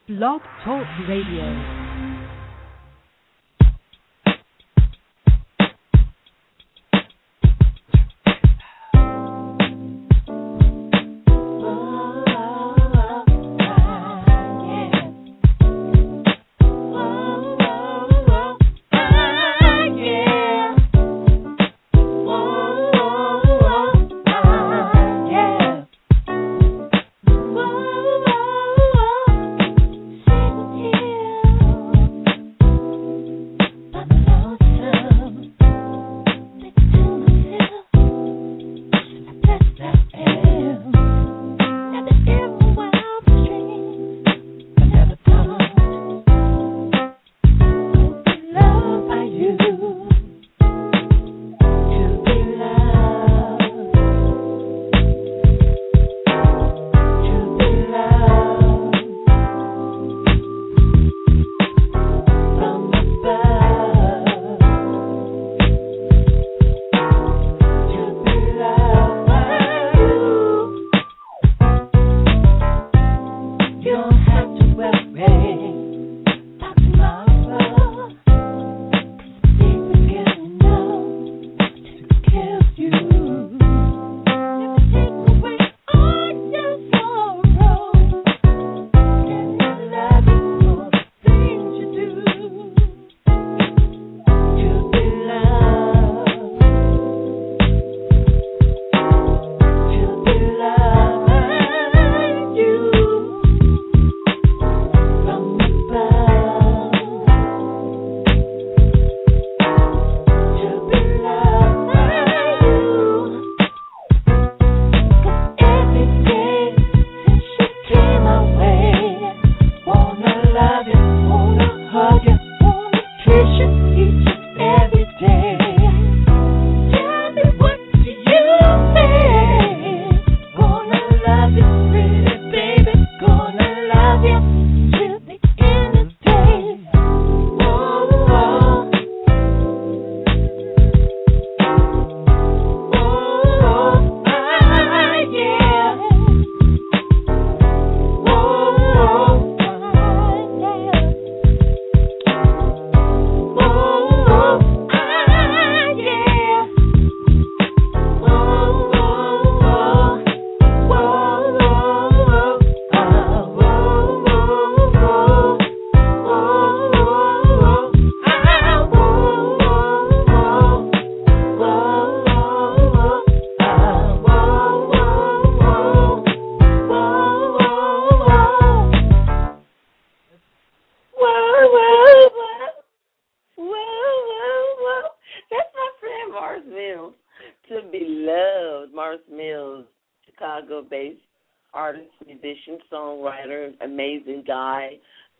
Blog Talk Radio. Amazing guy,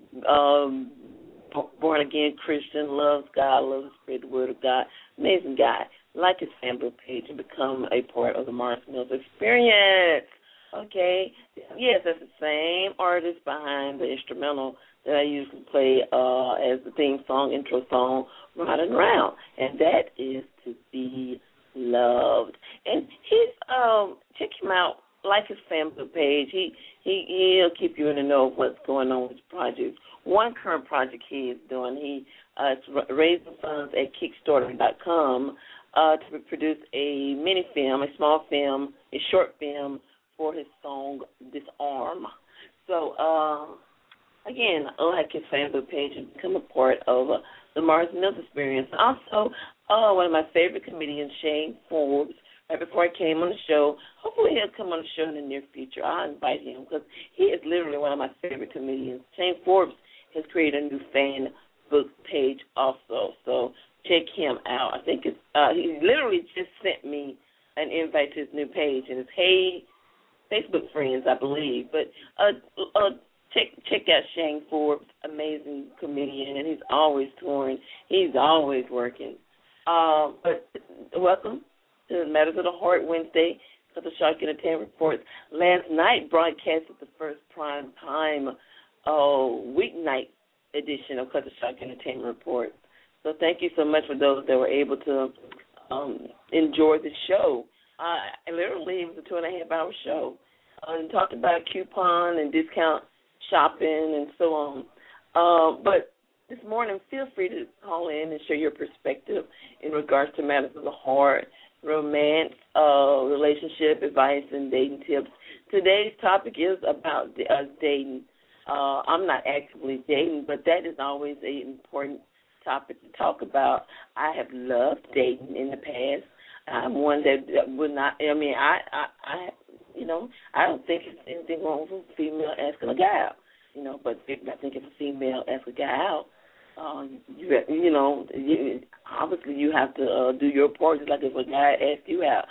born again Christian, loves God, loves the Spirit, the Word of God. Amazing guy. Like his Facebook page and become a part of the Mars Mills Experience. Okay, yes, that's the same artist behind the instrumental that I usually play as the theme song, intro song, Riding Around, and that is To Be Loved. And he's check him out. Like his Facebook page, he'll keep you in the know of what's going on with his projects. One current project he is doing, he is raising funds at Kickstarter.com to produce a mini film, a small film, a short film for his song Disarm. So, again, like his Facebook page and become a part of the Mars Mills Experience. Also, one of my favorite comedians, Shane Forbes. Right before I came on the show, hopefully he'll come on the show in the near future. I'll invite him because he is literally one of my favorite comedians. Shane Forbes has created a new fan book page also, so check him out. I think it's he literally just sent me an invite to his new page, and it's Hey Facebook Friends, I believe. But check out Shane Forbes, amazing comedian, and he's always touring. He's always working. But welcome to Matters of the Heart Wednesday, for the Shark Entertainment Reports. Last night broadcasted the first prime time weeknight edition of Cut the Shark Entertainment Report. So thank you so much for those that were able to enjoy the show. Literally, it was a 2.5-hour show. And talked about coupon and discount shopping, and so on. But this morning, feel free to call in and share your perspective in regards to matters of the heart, romance, relationship advice, and dating tips. Today's topic is about dating. I'm not actively dating, but that is always an important topic to talk about. I have loved dating in the past. I'm one that would not. I mean, I don't think it's anything wrong with a female asking a guy out. But I think if a female asks a guy out, obviously you have to do your part, just like if a guy asks you out,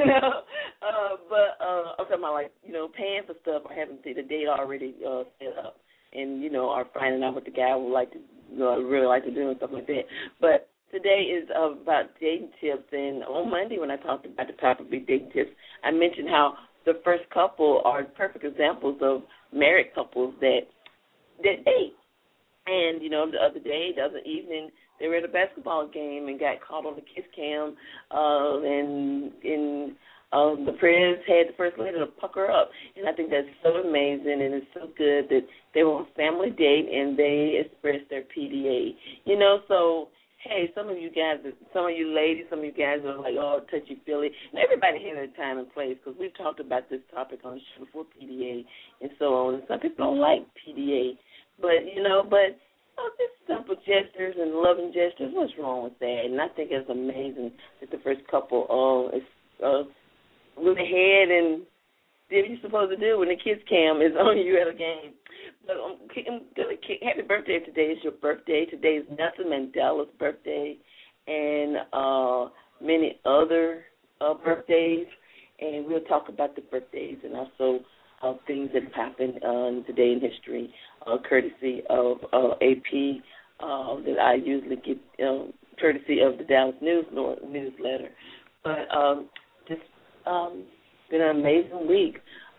But I'm talking about paying for stuff or having the date already set up, and or finding out what the guy would like to, really like to do and stuff like that. But today is about dating tips, and on Monday when I talked about the topic of dating tips, I mentioned how the first couple are perfect examples of married couples that date. And, the other evening, they were at a basketball game and got caught on the kiss cam, and the prayers had the first lady to puck her up. And I think that's so amazing, and it's so good that they were on a family date and they expressed their PDA. So, hey, some of you ladies, some of you guys are like, oh, touchy-feely. And everybody has their time and place, because we've talked about this topic on the show before, PDA and so on. And some people don't like PDA. But just simple gestures and loving gestures, what's wrong with that? And I think it's amazing that the first couple went ahead and did what you're supposed to do when the kids cam is on you at a game. But happy birthday today. It's your birthday. Today is Nelson Mandela's birthday and many other birthdays. And we'll talk about the birthdays and also things that happened today in history, courtesy of AP, that I usually get courtesy of the Dallas newsletter. But just been an amazing week.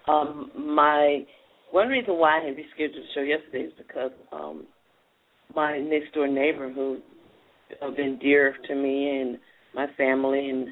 One reason why I had rescheduled the show yesterday is because my next door neighbor, who have been dear to me and my family, and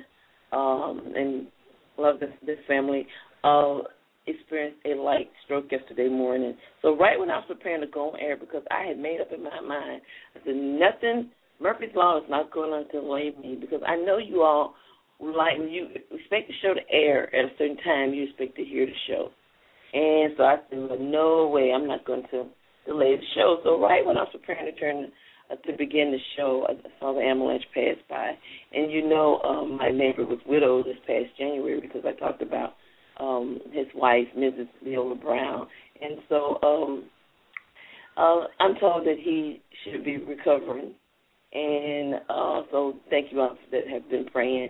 love this family, experienced a light stroke yesterday morning. So right when I was preparing to go on air, because I had made up in my mind, I said, Murphy's Law is not going to delay me, because I know you all, like, when you expect the show to air at a certain time, you expect to hear the show. And so I said, well, no way, I'm not going to delay the show. So right when I was preparing to begin the show, I saw the ambulance pass by. And my neighbor was widowed this past January, because I talked about his wife, Mrs. Leola Brown. And so I'm told that he should be recovering. And so thank you all that have been praying,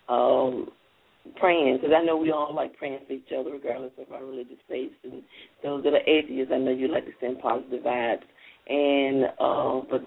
because I know we all like praying for each other regardless of our religious faith. And those that are atheists, I know you like to send positive vibes. And but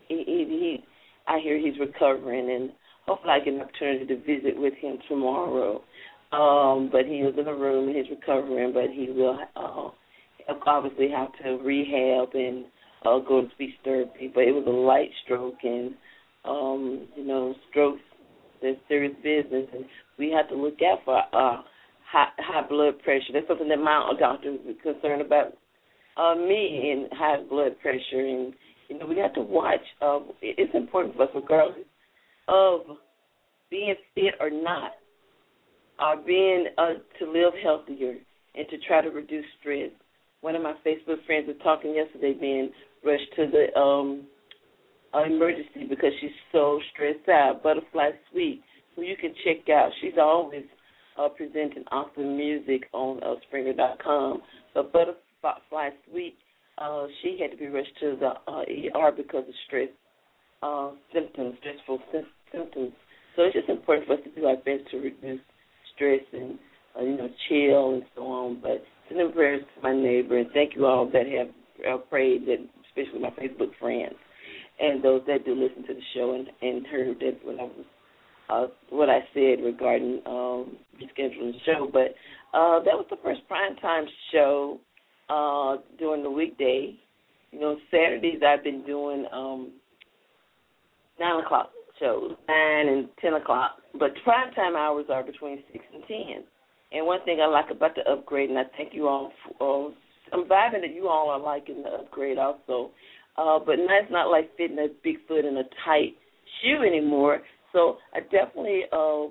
I hear he's recovering, and hopefully I get an opportunity to visit with him tomorrow. But he is in a room and he's recovering, but he will obviously have to rehab and go to speech therapy. But it was a light stroke, and strokes, they're serious business, and we have to look out for high blood pressure. That's something that my doctor is concerned about me, and high blood pressure. And we have to watch. It's important for us, regardless of being fit or not, being to live healthier and to try to reduce stress. One of my Facebook friends was talking yesterday, being rushed to the emergency because she's so stressed out. Butterfly Sweet, who you can check out. She's always presenting awesome music on Springer.com. But Butterfly Sweet, she had to be rushed to the ER because of stressful symptoms. So it's just important for us to do our best to reduce stress and, chill and so on. But send them prayers to my neighbor, and thank you all that have prayed, that, especially my Facebook friends and those that do listen to the show and heard that what I said regarding rescheduling the show. But that was the first primetime show during the weekday. Saturdays I've been doing 9 o'clock shows, 9 and 10 o'clock. But primetime hours are between 6 and 10. And one thing I like about the upgrade, and I thank you all I'm vibing that you all are liking the upgrade also. But now it's not like fitting a big foot in a tight shoe anymore. So I definitely,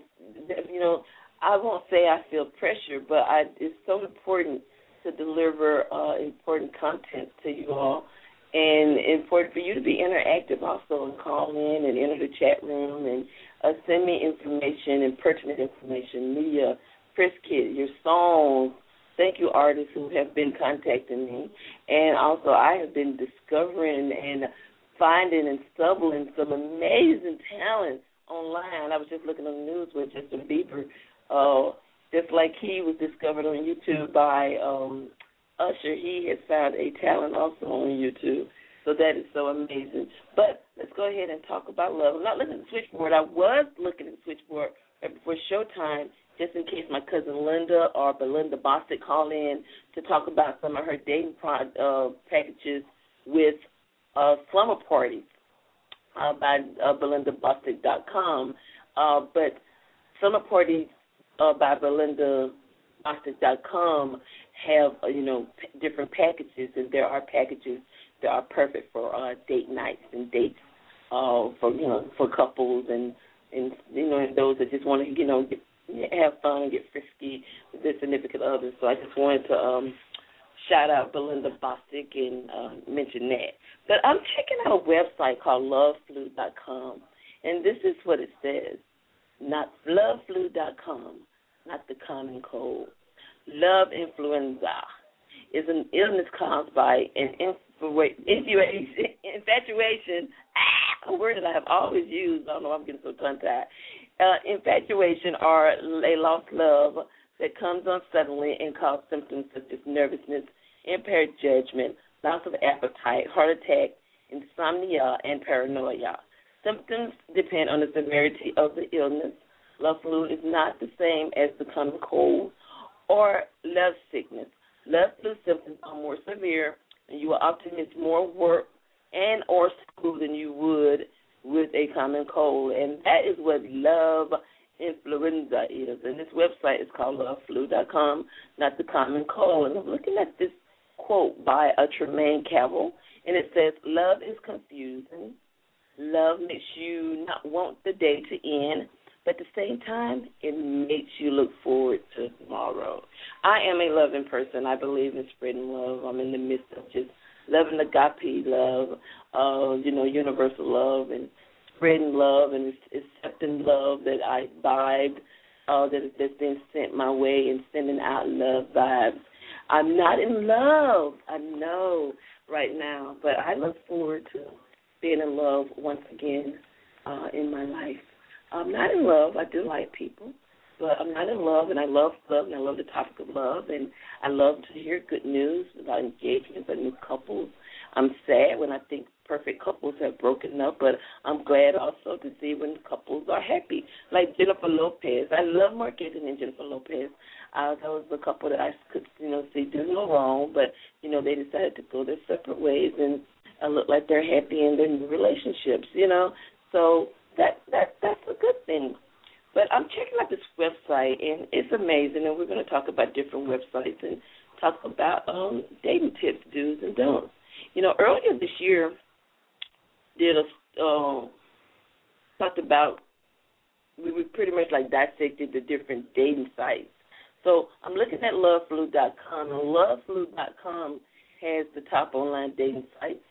I won't say I feel pressure, but it's so important to deliver important content to you all, and important for you to be interactive also and call in and enter the chat room and send me information and pertinent information, media, press kit, your songs. Thank you, artists who have been contacting me. And also I have been discovering and finding and stumbling some amazing talents online. I was just looking on the news with Justin Bieber, just like he was discovered on YouTube by Usher. He has found a talent also on YouTube. So that is so amazing. But let's go ahead and talk about love. I'm not looking at the switchboard. I was looking at the switchboard right before showtime, just in case my cousin Linda or Belinda Bostic call in to talk about some of her dating packages with Slumber Parties by BelindaBostic.com. But Slumber Parties by BelindaBostic.com have, different packages, and there are packages that are perfect for date nights and dates for couples and those that just want to, have fun and get frisky with their significant others. So I just wanted to shout out Belinda Bostic and mention that. But I'm checking out a website called loveflu.com, and this is what it says. Not loveflu.com, not the common cold. Love influenza is an illness caused by an infatuation, a word that I have always used. I don't know, I'm getting so tongue-tied. Infatuation or a lost love that comes on suddenly and causes symptoms such as nervousness, impaired judgment, loss of appetite, heart attack, insomnia, and paranoia. Symptoms depend on the severity of the illness. Love flu is not the same as the common cold or love sickness. Love flu symptoms are more severe, and you will often miss more work and or school than you would with a common cold, and that is what love influenza is. And this website is called loveflu.com, not the common cold. And I'm looking at this quote by Tremaine Cavill, and it says, love is confusing. Love makes you not want the day to end, but at the same time, it makes you look forward to tomorrow. I am a loving person. I believe in spreading love. I'm in the midst of just loving agape love, universal love, and spreading love and accepting love that I vibed, that's been sent my way, and sending out love vibes. I'm not in love, I know, right now, but I look forward to being in love once again in my life. I'm not in love. I do like people, but I'm not in love, and I love love, and I love the topic of love, and I love to hear good news about engagements and new couples. I'm sad when I think perfect couples have broken up, but I'm glad also to see when couples are happy, like Jennifer Lopez. I love Mark Anthony and Jennifer Lopez. That was the couple that I could, see do no wrong, but, they decided to go their separate ways and look like they're happy in their new relationships, So that's a good thing. But I'm checking out this website, and it's amazing, and we're going to talk about different websites and talk about dating tips, do's, and don'ts. Earlier this year, talked about, we pretty much dissected the different dating sites. So I'm looking at loveflu.com, and loveflu.com has the top online dating sites.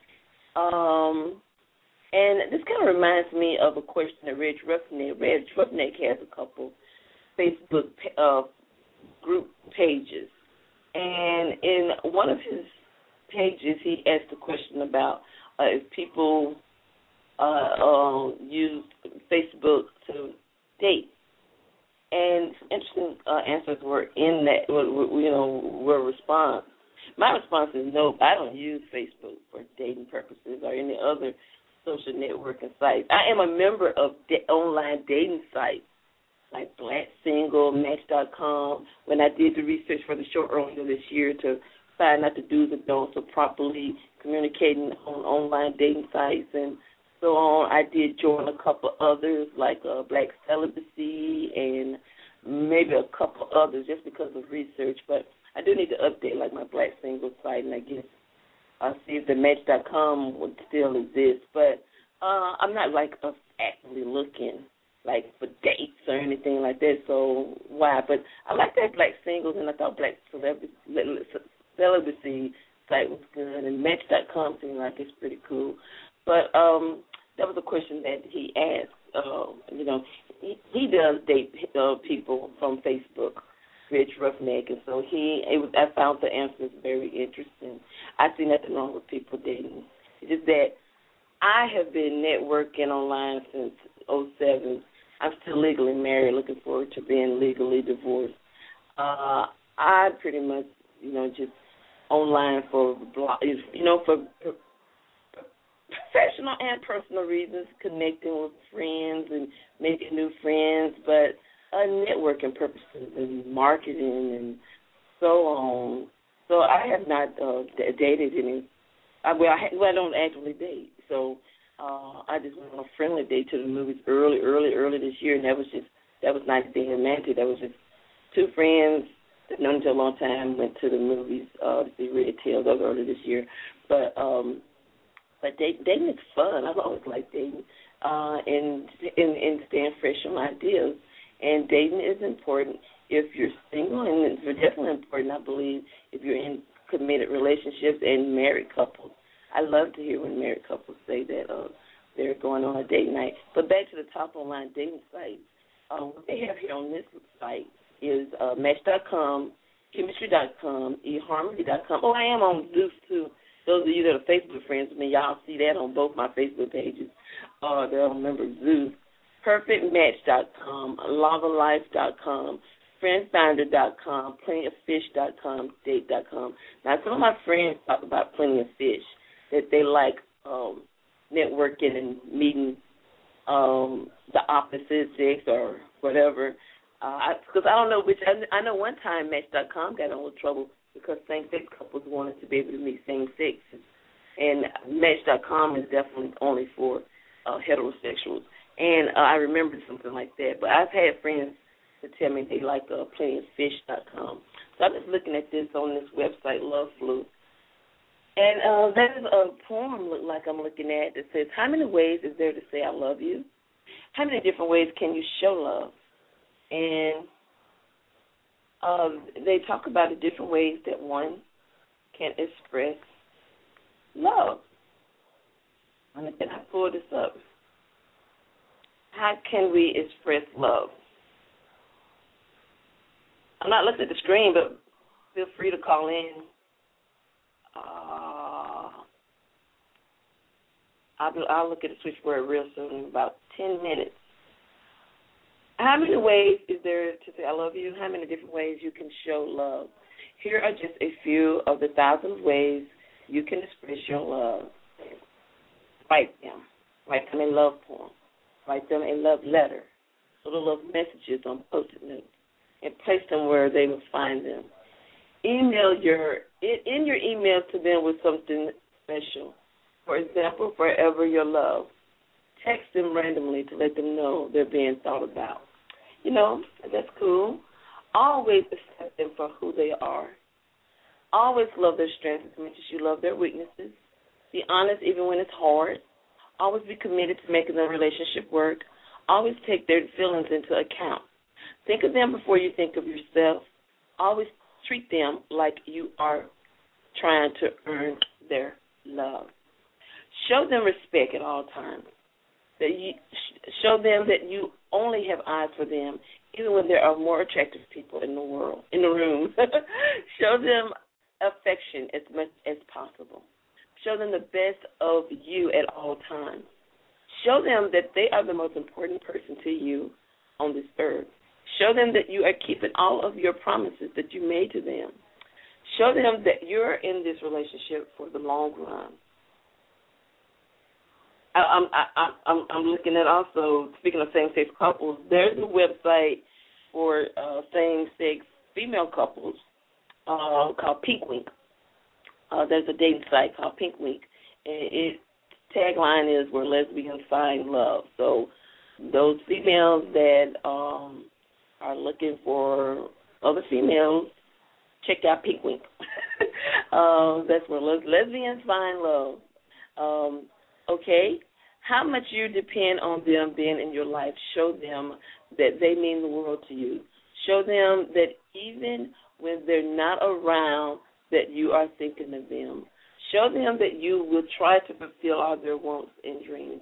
And this kind of reminds me of a question that Reg Ruffneck has a couple Facebook group pages. And in one of his pages, he asked a question about if people use Facebook to date. And interesting answers were in that, were response. My response is no, I don't use Facebook for dating purposes or any other social networking sites. I am a member of online dating sites like Black Single, Match.com. When I did the research for the show earlier this year to find out the do's and don'ts of properly communicating on online dating sites and so on, I did join a couple others like Black Celibacy and maybe a couple others just because of research. But I do need to update like my Black Single site, and I guess I'll see if the Match.com would still exist. But I'm not like actively looking like for dates or anything like that. So why? But I like that Black Singles, and I thought Black Celibacy site was good, and Match.com seemed like it's pretty cool. But that was a question that he asked. You know, he does date people from Facebook, Rich Roughneck, and so I found the answers very interesting. I see nothing wrong with people dating. It's just that I have been networking online since '07. I'm still legally married, looking forward to being legally divorced. I pretty much, you know, just online for professional and personal reasons, connecting with friends and making new friends, but networking purposes and marketing and so on. So I have not dated any. I don't actually date. So I just went on a friendly date to the movies early this year, and that was not anything romantic. That was just two friends that known each other a long time, went to the movies to see Red Tail. That was early this year. But dating is fun. I've always liked dating and staying fresh on ideas. And dating is important if you're single, and it's definitely important, I believe, if you're in committed relationships and married couples. I love to hear when married couples say that they're going on a date night. But back to the top online dating sites, what they have here on this site is Match.com, Chemistry.com, eHarmony.com. Oh, I am on Zeus, too. Those of you that are Facebook friends with me, y'all see that on both my Facebook pages. They'll remember Zeus. PerfectMatch.com, LavaLife.com, FriendFinder.com, PlentyOfFish.com, Date.com. Now, some of my friends talk about Plenty of Fish, that they like networking and meeting the opposite sex or whatever. Because I don't know which. I know one time Match.com got in a little trouble because same-sex couples wanted to be able to meet same-sex. And Match.com is definitely only for heterosexuals. And I remember something like that. But I've had friends that tell me they like PlentyOfFish.com. So I'm just looking at this on this website, Love Flu. And that is a poem like I'm looking at that says, how many ways is there to say I love you? How many different ways can you show love? And they talk about the different ways that one can express love. And then I pull this up. How can we express love? I'm not looking at the screen, but feel free to call in. I'll look at the switchboard real soon in about 10 minutes. How many ways is there to say I love you? How many different ways you can show love? Here are just a few of the thousands of ways you can express your love. Write them. Write them a love poem. Write them a love letter. Little love messages on Post-it notes. And place them where they will find them. Email your email to them with something special. For example, forever your love. Text them randomly to let them know they're being thought about. You know, that's cool. Always accept them for who they are. Always love their strengths as much as you love their weaknesses. Be honest even when it's hard. Always be committed to making the relationship work. Always take their feelings into account. Think of them before you think of yourself. Always treat them like you are trying to earn their love. Show them respect at all times. Show them that you only have eyes for them, even when there are more attractive people in the room. Show them affection as much as possible. Show them the best of you at all times. Show them that they are the most important person to you on this earth. Show them that you are keeping all of your promises that you made to them. Show them that you're in this relationship for the long run. I'm looking at also, speaking of same-sex couples, there's a website for same-sex female couples called Pink Wink. There's a dating site called Pink Wink. And its tagline is where lesbians find love. So those females that are looking for other females, check out Pink Wink. That's where lesbians find love. Okay? How much you depend on them being in your life. Show them that they mean the world to you. Show them that even when they're not around, that you are thinking of them. Show them that you will try to fulfill all their wants and dreams.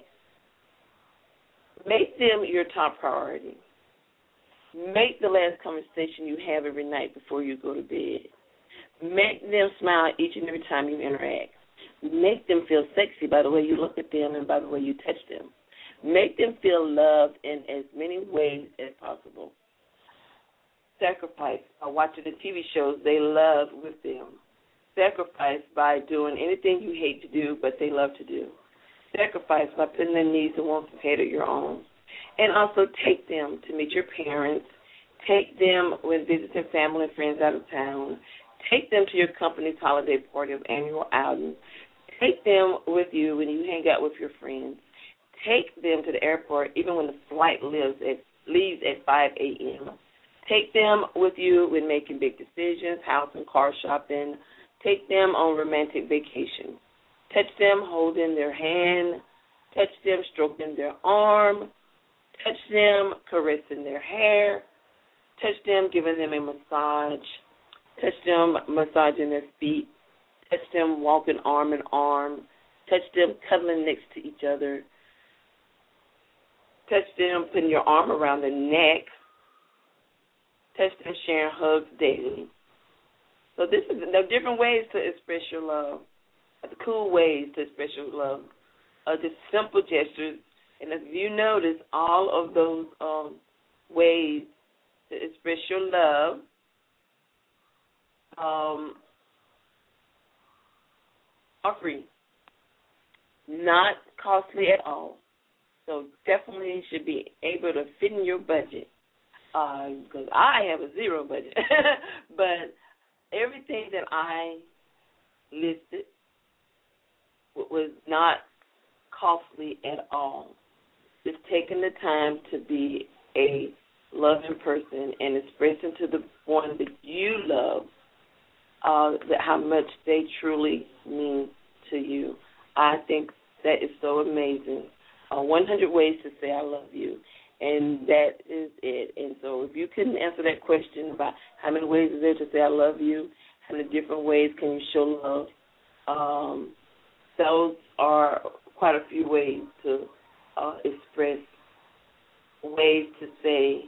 Make them your top priority. Make the last conversation you have every night before you go to bed. Make them smile each and every time you interact. Make them feel sexy by the way you look at them and by the way you touch them. Make them feel loved in as many ways as possible. Sacrifice by watching the TV shows they love with them. Sacrifice by doing anything you hate to do but they love to do. Sacrifice by putting their needs and wants ahead of your own. And also take them to meet your parents. Take them when visiting family and friends out of town. Take them to your company's holiday party or annual outing. Take them with you when you hang out with your friends. Take them to the airport even when the flight leaves at 5 a.m. Take them with you when making big decisions, house and car shopping. Take them on romantic vacations. Touch them holding their hand. Touch them stroking their arm. Touch them caressing their hair. Touch them giving them a massage. Touch them massaging their feet. Touch them walking arm in arm. Touch them cuddling next to each other. Touch them putting your arm around their neck. Touch them sharing hugs daily. So there are different ways to express your love, the cool ways to express your love, just simple gestures. And if you notice, all of those ways to express your love are free, not costly at all. So definitely should be able to fit in your budget, because I have a zero budget. But everything that I listed was not costly at all. Just taking the time to be a loving person and expressing to the one that you love that how much they truly mean to you. I think that is so amazing. 100 ways to say I love you, and that is it. And so if you couldn't answer that question about how many ways is there to say I love you, how many different ways can you show love, those are quite a few ways to express, ways to say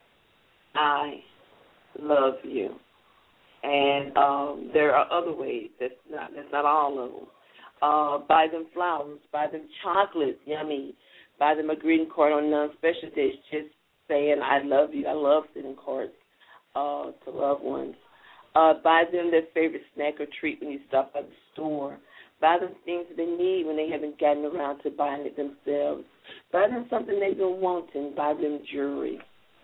I love you. And there are other ways. That's not all of them. Buy them flowers. Buy them chocolates. Yummy. Buy them a greeting card on non-special days, just saying I love you. I love sending cards to loved ones. Buy them their favorite snack or treat when you stop at the store. Buy them things that they need when they haven't gotten around to buying it themselves. Buy them something they've been wanting. Buy them jewelry.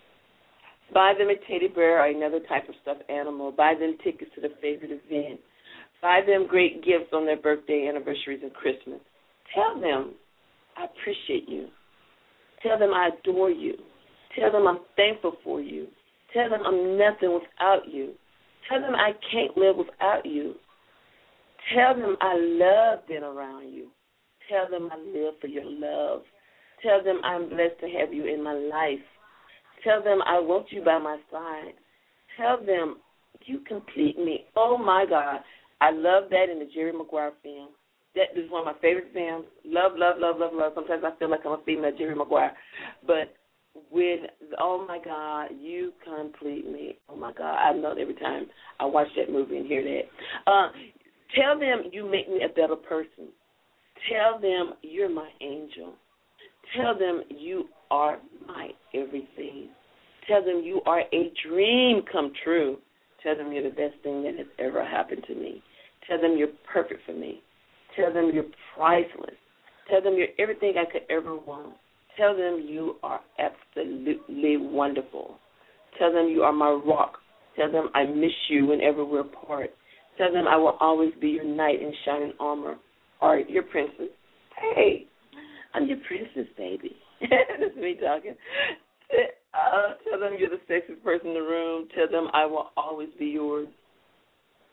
Buy them a teddy bear or another type of stuffed animal. Buy them tickets to their favorite event. Buy them great gifts on their birthday, anniversaries, and Christmas. Tell them I appreciate you. Tell them I adore you. Tell them I'm thankful for you. Tell them I'm nothing without you. Tell them I can't live without you. Tell them I love being around you. Tell them I live for your love. Tell them I'm blessed to have you in my life. Tell them I want you by my side. Tell them you complete me. Oh, my God. I love that in the Jerry Maguire film. That is one of my favorite films. Love, love, love, love, love. Sometimes I feel like I'm a female Jerry Maguire. But with, oh, my God, you complete me. Oh, my God. I know every time I watch that movie and hear that. Tell them you make me a better person. Tell them you're my angel. Tell them you are my everything. Tell them you are a dream come true. Tell them you're the best thing that has ever happened to me. Tell them you're perfect for me. Tell them you're priceless. Tell them you're everything I could ever want. Tell them you are absolutely wonderful. Tell them you are my rock. Tell them I miss you whenever we're apart. Tell them I will always be your knight in shining armor or your princess. Hey, I'm your princess, baby. That's me talking. Tell them you're the sexiest person in the room. Tell them I will always be yours.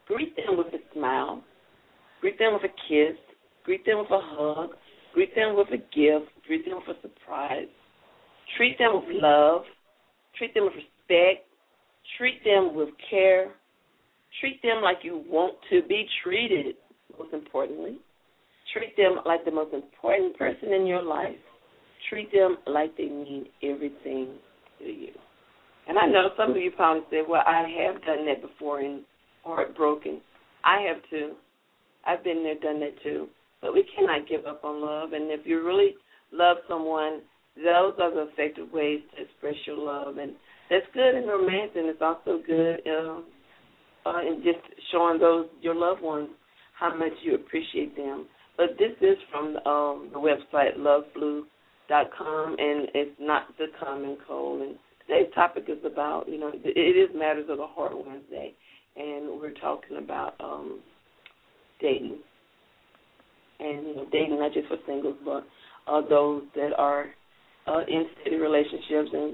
Greet them with a smile. Greet them with a kiss. Greet them with a hug. Greet them with a gift. Greet them with a surprise. Treat them with love. Treat them with respect. Treat them with care. Treat them like you want to be treated, most importantly. Treat them like the most important person in your life. Treat them like they mean everything to you. And I know some of you probably said, well, I have done that before and heartbroken. I have too. I've been there, done that too. But we cannot give up on love. And if you really love someone, those are the effective ways to express your love. And that's good in romance, and it's also good in just showing your loved ones how much you appreciate them. But this is from the website loveblue.com, and it's not the common cold. And today's topic is about, it is Matters of the Heart Wednesday, and we're talking about dating. And, dating not just for singles, but those that are in steady relationships and,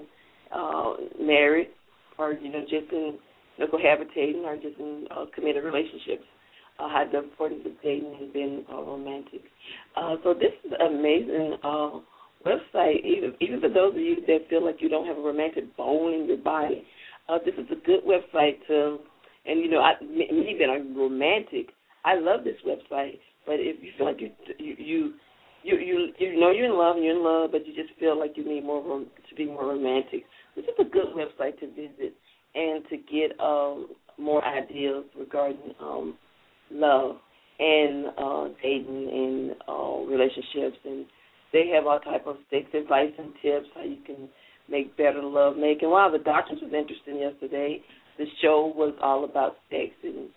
married or, just in cohabitating or just in committed relationships. How the importance of dating and being romantic. So this is an amazing website, even for those of you that feel like you don't have a romantic bone in your body. This is a good website to, and me being a romantic, I love this website. But if you feel like you know you're in love, but you just feel like you need to be more romantic, this is a good website to visit and to get more ideas regarding love and dating and relationships. And they have all type of sex advice and tips how you can make better love making. Wow, the doctors was interesting yesterday. The show was all about sex, and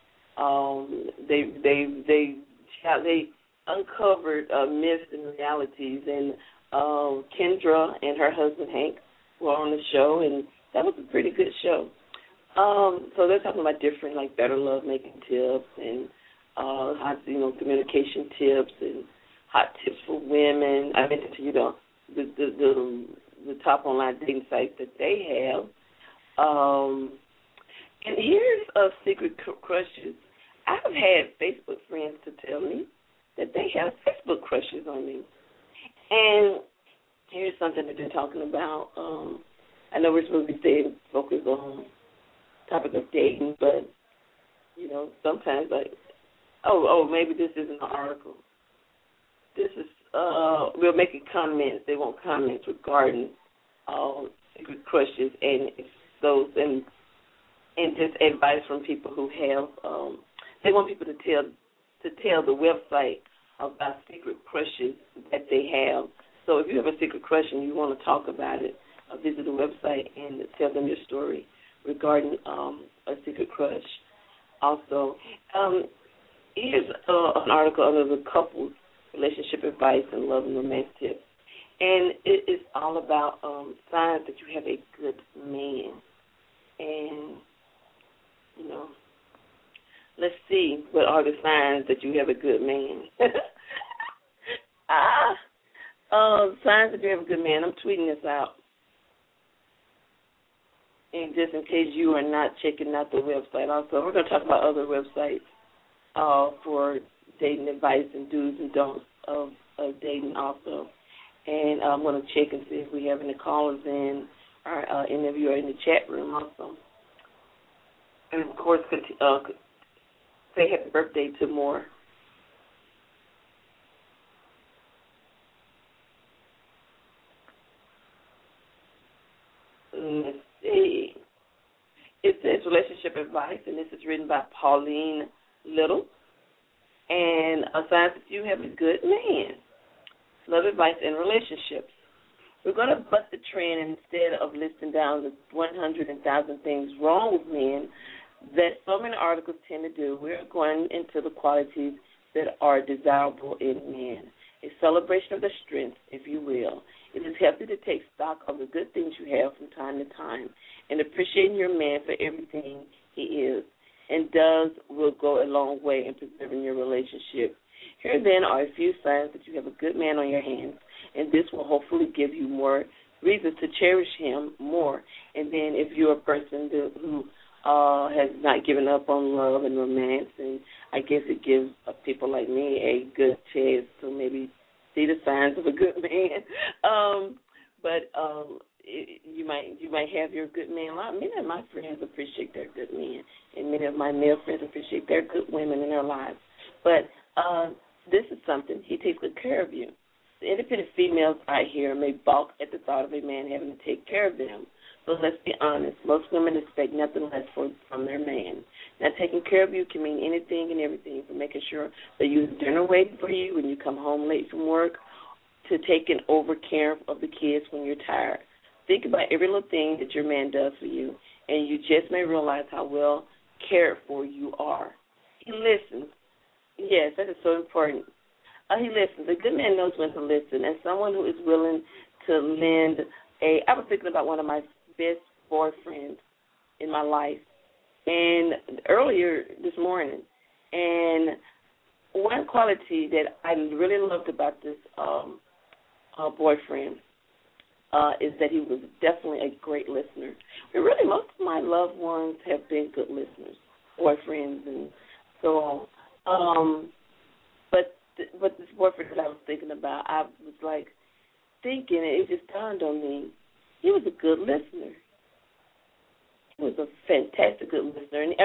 they uncovered myths and realities. And Kendra and her husband Hank were on the show, and that was a pretty good show. So they're talking about different, better love making tips and hot, communication tips and hot tips for women. I mentioned to you the top online dating sites that they have. And here's a secret crushes. I've had Facebook friends to tell me that they have Facebook crushes on me. And here's something that they're talking about. I know we're supposed to be staying focused on the topic of dating, but, sometimes maybe this isn't an article. This is, we're making comments. They want comments regarding secret crushes and those, and just advice from people who have, they want people to tell the website about secret crushes that they have. So if you have a secret crush and you want to talk about it, visit the website and tell them your story regarding a secret crush. Also, here's an article under the couples relationship advice and love and romance tips. And it is all about signs that you have a good man. And, let's see, what are the signs that you have a good man? Signs that you have a good man. I'm tweeting this out. And just in case you are not checking out the website also, we're going to talk about other websites for dating advice and do's and don'ts of dating also. And I'm going to check and see if we have any callers in our interview or in the chat room also. And, of course, say happy birthday to more. Let's see. It says relationship advice, and this is written by Pauline Little. And a sign that you have a good man. Love advice in relationships. We're going to bust the trend instead of listing down the 100,000 things wrong with men that so many articles tend to do. We're going into the qualities that are desirable in men. A celebration of their strengths, if you will. It is healthy to take stock of the good things you have from time to time and appreciating your man for everything he is and will go a long way in preserving your relationship. Here then are a few signs that you have a good man on your hands, and this will hopefully give you more reasons to cherish him more. And then if you're a person who has not given up on love and romance, and I guess it gives people like me a good chance to maybe see the signs of a good man. You might have your good man. Many of my friends appreciate their good men, and many of my male friends appreciate their good women in their lives. But this is something. He takes good care of you. The independent females out here may balk at the thought of a man having to take care of them. But let's be honest, most women expect nothing less from their man. Now, taking care of you can mean anything and everything, from making sure that you have dinner waiting for you when you come home late from work, to taking over care of the kids when you're tired. Think about every little thing that your man does for you, and you just may realize how well cared for you are. He listens. Yes, that is so important. He listens. A good man knows when to listen, and someone who is willing to lend I was thinking about one of my best boyfriends in my life, and earlier this morning, and one quality that I really loved about this boyfriend is that he was definitely a great listener. But really, most of my loved ones have been good listeners, boyfriends, and so on. But this boyfriend that I was thinking about, I was like thinking, and it just dawned on me, he was a good listener. He was a fantastic good listener. And,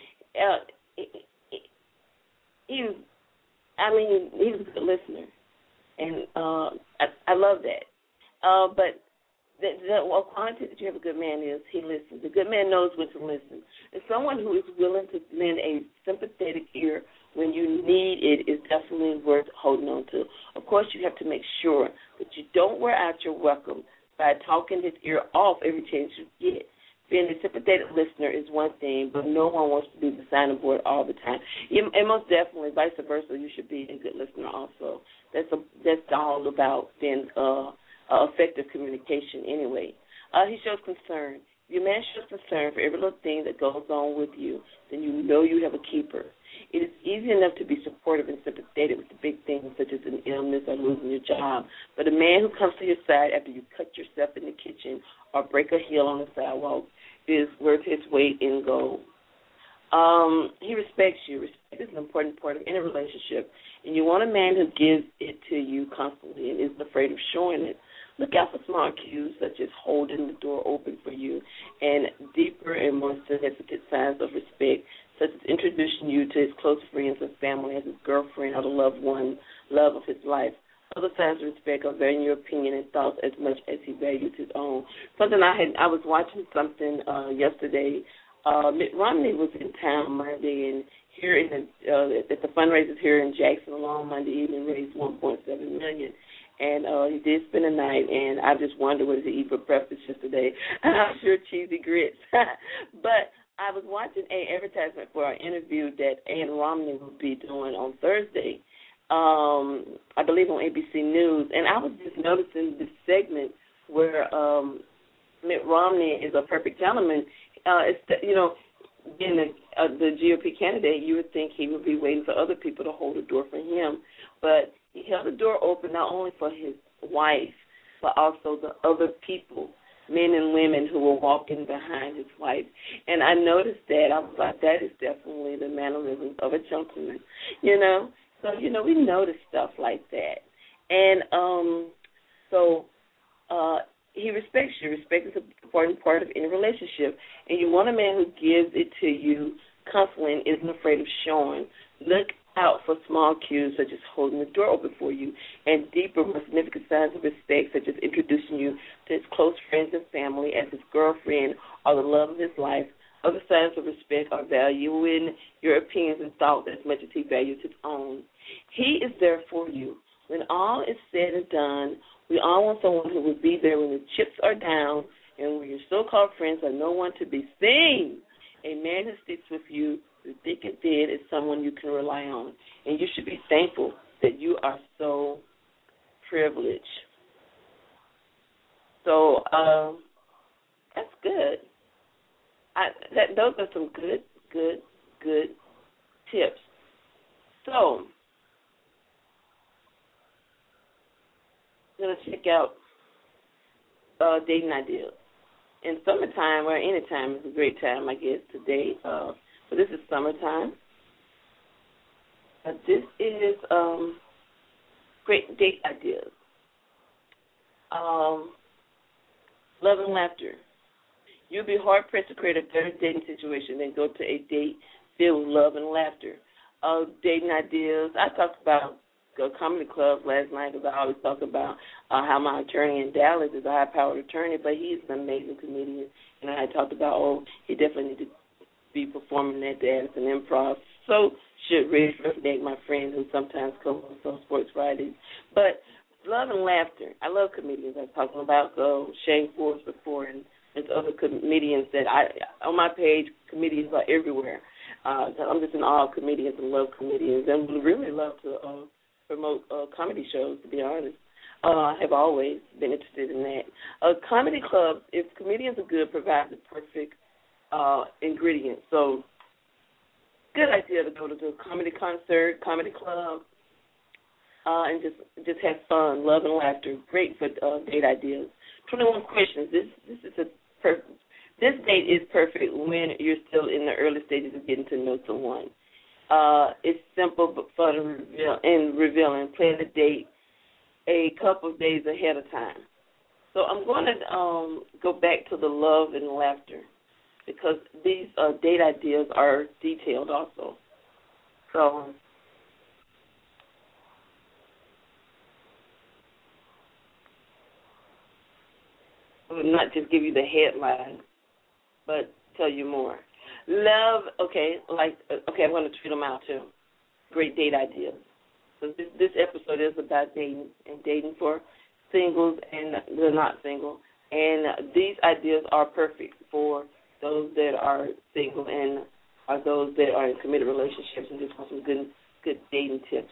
he was a good listener. And I love that. But the quality that you have a good man is he listens. A good man knows when to listen. And someone who is willing to lend a sympathetic ear when you need it is definitely worth holding on to. Of course, you have to make sure that you don't wear out your welcome by talking his ear off every chance you get. Being a sympathetic listener is one thing, but no one wants to be the sounding board all the time. And most definitely, vice versa, you should be a good listener also. That's all about being effective communication anyway. He shows concern. If your man shows concern for every little thing that goes on with you, then you know you have a keeper. It is easy enough to be supportive and sympathetic with the big things such as an illness or losing your job, but a man who comes to your side after you cut yourself in the kitchen or break a heel on the sidewalk is worth his weight in gold. He respects you. Respect is an important part of any relationship, and you want a man who gives it to you constantly and isn't afraid of showing it. Look out for small cues such as holding the door open for you, and deeper and more significant signs of respect, such as introducing you to his close friends and family as his girlfriend or the loved one, love of his life. Other signs of respect are valuing your opinion and thoughts as much as he values his own. I was watching something yesterday. Mitt Romney was in town Monday, and here at the fundraisers here in Jackson alone Monday evening raised $1.7 million. And he did spend the night, and I just wondered what did he eat for breakfast yesterday. I'm sure cheesy grits. But I was watching an advertisement for an interview that Ann Romney will be doing on Thursday, I believe on ABC News, and I was just noticing this segment where Mitt Romney is a perfect gentleman. Being the GOP candidate, you would think he would be waiting for other people to hold the door for him, but he held the door open not only for his wife, but also the other people, men and women who were walking behind his wife. And I noticed that. I was like, that is definitely the mannerisms of a gentleman, So, we notice stuff like that. And he respects you. Respect is an important part of any relationship. And you want a man who gives it to you constantly and isn't afraid of showing. Look out for small cues such as holding the door open for you, and deeper, more significant signs of respect such as introducing you to his close friends and family as his girlfriend or the love of his life. Other signs of respect are valuing your opinions and thoughts as much as he values his own. He is there for you. When all is said and done, we all want someone who will be there when the chips are down and when your so-called friends are no one to be seen. A man who sticks with you through thick and thin is someone you can rely on. And you should be thankful that you are so privileged. So that's good. Those are some good tips. So I'm going to check out dating ideas. in summertime or any time is a great time, I guess, today. So this is summertime. This is great date ideas. Love and laughter. You'll be hard-pressed to create a better dating situation than go to a date filled with love and laughter. Dating ideas. I talked about comedy clubs last night because I always talk about how my attorney in Dallas is a high-powered attorney, but he's an amazing comedian. And I talked about, he definitely needs to be performing at the Addison Improv. So should Rich Roughneck, my friend who sometimes comes on Sports Fridays. But love and laughter. I love comedians. I was talking about Shane Forbes before, and there's other comedians that on my page, comedians are everywhere. I'm just in awe of comedians and love comedians and would really love to promote comedy shows, to be honest. I have always been interested in that. Comedy clubs, if comedians are good, provide the perfect ingredients. So good idea to go to a comedy concert, comedy club, and just have fun, love and laughter. Great for date ideas. 21 questions. This date is perfect when you're still in the early stages of getting to know someone. It's simple but fun and revealing. Plan the date a couple of days ahead of time. So I'm going to go back to the love and laughter because these date ideas are detailed also. So I will not just give you the headline, but tell you more. Love, I'm going to treat them out too. Great date ideas. So this episode is about dating and dating for singles and they're not single. And these ideas are perfect for those that are single and are those that are in committed relationships and just want some good dating tips.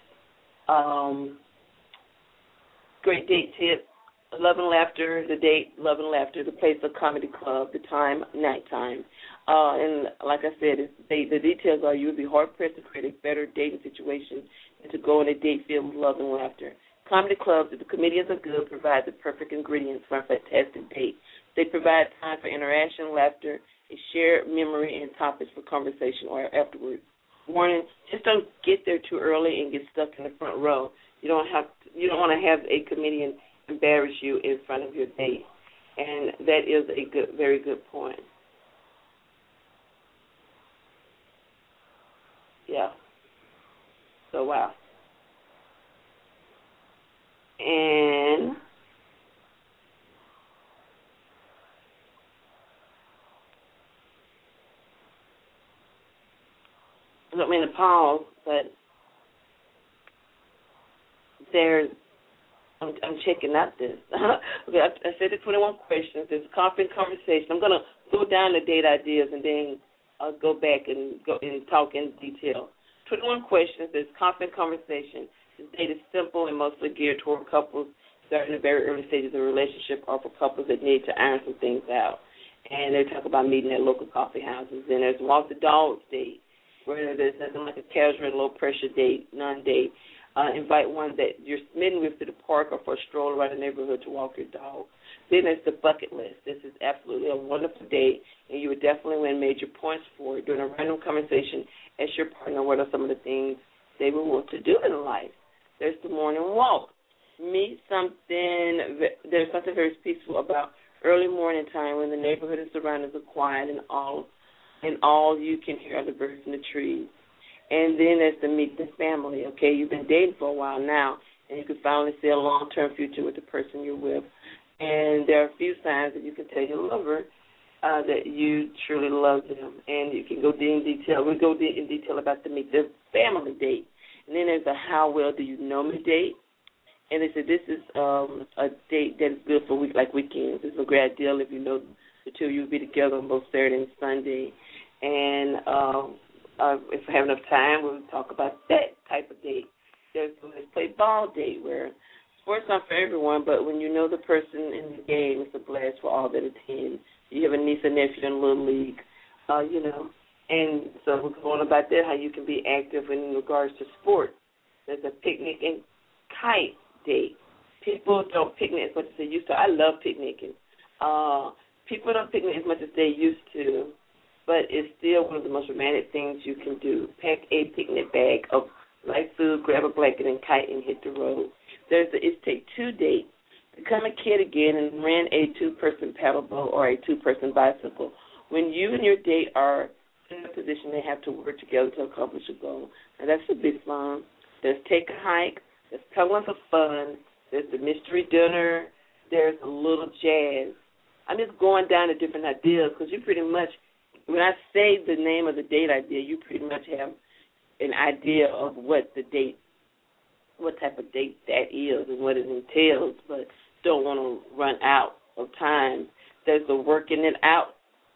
Great date tips. Love and laughter, the date, love and laughter, the place, the comedy club, the time, nighttime. And like I said, the details are you would be hard-pressed to create a better dating situation and to go on a date filled with love and laughter. Comedy clubs, if the comedians are good, provide the perfect ingredients for a fantastic date. They provide time for interaction, laughter, a shared memory, and topics for conversation or afterwards. Warning, just don't get there too early and get stuck in the front row. You don't want to have a comedian embarrass you in front of your date. And that is a very good point. Yeah. So, wow. And I don't mean to pause, but I'm checking out this. Okay, I said the 21 questions. There's a confident conversation. I'm going to go down the date ideas and then I'll go back and talk in detail. 21 questions. There's confident conversation. This date is simple and mostly geared toward couples that are in the very early stages of a relationship or for couples that need to iron some things out. And they talk about meeting at local coffee houses. And there's walk the dogs date, where there's nothing like a casual, low-pressure date, non-date. Invite one that you're smitten with to the park or for a stroll around the neighborhood to walk your dog. Then there's the bucket list. This is absolutely a wonderful date, and you would definitely win major points for it. During a random conversation, ask your partner what are some of the things they would want to do in life. There's the morning walk. There's something very peaceful about early morning time when the neighborhood and surroundings are quiet and all you can hear are the birds in the trees. And then there's the meet the family. Okay, you've been dating for a while now, and you can finally see a long-term future with the person you're with. And there are a few signs that you can tell your lover that you truly love them. And you can go in detail. We'll go in detail about the meet the family date. And then there's a how well do you know me date. And they said this is a date that is good for weekends. This is a great deal if you know the two of you will be together on both Saturday and Sunday. And if I have enough time, we'll talk about that type of date. There's a let's play ball date where sports not for everyone, but when you know the person in the game, it's a blast for all that attend. You have a niece and nephew in Little League, And so we're going about that, how you can be active in regards to sports. There's a picnic and kite date. People don't picnic as much as they used to. I love picnicking. People don't picnic as much as they used to, but it's still one of the most romantic things you can do. Pack a picnic bag of light food, grab a blanket and kite, and hit the road. There's the It's Take Two date. Become a kid again and rent a two-person paddleboat or a two-person bicycle. When you and your date are in a position, they have to work together to accomplish a goal. And that's a big fun. There's Take a Hike. There's Tumbling for Fun. There's the Mystery Dinner. There's a little jazz. I'm just going down to different ideas because you pretty much, when I say the name of the date idea, you pretty much have an idea of what the date, what type of date that is and what it entails, but don't want to run out of time. There's the working it out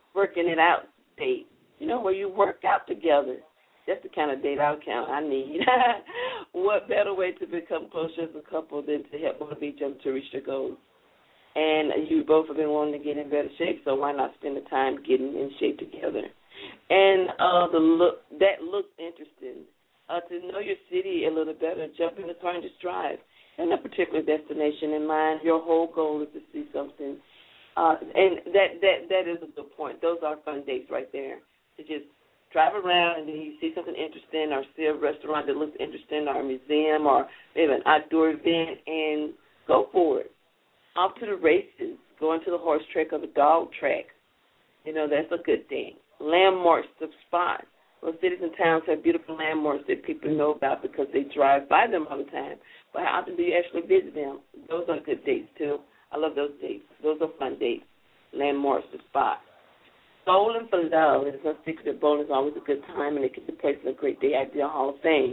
date, where you work out together. That's the kind of date I need. What better way to become closer as a couple than to help motivate each other to reach their goals? And you both have been wanting to get in better shape, so why not spend the time getting in shape together? And that looks interesting. To know your city a little better, jump in the car and just drive. And a particular destination in mind. Your whole goal is to see something. And that is a good point. Those are fun dates right there. To just drive around and then you see something interesting or see a restaurant that looks interesting or a museum or maybe an outdoor event and go for it. Off to the races, going to the horse track or the dog track. That's a good thing. Landmarks, the spots. Well, cities and towns have beautiful landmarks that people know about because they drive by them all the time. But how often do you actually visit them? Those are good dates, too. I love those dates. Those are fun dates. Landmarks, the spots. Bowling for love. It's no secret that bowling is always a good time, and it can be placed in a Great Day Idea Hall of Fame.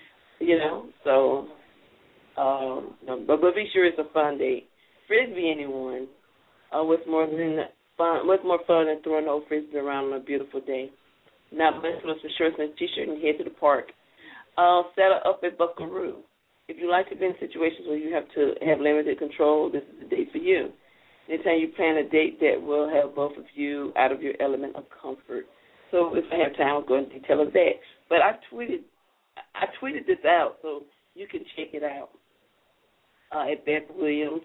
So, but be sure it's a fun date. Frisbee, anyone. What's more fun than throwing old frisbee around on a beautiful day? Now, let's put on some shorts and a T-shirt and head to the park. Settle up at Buckaroo. If you like to be in situations where you have to have limited control, this is the date for you. Anytime you plan a date that will have both of you out of your element of comfort. So if I have time, I'll go into detail of that. But I tweeted this out, so you can check it out at Beth Williams,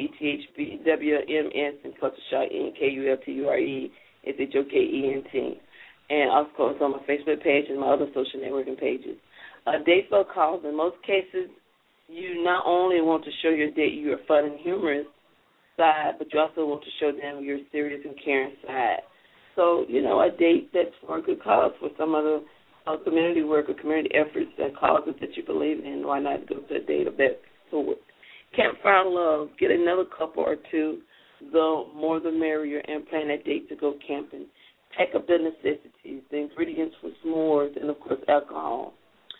BTHBWMS, and Culture NKULTURE, SHOKENT. And also it's on my Facebook page and my other social networking pages. Date for calls. In most cases, you not only want to show your date your fun and humorous side, but you also want to show them your serious and caring side. So, a date that's for a good cause, for some other community work or community efforts and causes that you believe in. Why not go to a date of that sort? Campfire love. Get another couple or two, the more the merrier, and plan that date to go camping. Pack up the necessities, the ingredients for s'mores, and, of course, alcohol.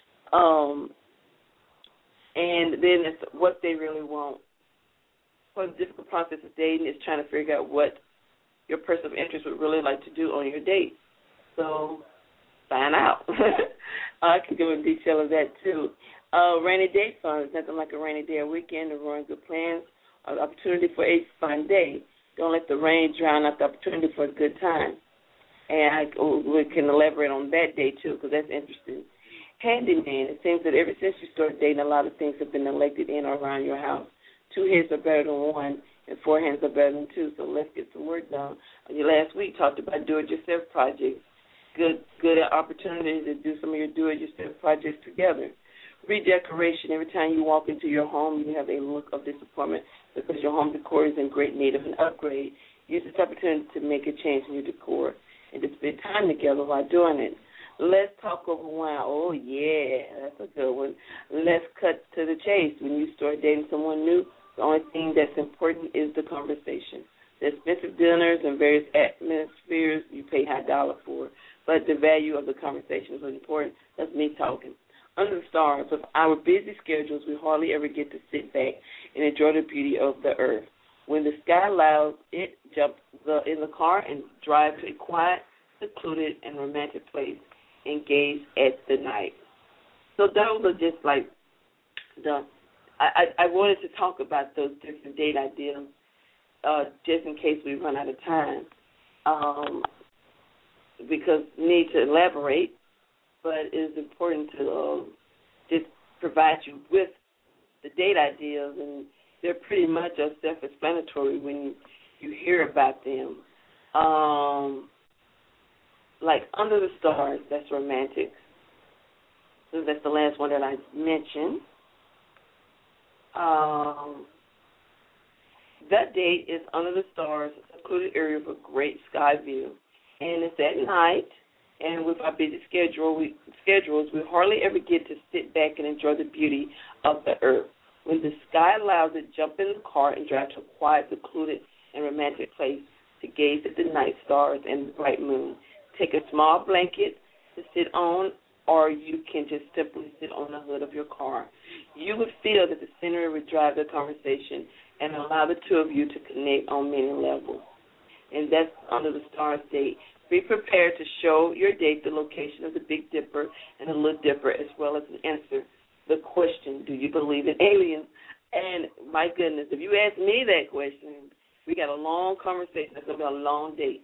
And then it's what they really want. One of the difficult process of dating is trying to figure out what your person of interest would really like to do on your date. So find out. I can go into detail of that, too. Rainy day fun. There's nothing like a rainy day or weekend to ruin good plans or the opportunity for a fun day. Don't let the rain drown out the opportunity for a good time. And we can elaborate on that day, too, because that's interesting. Handyman. It seems that ever since you started dating, a lot of things have been neglected in or around your house. 2 heads are better than 1, and 4 hands are better than 2, so let's get some work done. Last week talked about do-it-yourself projects. Good opportunity to do some of your do-it-yourself projects together. Redecoration. Every time you walk into your home, you have a look of disappointment because your home decor is in great need of an upgrade. Use this opportunity to make a change in your decor and to spend time together while doing it. Let's talk over wine. Oh, yeah, that's a good one. Let's cut to the chase. When you start dating someone new, the only thing that's important is the conversation. The expensive dinners and various atmospheres you pay high dollar for, but the value of the conversation is important. That's me talking. Under the stars, with our busy schedules, we hardly ever get to sit back and enjoy the beauty of the earth. When the sky allows it, jump in the car and drive to a quiet, secluded, and romantic place. Engage at the night. So those are just like I wanted to talk about those different date ideas just in case we run out of time because we need to elaborate, but it is important to just provide you with the date ideas, and they're pretty much self-explanatory when you hear about them. Like Under the Stars, that's romantic. So that's the last one that I mentioned. That date is Under the Stars, a secluded area with a great sky view. And it's at night, and with our busy schedules, we hardly ever get to sit back and enjoy the beauty of the earth. When the sky allows it, jump in the car and drive to a quiet, secluded, and romantic place to gaze at the night stars and the bright moon. Take a small blanket to sit on, or you can just simply sit on the hood of your car. You would feel that the scenery would drive the conversation and allow the two of you to connect on many levels. And that's Under the Stars date. Be prepared to show your date the location of the Big Dipper and the Little Dipper, as well as answer the question, do you believe in aliens? And my goodness, if you ask me that question, we got a long conversation. It's going to be a long date.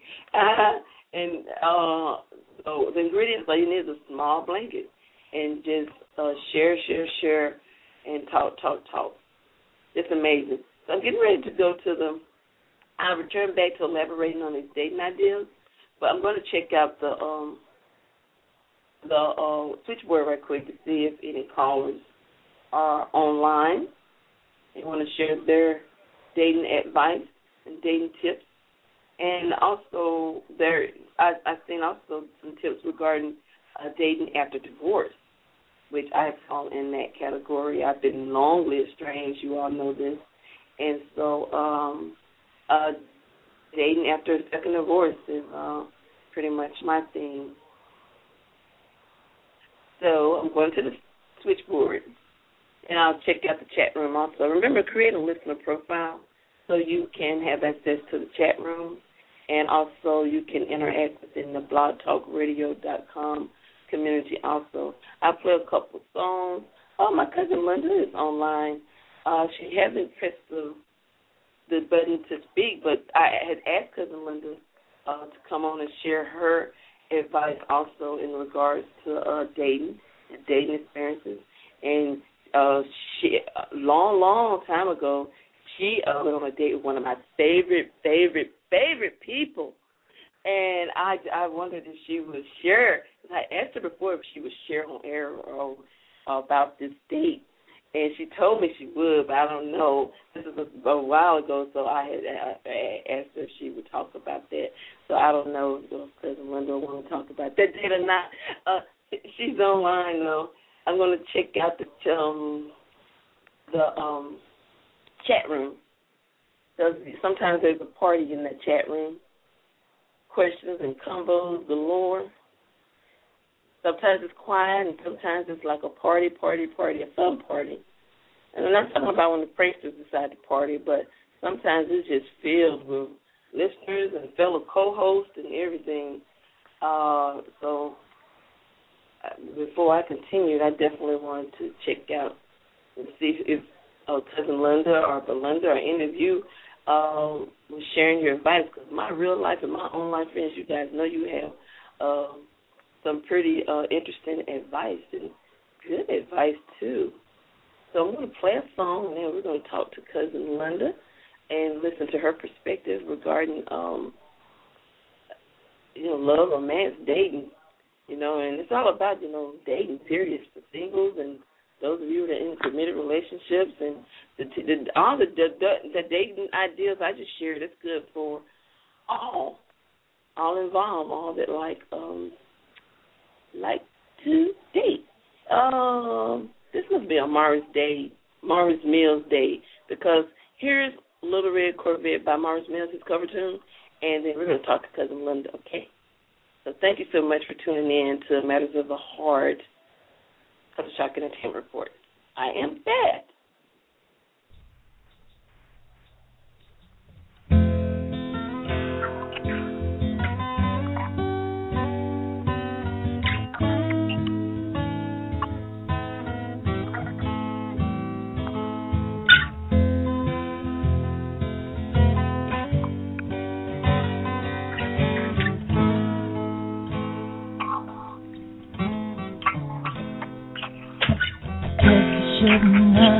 So the ingredients all you need is a small blanket and just share, and talk. It's amazing. So I'm getting ready to go to I'll return back to elaborating on these dating ideas, but I'm going to check out the switchboard right quick to see if any callers are online. They want to share their dating advice and dating tips. And also, I've seen also some tips regarding dating after divorce, which I fall in that category. I've been longly estranged. You all know this. And so dating after a second divorce is pretty much my thing. So I'm going to the switchboard, and I'll check out the chat room also. Remember, create a listener profile so you can have access to the chat room, and also you can interact within the blogtalkradio.com community also. I'll play a couple songs. Oh, my cousin Linda is online. She hasn't pressed the button to speak, but I had asked cousin Linda to come on and share her advice also in regards to dating and dating experiences. And she, long time ago, she went on a date with one of my favorite people. And I wondered if she would share. I asked her before if she would share on air or about this date. And she told me she would, but I don't know. This is a while ago, so I had asked her if she would talk about that. So I don't know if cousin Linda will want to talk about that date or not. She's online, though. I'm going to check out the chat room. Sometimes there's a party in that chat room. Questions and combos galore. Sometimes it's quiet, and sometimes it's like a party, a fun party. And I'm not talking about when the pranksters decide to party, but sometimes it's just filled with listeners and fellow co-hosts and everything. So before I continued, I definitely wanted to check out and see if cousin Linda or Belinda or any of you was sharing your advice, because my real life and my online friends, you guys know you have some pretty interesting advice and good advice, too. So I'm going to play a song, and then we're going to talk to cousin Linda and listen to her perspective regarding, love, romance, dating, and it's all about, dating, serious for singles and those of you that are in committed relationships, and all the dating ideas I just shared. It's good for all involved, all that like to date. This must be a Maurice Mills Day, because here's Little Red Corvette by Maurice Mills, his cover tune, and then we're going to talk to cousin Linda, okay? So thank you so much for tuning in to Matters of the Heart of the Shock Entertainment Report. I am back.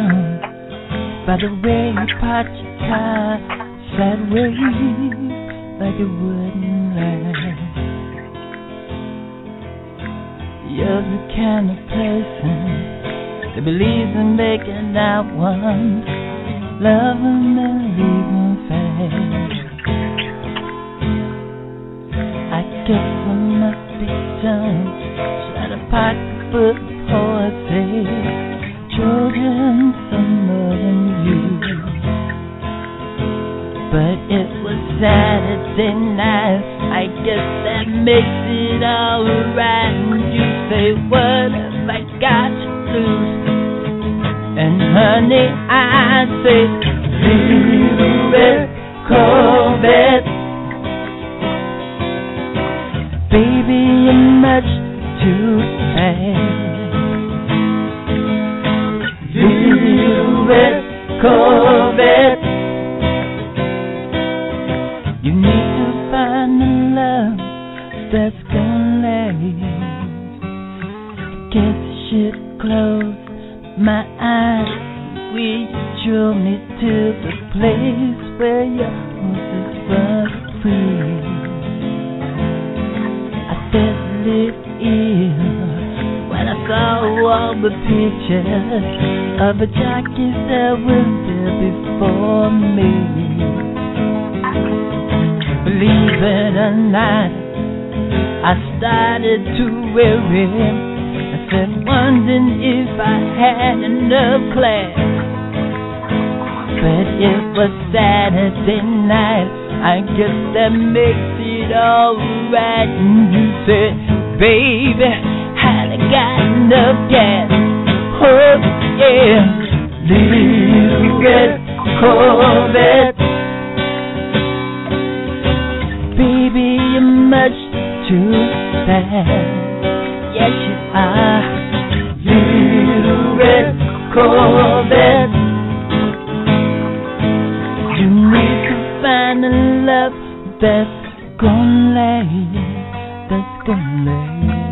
By the way you part your tie sideways, like it wouldn't last. You're the kind of person that believes in making out one, loving and leaving fast. I guess I must be done, try to pocketbook poetry, children some more than you. But it was Saturday night, I guess that makes it alright. And you say, what have I got to lose? And honey, I say, little red Corvette, baby, you're much too fast. Little red Corvette, you need to find the love that's gonna last. Guess I should close my eyes. Will you draw me to the place where your horses run free? I felt a little ill when I saw all the pictures of the jockeys that were there before me. Believe it or not, I started to worry. I said, wondering if I had enough class. But it was Saturday night, I guess that makes it alright. And you said, baby, had I got enough gas? Oh yeah, little red Corvette, baby, you're much too fast. Yes, you are. Little red Corvette, you need to find a love that's gonna last, that's gonna last.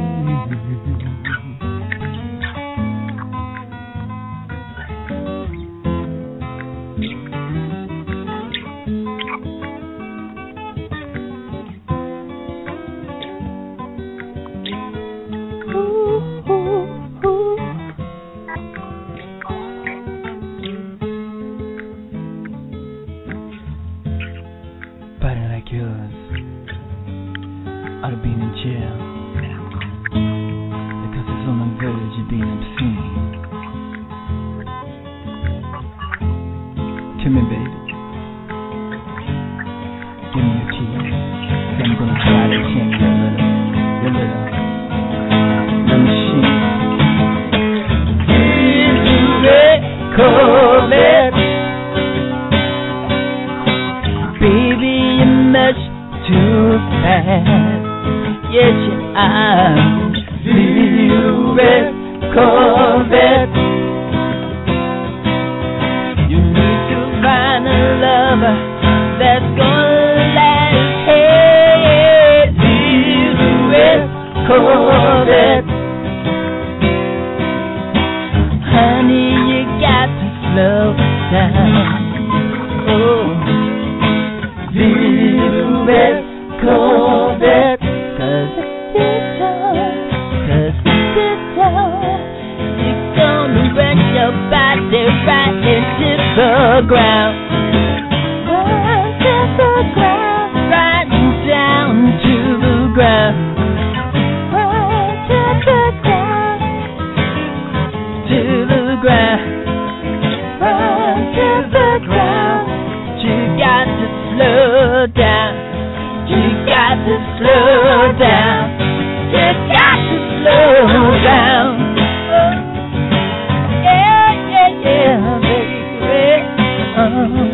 Body like yours ought to be in jail because it's on the verge of being obscene. Come here, baby. Give me your keys. I'm gonna try to change your little machine. Little red Corvette, baby, you're much too fast. Yes, you are. Little red Corvette, you need to find a lover that's gonna last. Hey, little red Corvette, honey, you got to slow down. Oh, little red Corvette, 'cause if you don't, you're gonna wreck your body right into the ground. Right to the ground, right down to the ground. Right to the ground, to the ground. Right to the ground, you got to slow down. You got to slow down. You got to slow down. Yeah, yeah, yeah, baby.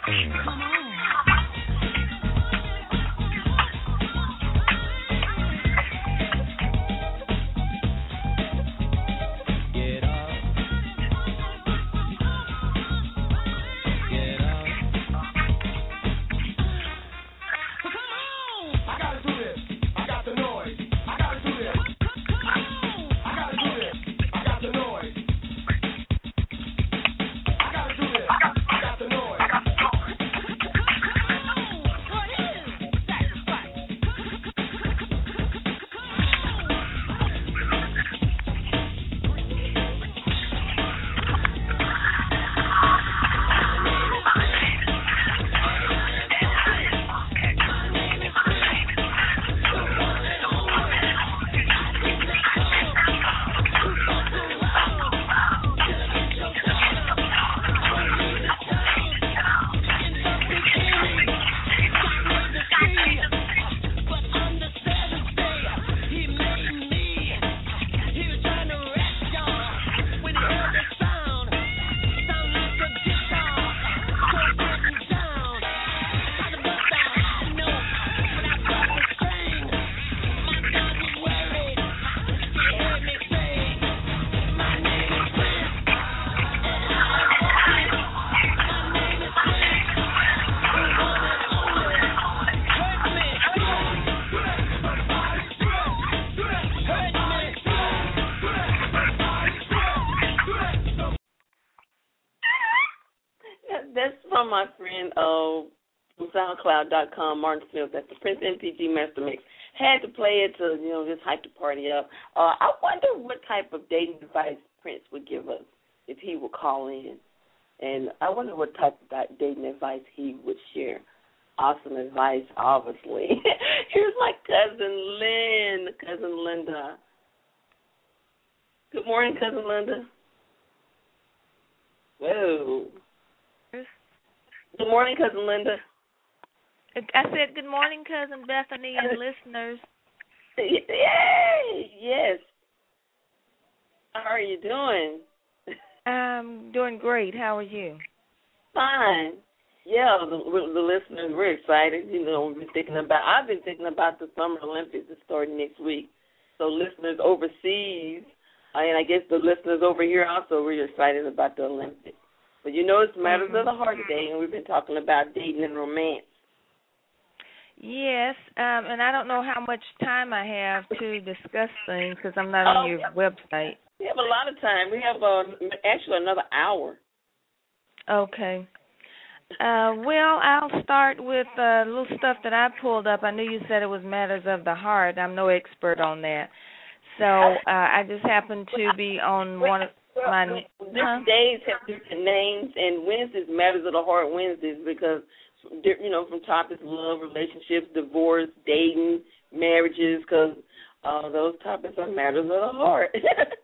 That's from my friend from SoundCloud.com, Martin Smith. That's the Prince MPG Master Mix. Had to play it to, just hype the party up. I wonder what type of dating advice Prince would give us if he would call in. And I wonder what type of dating advice he would share. Awesome advice, obviously. Here's my cousin Linda. Good morning, cousin Linda. Whoa. Good morning, cousin Linda. I said good morning, cousin Bethany and listeners. Yay! Yes. How are you doing? I'm doing great. How are you? Fine. Yeah, the listeners, we're excited. I've been thinking about the Summer Olympics that's starting next week. So listeners overseas, and I guess the listeners over here also, we're excited about the Olympics. But it's matters of the heart today, and we've been talking about dating and romance. Yes, and I don't know how much time I have to discuss things because I'm not on your website. We have a lot of time. We have actually another hour. Okay. Well, I'll start with a little stuff that I pulled up. I knew you said it was matters of the heart. I'm no expert on that. So I just happened to be on one of my... Different days have different names, and Wednesdays, Matters of the Heart Wednesdays, because, from topics, love, relationships, divorce, dating, marriages, because those topics are matters of the heart.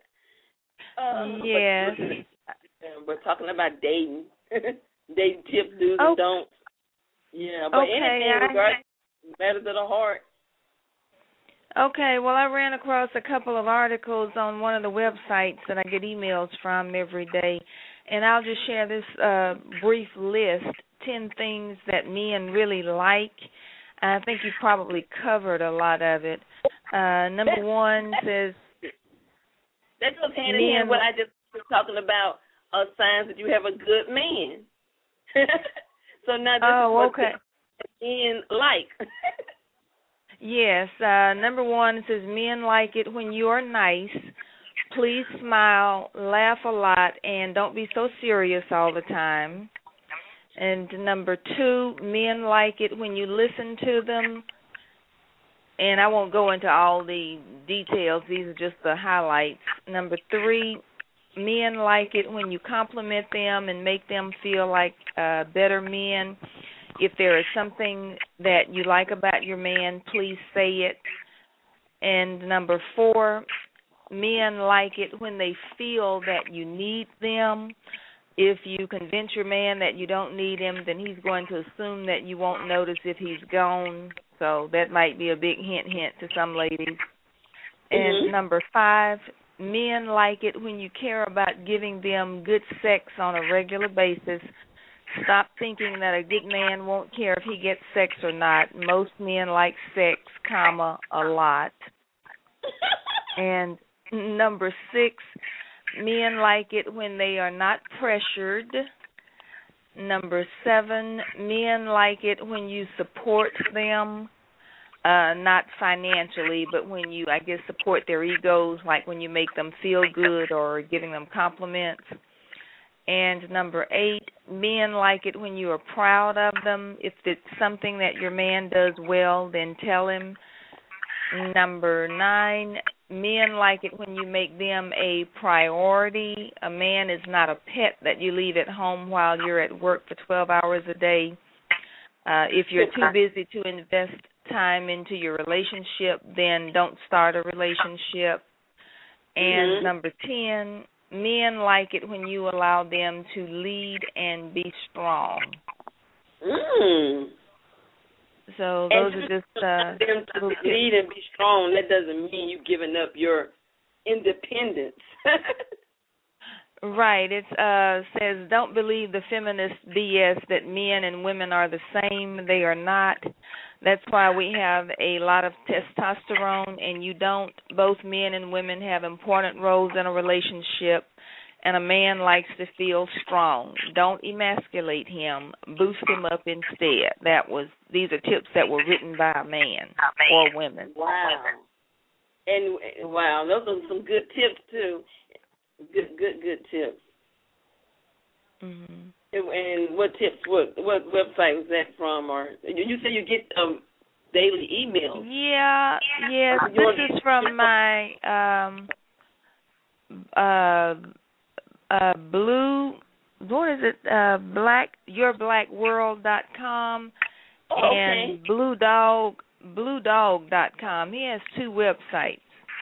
Yes. We're talking about dating. Dating tips, do's, and don'ts. Yeah, but anything regarding matters of the heart. Okay, well, I ran across a couple of articles on one of the websites that I get emails from every day, and I'll just share this brief list, 10 things that men really like. I think you probably covered a lot of it. Number one says... That goes hand in hand with what I just was talking about, signs that you have a good man. So now this is what men like. Yes. Number one, it says men like it when you are nice. Please smile, laugh a lot, and don't be so serious all the time. And number two, men like it when you listen to them. And I won't go into all the details. These are just the highlights. Number three, men like it when you compliment them and make them feel like better men. If there is something that you like about your man, please say it. And number four, men like it when they feel that you need them. If you convince your man that you don't need him, then he's going to assume that you won't notice if he's gone. So that might be a big hint to some ladies. And number five, men like it when you care about giving them good sex on a regular basis. stop thinking that a good man won't care if he gets sex or not. Most men like sex, comma, a lot. And number 6, men like it when they are not pressured. Number 7, men like it when you support them, not financially, but when you, I guess, support their egos, like when you make them feel good or giving them compliments. And number 8, men like it when you are proud of them. If it's something that your man does well, then tell him. Number 9, men like it when you make them a priority. A man is not a pet that you leave at home while you're at work for 12 hours a day. If you're too busy to invest time into your relationship, then don't start a relationship. And number 10, men like it when you allow them to lead and be strong. So those are just them to lead and be strong. That doesn't mean you giving up your independence. Right. It says don't believe the feminist BS that men and women are the same. They are not. That's why we have a lot of testosterone, and you don't. Both men and women have important roles in a relationship, and a man likes to feel strong. Don't emasculate him. Boost him up instead. These are tips that were written by a man or women. Wow. And wow, those are some good tips too. Good tips. Mm-hmm. And what tips? What website was that from? Or you say you get daily emails? Yeah. Yes. This is from my blue. What is it? YourBlackWorld.com and BlueDog.com. He has 2 websites.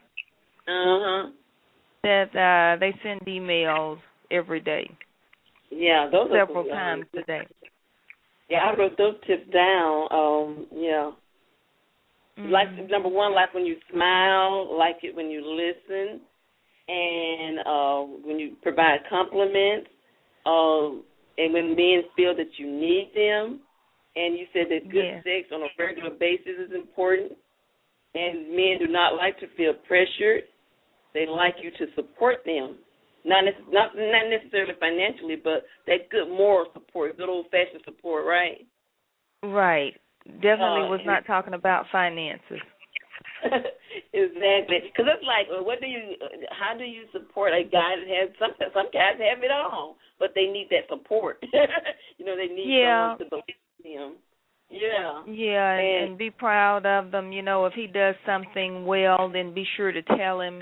That they send emails every day. Yeah, those several times a day. Yeah, I wrote those tips down. Yeah. Like number 1, like when you smile, like it when you listen, and when you provide compliments, and when men feel that you need them, and you said that good sex on a regular basis is important, and men do not like to feel pressured. They like you to support them, not necessarily financially, but that good moral support, good old-fashioned support, right? Right. Definitely was not talking about finances. Exactly, because it's like, how do you support a guy that has some guys have it all, but they need that support. They need someone to believe in him. Yeah, and be proud of them. If he does something well, then be sure to tell him.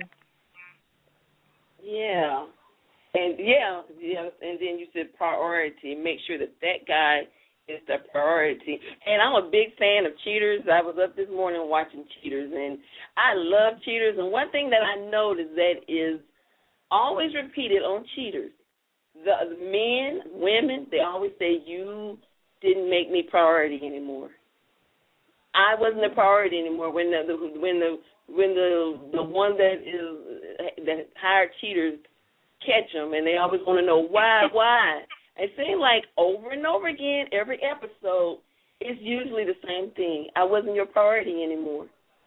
Yeah, and then you said priority. Make sure that guy is the priority. And I'm a big fan of Cheaters. I was up this morning watching Cheaters, and I love Cheaters. And one thing that I noticed that is always repeated on Cheaters, the men, women, they always say, you didn't make me priority anymore. I wasn't a priority anymore. When the one that hired cheaters catch them, and they always want to know why. It seems like over and over again, every episode, it's usually the same thing. I wasn't your priority anymore.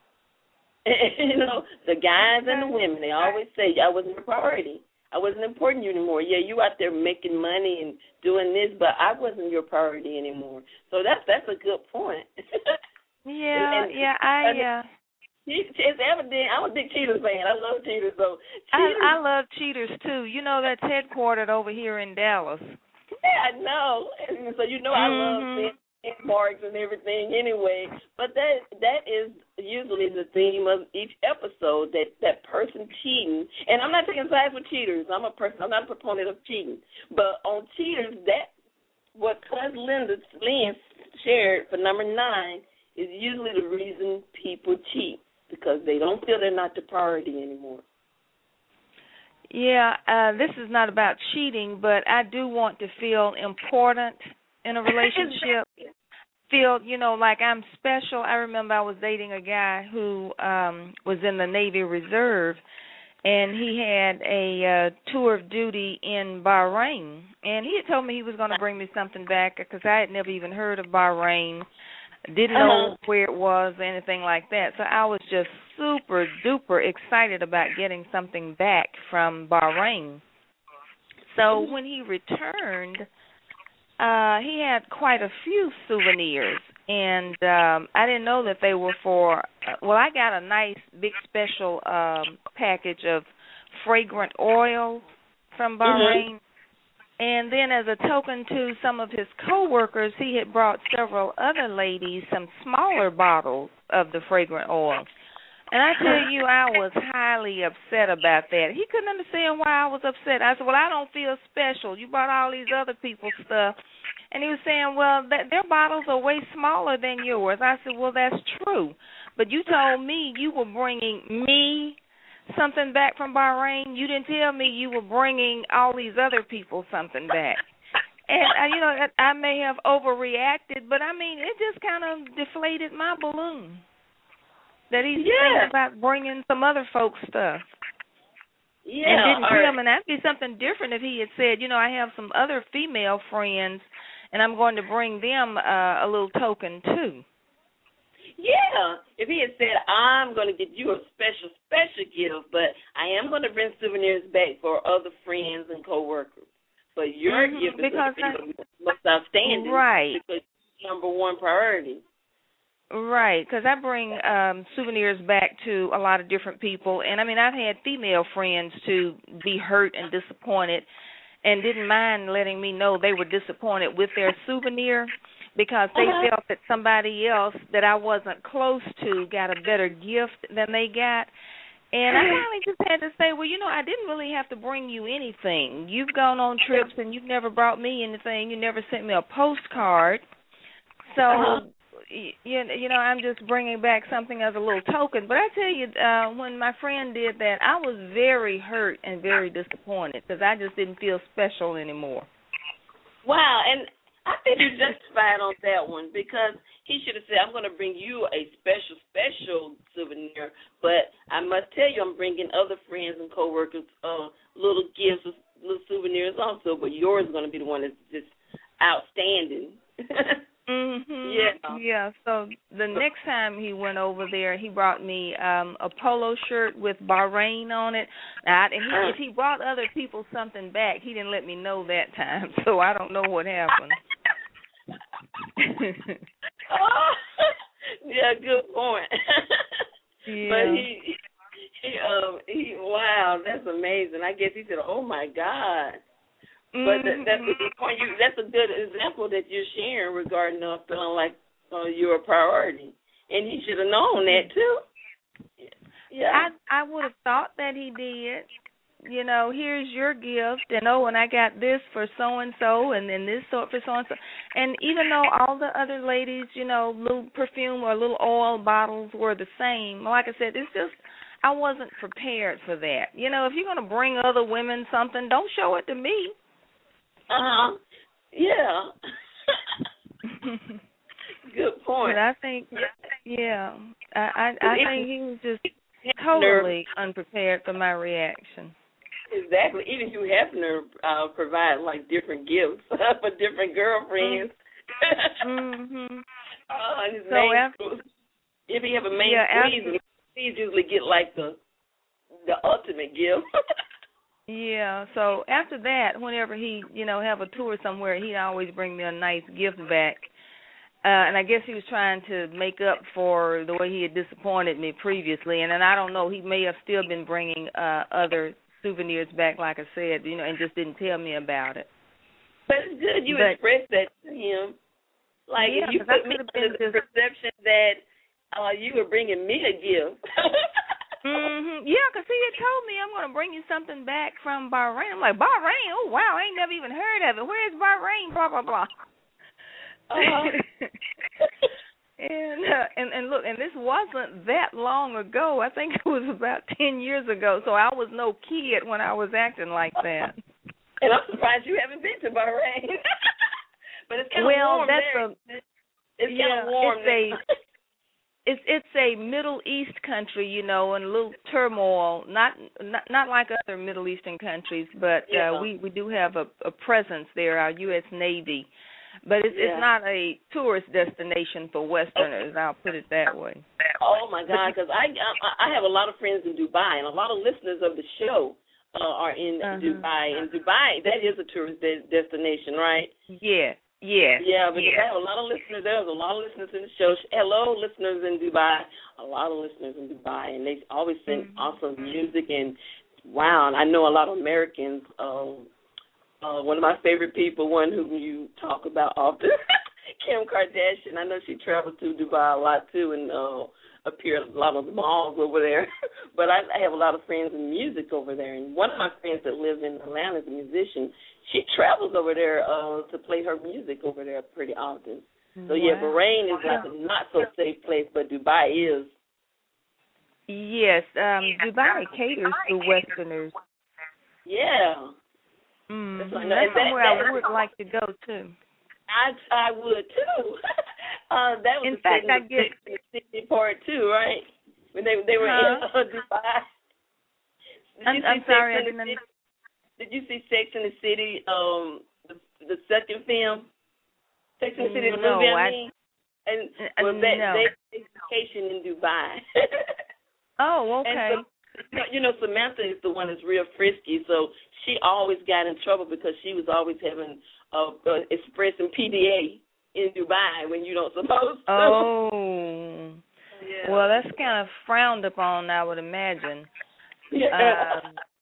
The guys and the women, they always say, I wasn't your priority. I wasn't important to you anymore. Yeah, you out there making money and doing this, but I wasn't your priority anymore. So that's a good point. It's evident. I'm a big Cheaters fan. I love Cheaters. So I love Cheaters too. That's headquartered over here in Dallas. Yeah, I know. And so I love marks and everything anyway. But that is usually the theme of each episode, that person cheating. And I'm not taking sides with cheaters. I'm not a proponent of cheating. But on Cheaters, what Cousin Lynn shared for number 9 is usually the reason people cheat, because they don't feel they're not the priority anymore. Yeah, this is not about cheating, but I do want to feel important in a relationship. Feel, like I'm special. I remember I was dating a guy who was in the Navy Reserve, and he had a tour of duty in Bahrain. And he had told me he was going to bring me something back because I had never even heard of Bahrain, didn't know where it was, anything like that. So I was just super duper excited about getting something back from Bahrain. So when he returned, he had quite a few souvenirs, and I didn't know that they were for, well, I got a nice big special package of fragrant oils from Bahrain, and then as a token to some of his coworkers, he had brought several other ladies some smaller bottles of the fragrant oil. And I tell you, I was highly upset about that. He couldn't understand why I was upset. I said, well, I don't feel special. You brought all these other people's stuff. And he was saying, well, their bottles are way smaller than yours. I said, well, that's true. But you told me you were bringing me something back from Bahrain. You didn't tell me you were bringing all these other people something back. And, you know, I may have overreacted, but, I mean, it just kind of deflated my balloon. That he's thinking about bringing some other folks' stuff. Yeah. And didn't tell him, and that'd be something different if he had said, you know, I have some other female friends, and I'm going to bring them a little token, too. Yeah. If he had said, I'm going to get you a special gift, but I am going to bring souvenirs back for other friends and coworkers. But your gift is going to be the most outstanding. Right. Because it's number one priority. Right, because I bring souvenirs back to a lot of different people. And, I mean, I've had female friends to be hurt and disappointed and didn't mind letting me know they were disappointed with their souvenir because they felt that somebody else that I wasn't close to got a better gift than they got. And I finally just had to say, well, you know, I didn't really have to bring you anything. You've gone on trips and you've never brought me anything. You never sent me a postcard. So... You know, I'm just bringing back something as a little token. But I tell you, when my friend did that, I was very hurt and very disappointed because I just didn't feel special anymore. Wow, and I think you're justified on that one because he should have said, I'm going to bring you a special souvenir, but I must tell you I'm bringing other friends and coworkers little gifts, little souvenirs also, but yours is going to be the one that's just outstanding. Yeah, so the next time he went over there, he brought me a polo shirt with Bahrain on it. And if he brought other people something back, he didn't let me know that time, so I don't know what happened. Yeah, good point. Yeah. But he wow, that's amazing. I guess he said, oh my God. But that's a good point. That's a good example that you're sharing regarding feeling like you're a priority, and he should have known that too. Yeah, I would have thought that he did. You know, here's your gift, and and I got this for so and so, and then this sort for so and so. And even though all the other ladies, you know, little perfume or little oil bottles were the same, like I said, it's just I wasn't prepared for that. You know, if you're going to bring other women something, don't show it to me. Yeah. Good point. But I think, I think he was just totally unprepared for my reaction. Exactly. Even Hugh Hefner provide like different gifts for different girlfriends. If he have a main squeeze, he usually get like the ultimate gift. Yeah, so after that, whenever he, you know, have a tour somewhere, he'd always bring me a nice gift back. And I guess he was trying to make up for the way he had disappointed me previously. And then I don't know, he may have still been bringing other souvenirs back, like I said, you know, and just didn't tell me about it. But it's good you expressed that to him. Like, yeah, you put me under the perception that you were bringing me a gift. Yeah, because he had told me I'm going to bring you something back from Bahrain. I'm like, Bahrain? Oh, wow, I ain't never even heard of it. Where's Bahrain? Blah, blah, blah. And look, and this wasn't that long ago. I think it was about 10 years ago, so I was no kid when I was acting like that. And I'm surprised you haven't been to Bahrain. But it's kind of warm there. It's kind of warm there. it's a Middle East country, you know, and a little turmoil. Not like other Middle Eastern countries, but we do have a presence there. Our U.S. Navy, but it's not a tourist destination for Westerners. I'll put it that way. Oh my God! Because I have a lot of friends in Dubai, and a lot of listeners of the show are in Dubai. And Dubai, that is a tourist destination, right? Yeah. Yeah. Yeah, because I have a lot of listeners. There's a lot of listeners in the show. Hello, listeners in Dubai. A lot of listeners in Dubai, and they always send awesome music. And wow, and I know a lot of Americans. One of my favorite people, one whom you talk about often, Kim Kardashian. I know she travels to Dubai a lot too, and appear at a lot of the malls over there. But I have a lot of friends in music over there, and one of my friends that lives in Atlanta is a musician. She travels over there to play her music over there pretty often. So, Bahrain is like a not-so-safe place, but Dubai is. Yes, Dubai caters to Westerners. Yeah. That's somewhere I would like to go, too. I would, too. That was in fact, I get the city part, too, right? When they were in Dubai. I'm sorry, I didn't understand. Did you see Sex and the City, the second film? Sex and the City, the movie, I mean? And they vacation in Dubai. Oh, okay. And so, Samantha is the one that's real frisky, so she always got in trouble because she was always having expressing PDA in Dubai when you don't supposed to. Oh. Yeah. Well, that's kind of frowned upon, I would imagine. Yeah.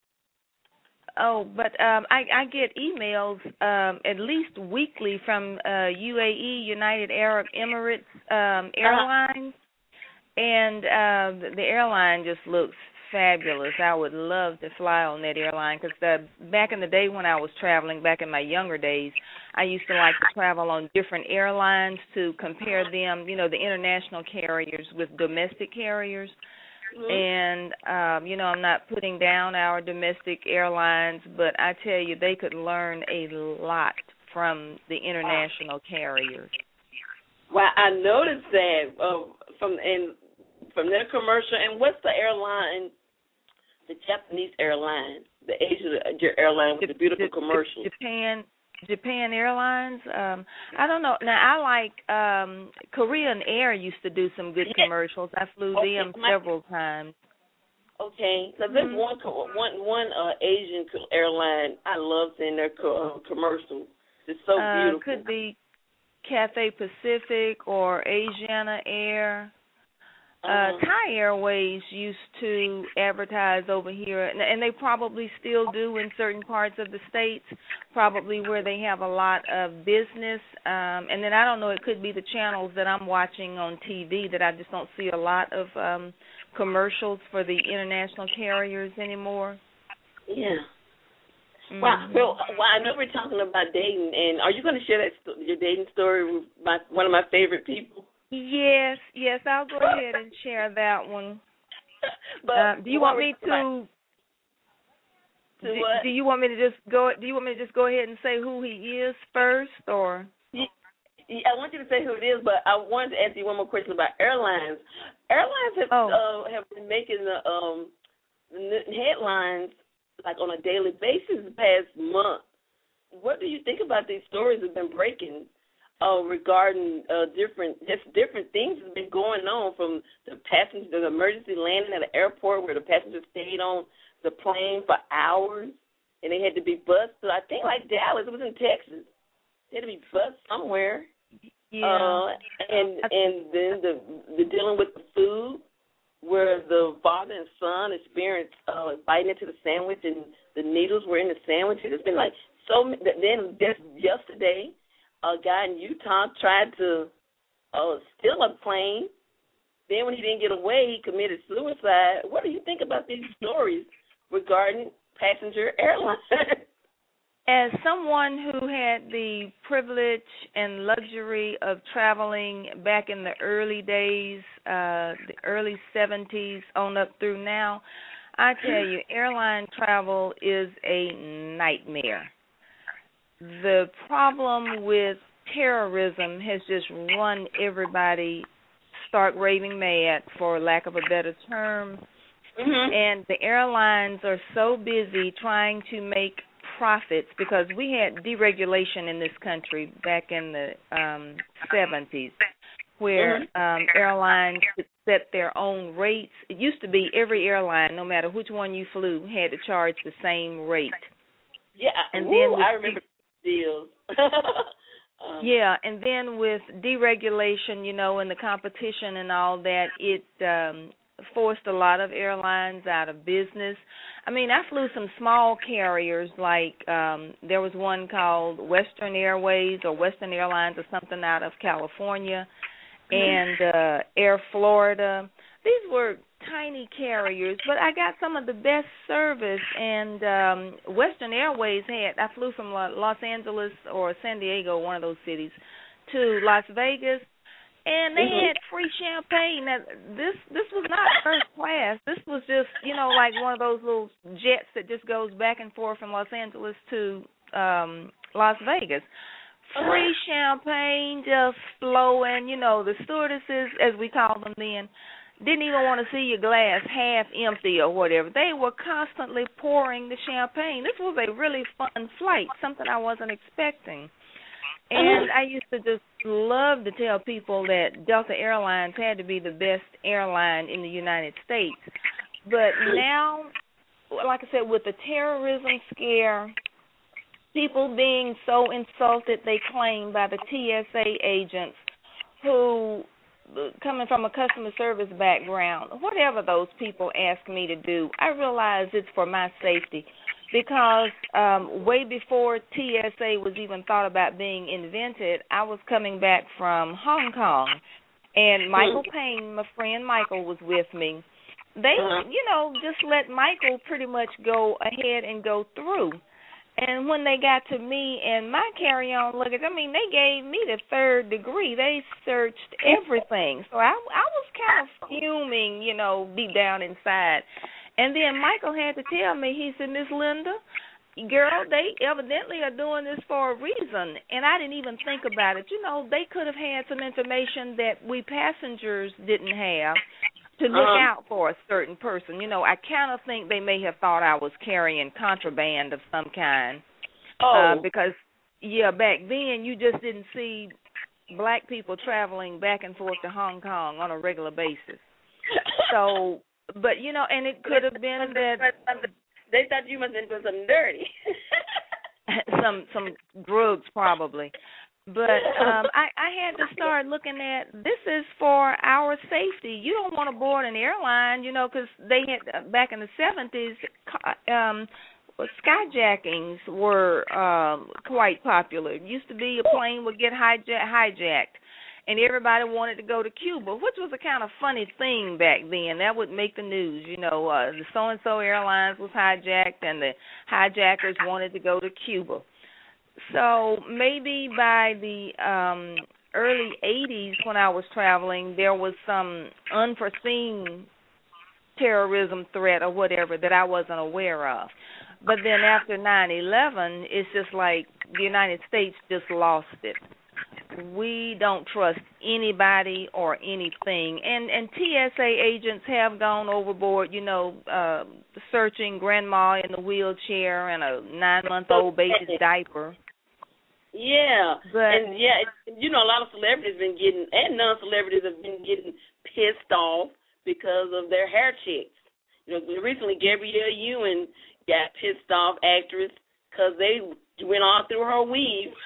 But I get emails at least weekly from UAE, United Arab Emirates Airlines, and the airline just looks fabulous. I would love to fly on that airline because back in the day when I was traveling, back in my younger days, I used to like to travel on different airlines to compare them, the international carriers with domestic carriers. And, I'm not putting down our domestic airlines, but I tell you, they could learn a lot from the international carriers. Well, I noticed that from their commercial. And what's the airline, the Japanese airline, the Asian airline with the beautiful commercials? Japan Airlines. I don't know. Now, I like Korean Air used to do some good commercials. I flew them several times. Okay. So there's one Asian airline I love seeing their commercials. It's so beautiful. Could be Cathay Pacific or Asiana Air. Thai Airways used to advertise over here, and they probably still do in certain parts of the states, probably where they have a lot of business. And then I don't know, it could be the channels that I'm watching on TV that I just don't see a lot of commercials for the international carriers anymore. Yeah. Well, I know we're talking about dating, and are you going to share your dating story with one of my favorite people? Yes, I'll go ahead and share that one. But do you want me to? Do you want me to just go? Do you want me to just go ahead and say who he is first, or? Yeah, I want you to say who it is, but I wanted to ask you one more question about airlines. Airlines have been making the headlines like on a daily basis the past month. What do you think about these stories that have been breaking? Regarding different things that's been going on, from the emergency landing at the airport where the passengers stayed on the plane for hours and they had to be bused. So I think like Dallas, it was in Texas. They had to be bused somewhere. Yeah. And then the dealing with the food, where the father and son experienced biting into the sandwich and the needles were in the sandwich. It's been like so. Then just yesterday, a guy in Utah tried to steal a plane. Then when he didn't get away, he committed suicide. What do you think about these stories regarding passenger airlines? As someone who had the privilege and luxury of traveling back in the early days, the early 70s on up through now, I tell you, airline travel is a nightmare. The problem with terrorism has just run everybody stark raving mad, for lack of a better term. And the airlines are so busy trying to make profits, because we had deregulation in this country back in the 70s, where airlines could set their own rates. It used to be every airline, no matter which one you flew, had to charge the same rate. Yeah, and then I remember deals. Yeah, and then with deregulation, and the competition and all that, it forced a lot of airlines out of business. I mean, I flew some small carriers, like there was one called Western Airways or Western Airlines or something out of California, and Air Florida. These were tiny carriers, but I got some of the best service. And Western Airways I flew from Los Angeles or San Diego, one of those cities, to Las Vegas, and they had free champagne. Now, this was not first class. This was just, like one of those little jets that just goes back and forth from Los Angeles to Las Vegas. Free champagne just flowing. The stewardesses, as we called them then, didn't even want to see your glass half empty or whatever. They were constantly pouring the champagne. This was a really fun flight, something I wasn't expecting. And I used to just love to tell people that Delta Airlines had to be the best airline in the United States. But now, like I said, with the terrorism scare, people being so insulted, they claim, by the TSA agents who, coming from a customer service background, whatever those people ask me to do, I realize it's for my safety, because way before TSA was even thought about being invented, I was coming back from Hong Kong, and Michael Payne, my friend Michael, was with me. They, just let Michael pretty much go ahead and go through. And when they got to me and my carry-on luggage, they gave me the third degree. They searched everything. So I was kind of fuming, deep down inside. And then Michael had to tell me, he said, Miss Linda, girl, they evidently are doing this for a reason. And I didn't even think about it. They could have had some information that we passengers didn't have to look out for a certain person. I kind of think they may have thought I was carrying contraband of some kind. Because, back then you just didn't see black people traveling back and forth to Hong Kong on a regular basis. So, but, and it could have been that they thought you must have done something dirty. some drugs probably. But I had to start looking at, this is for our safety. You don't want to board an airline, because they had, back in the 70s, skyjackings were quite popular. It used to be a plane would get hijacked, and everybody wanted to go to Cuba, which was a kind of funny thing back then. That would make the news, the so-and-so airlines was hijacked, and the hijackers wanted to go to Cuba. So maybe by the early 80s when I was traveling, there was some unforeseen terrorism threat or whatever that I wasn't aware of. But then after 9/11, it's just like the United States just lost it. We don't trust anybody or anything. And TSA agents have gone overboard, searching grandma in the wheelchair and a 9-month-old baby's diaper. Yeah, but, and a lot of celebrities been getting, and non-celebrities have been getting pissed off because of their hair checks. Recently Gabrielle Union got pissed off, actress, because they went all through her weave.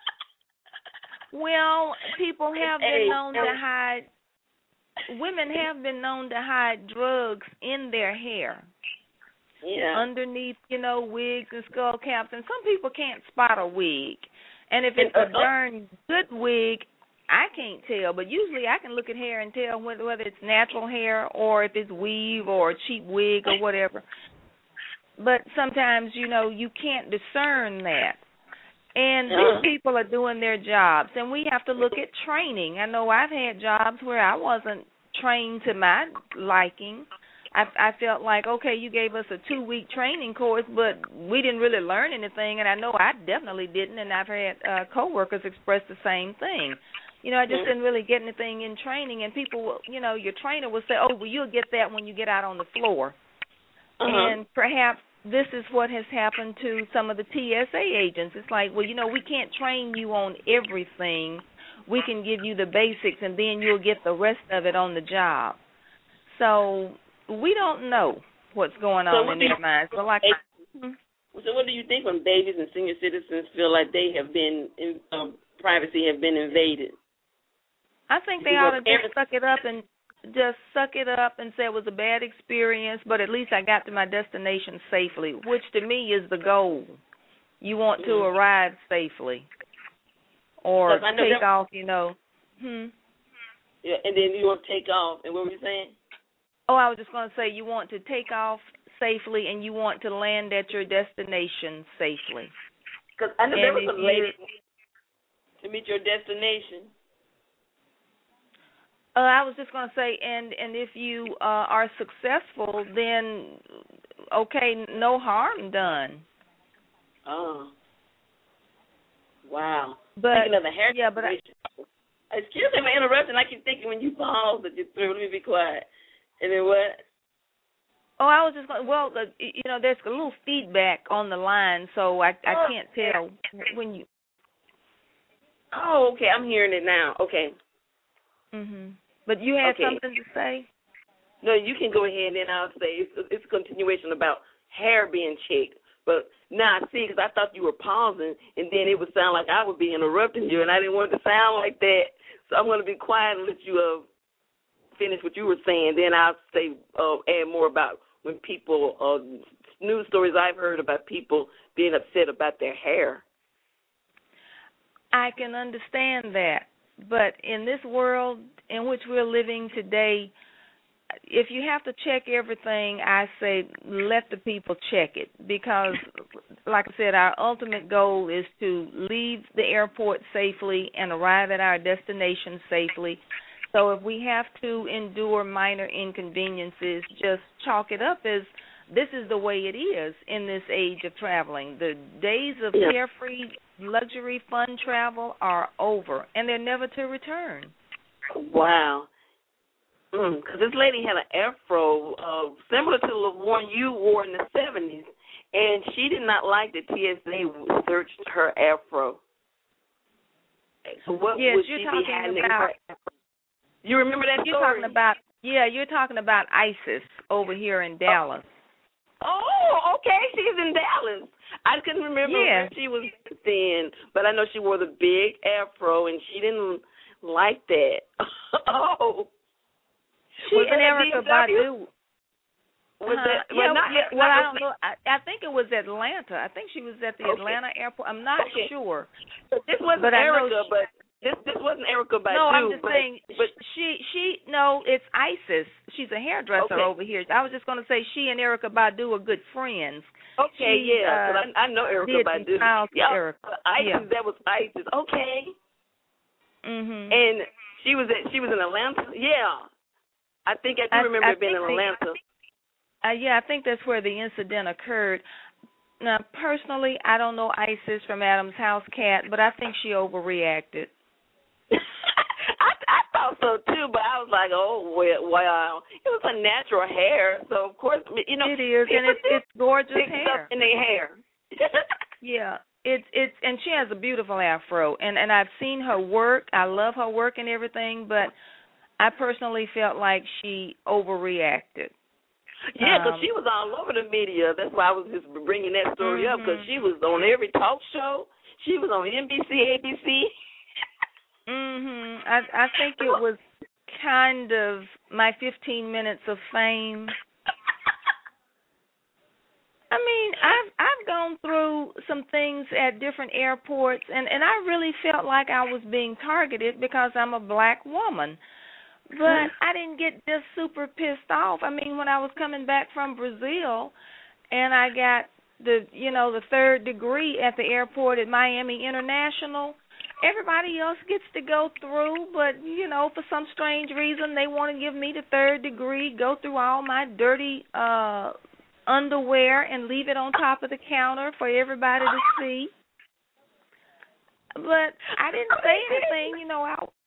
Well, people have been known to hide. Women have been known to hide drugs in their hair. Yeah. Underneath, wigs and skull caps, and some people can't spot a wig. And if it's a darn good wig, I can't tell. But usually I can look at hair and tell whether it's natural hair or if it's weave or a cheap wig or whatever. But sometimes, you can't discern that. And these people are doing their jobs, and we have to look at training. I know I've had jobs where I wasn't trained to my liking. I felt like, okay, you gave us a 2-week training course, but we didn't really learn anything, and I know I definitely didn't, and I've had coworkers express the same thing. I just didn't really get anything in training. And people, your trainer will say, oh, well, you'll get that when you get out on the floor. And perhaps this is what has happened to some of the TSA agents. It's like, well, we can't train you on everything. We can give you the basics, and then you'll get the rest of it on the job. So we don't know what's going on in their minds. But so what do you think when babies and senior citizens feel like they have been, privacy have been invaded? I think they ought to just suck it up and say it was a bad experience, but at least I got to my destination safely, which to me is the goal. You want to arrive safely or take off, Yeah, and then you want to take off. And what were you saying? Oh, I was just going to say you want to take off safely and you want to land at your destination safely. Because I know there was a lady to meet your destination. I was just going to say, and if you are successful, then, okay, no harm done. Oh. Wow. But, speaking of the hair situation. Excuse me for interrupting. I keep thinking when you pause that you're through. Let me be quiet. And then what? Oh, I was just going, there's a little feedback on the line, so I can't tell when you. Oh, okay. I'm hearing it now. Okay. But you had something to say? No, you can go ahead and I'll say it's a continuation about hair being checked. But now I see, because I thought you were pausing, and then it would sound like I would be interrupting you, and I didn't want it to sound like that. So I'm going to be quiet and let you finish what you were saying. Then I'll say add more about when people, news stories I've heard about people being upset about their hair. I can understand that. But in this world in which we're living today, if you have to check everything, I say let the people check it. Because, like I said, our ultimate goal is to leave the airport safely and arrive at our destination safely. So if we have to endure minor inconveniences, just chalk it up as this is the way it is in this age of traveling. The days of carefree, luxury, fun travel are over, and they're never to return. Wow. Because this lady had an afro similar to the one you wore in the 70s, and she did not like that TSA searched her afro. So what would she be having in her afro? You remember that story? You're talking about ISIS over here in Dallas. Oh, okay. She's in Dallas. I couldn't remember where she was then, but I know she wore the big afro, and she didn't like that. Oh. She and Erykah Badu. I don't know. I think it was Atlanta. I think she was at the Atlanta airport. I'm not sure. This wasn't Erykah, but this wasn't Erykah Badu. No, I'm just saying. But it's Isis. She's a hairdresser over here. I was just going to say she and Erykah Badu are good friends. Okay, I know Erykah Badu. Isis, that was Isis. Okay. And she was in Atlanta. Yeah. I think I do remember being in Atlanta. I think that's where the incident occurred. Now, personally, I don't know Isis from Adam's House Cat, but I think she overreacted. I thought so too, but I was like, oh wow, it was a natural hair, so of course it is, and it's gorgeous hair in their hair. Yeah, it's and she has a beautiful afro, and I've seen her work. I love her work and everything, but I personally felt like she overreacted. Yeah, because she was all over the media. That's why I was just bringing that story up, because she was on every talk show. She was on NBC, ABC. I think it was kind of my 15 minutes of fame. I mean, I've gone through some things at different airports, and I really felt like I was being targeted because I'm a black woman. But I didn't get just super pissed off. I mean, when I was coming back from Brazil and I got the third degree at the airport at Miami International, everybody else gets to go through, but, for some strange reason, they want to give me the third degree, go through all my dirty underwear and leave it on top of the counter for everybody to see. But I didn't say anything,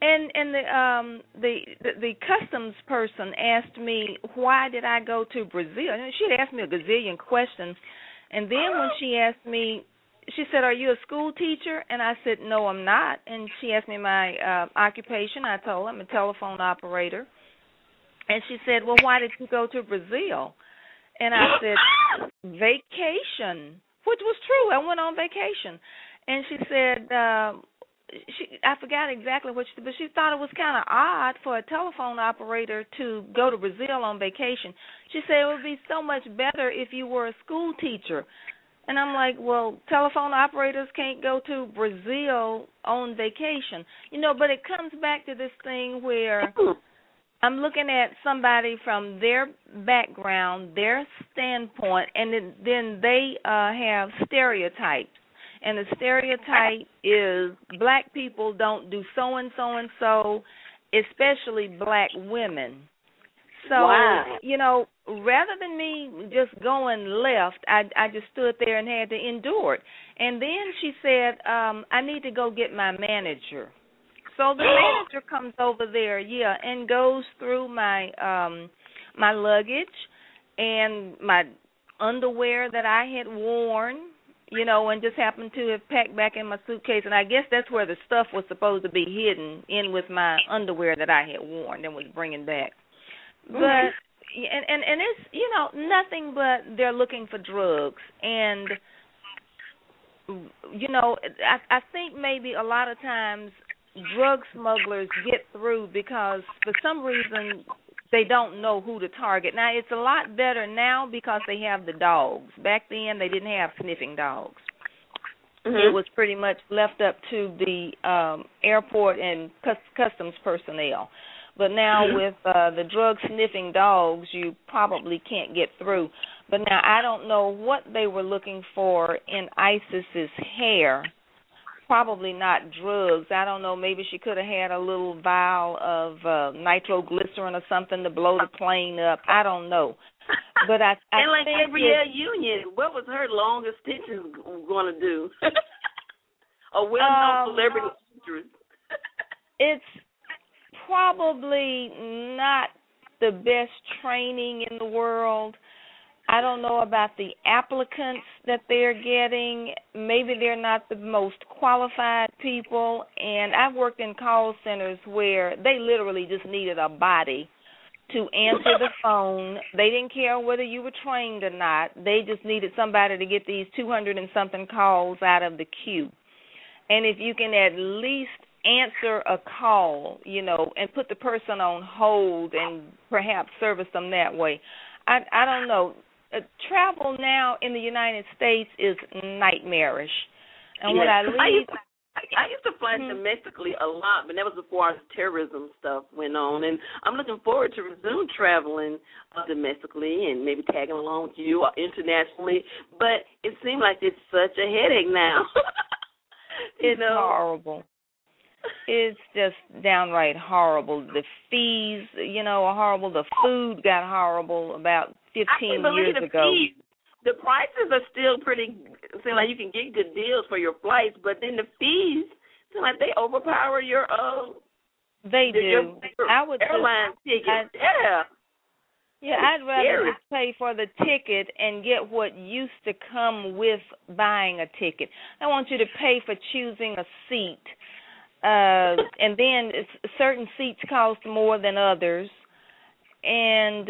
And the customs person asked me why did I go to Brazil. And she had asked me a gazillion questions, and then when she asked me, she said, "Are you a school teacher?" And I said, "No, I'm not." And she asked me my occupation. I told her I'm a telephone operator. And she said, "Well, why did you go to Brazil?" And I said, "Vacation," which was true. I went on vacation. And she said, I forgot exactly what she said, but she thought it was kind of odd for a telephone operator to go to Brazil on vacation. She said it would be so much better if you were a school teacher. And I'm like, well, telephone operators can't go to Brazil on vacation. But it comes back to this thing where I'm looking at somebody from their background, their standpoint, and then they have stereotypes. And the stereotype is black people don't do so and so and so, especially black women. So, wow. Rather than me just going left, I just stood there and had to endure it. And then she said, I need to go get my manager. So the manager comes over there, and goes through my my luggage and my underwear that I had worn, and just happened to have packed back in my suitcase. And I guess that's where the stuff was supposed to be hidden, in with my underwear that I had worn and was bringing back. But and it's nothing but they're looking for drugs. And I think maybe a lot of times drug smugglers get through because for some reason they don't know who to target. Now, it's a lot better now because they have the dogs. Back then they didn't have sniffing dogs. It was pretty much left up to the airport and customs personnel. But now with the drug-sniffing dogs, you probably can't get through. But now I don't know what they were looking for in Isis's hair. Probably not drugs. I don't know. Maybe she could have had a little vial of nitroglycerin or something to blow the plane up. I don't know. But I and like think Gabrielle Union, what was her long extensions going to do? A well-known celebrity actress. It's probably not the best training in the world. I don't know about the applicants that they're getting. Maybe they're not the most qualified people. And I've worked in call centers where they literally just needed a body to answer the phone. They didn't care whether you were trained or not. They just needed somebody to get these 200 and something calls out of the queue. And if you can at least answer a call, and put the person on hold and perhaps service them that way. I don't know. Travel now in the United States is nightmarish. And when I leave... I used to fly domestically a lot, but that was before terrorism stuff went on. And I'm looking forward to resume traveling domestically and maybe tagging along with you internationally. But it seems like it's such a headache now. It's horrible. It's just downright horrible. The fees, are horrible. The food got horrible about 15 years ago. Fees. The prices are still pretty, seem like you can get good deals for your flights, but then the fees seem like they overpower your They do. I would airline ticket. Yeah, I'd rather just pay for the ticket and get what used to come with buying a ticket. I want you to pay for choosing a seat. And then certain seats cost more than others. And,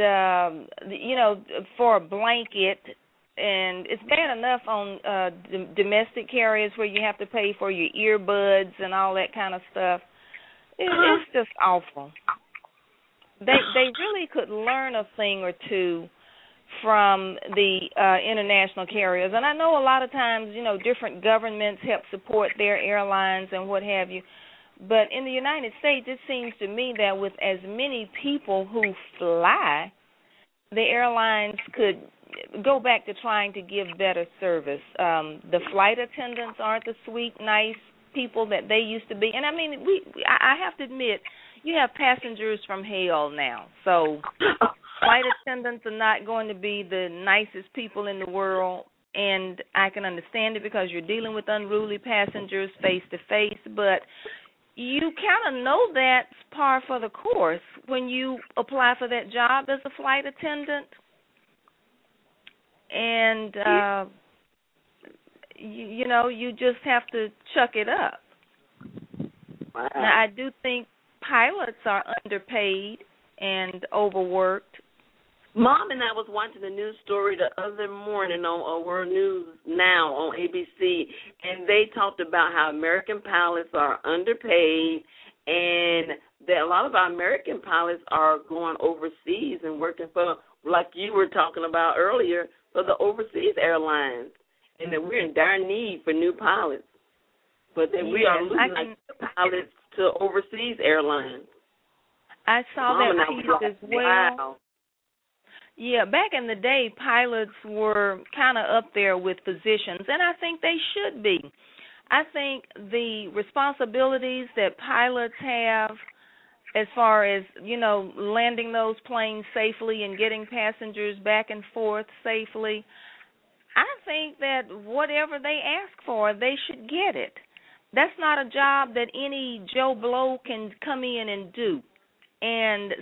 for a blanket, and it's bad enough on domestic carriers where you have to pay for your earbuds and all that kind of stuff. It's just awful. They really could learn a thing or two from the international carriers. And I know a lot of times, different governments help support their airlines and what have you. But in the United States, it seems to me that with as many people who fly, the airlines could go back to trying to give better service. The flight attendants aren't the sweet, nice people that they used to be. And, I mean, I have to admit, you have passengers from hell now. So flight attendants are not going to be the nicest people in the world, and I can understand it because you're dealing with unruly passengers face to face. But you kind of know that's par for the course when you apply for that job as a flight attendant. And, you just have to chuck it up. Wow. Now, I do think pilots are underpaid and overworked. Mom and I was watching a news story the other morning on World News Now on ABC, and they talked about how American pilots are underpaid, and that a lot of our American pilots are going overseas and working for, like you were talking about earlier, for the overseas airlines, and that we're in dire need for new pilots, but that we are losing pilots to overseas airlines. I saw that piece as well. Wow. Yeah, back in the day, pilots were kind of up there with physicians, and I think they should be. I think the responsibilities that pilots have as far as, landing those planes safely and getting passengers back and forth safely, I think that whatever they ask for, they should get it. That's not a job that any Joe Blow can come in and do. And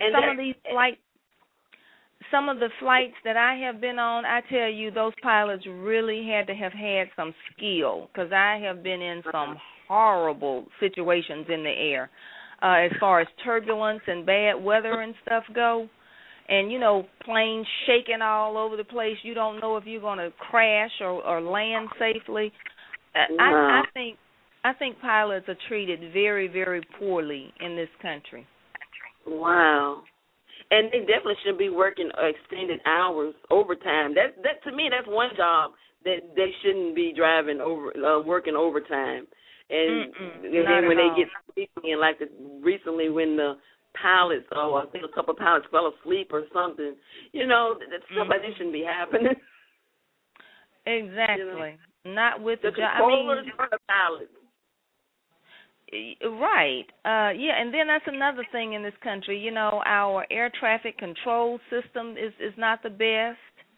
some of the flights that I have been on, I tell you, those pilots really had to have had some skill, because I have been in some horrible situations in the air as far as turbulence and bad weather and stuff go. And, planes shaking all over the place. You don't know if you're going to crash or land safely. Wow. I think pilots are treated very, very poorly in this country. Wow. And they definitely should be working extended hours, overtime. That to me, that's one job that they shouldn't be working overtime. And then when they get sleepy, and like recently when the pilots, I think a couple of pilots fell asleep or something, that stuff like that shouldn't be happening. Exactly. Not with the job. controllers or the pilots. Right. And then that's another thing in this country. Our air traffic control system is not the best.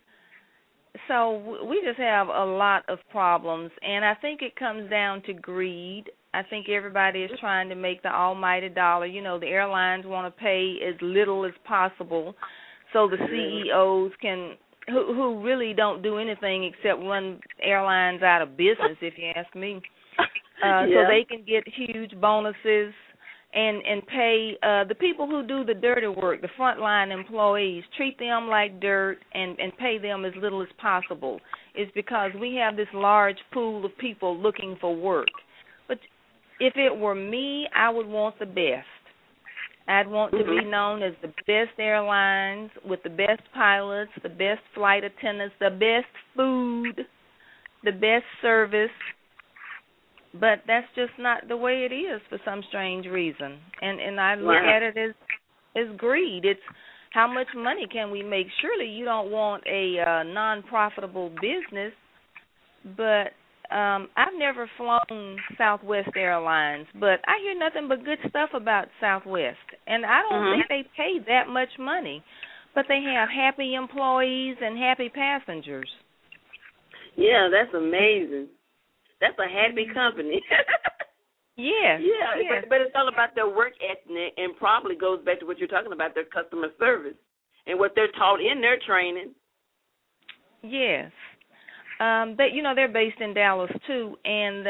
So we just have a lot of problems, and I think it comes down to greed. I think everybody is trying to make the almighty dollar. The airlines want to pay as little as possible so the CEOs can, who really don't do anything except run airlines out of business, if you ask me. So they can get huge bonuses and pay the people who do the dirty work, the frontline employees, treat them like dirt and pay them as little as possible. It's because we have this large pool of people looking for work. But if it were me, I would want the best. I'd want to be known as the best airlines with the best pilots, the best flight attendants, the best food, the best service. But that's just not the way it is for some strange reason. And I look at it as greed. It's how much money can we make? Surely you don't want a non-profitable business. But I've never flown Southwest Airlines, but I hear nothing but good stuff about Southwest. And I don't think they pay that much money. But they have happy employees and happy passengers. Yeah, that's amazing. That's a happy company. Yes. But it's all about their work ethic, and probably goes back to what you're talking about, their customer service and what they're taught in their training. Yes. But they're based in Dallas too, and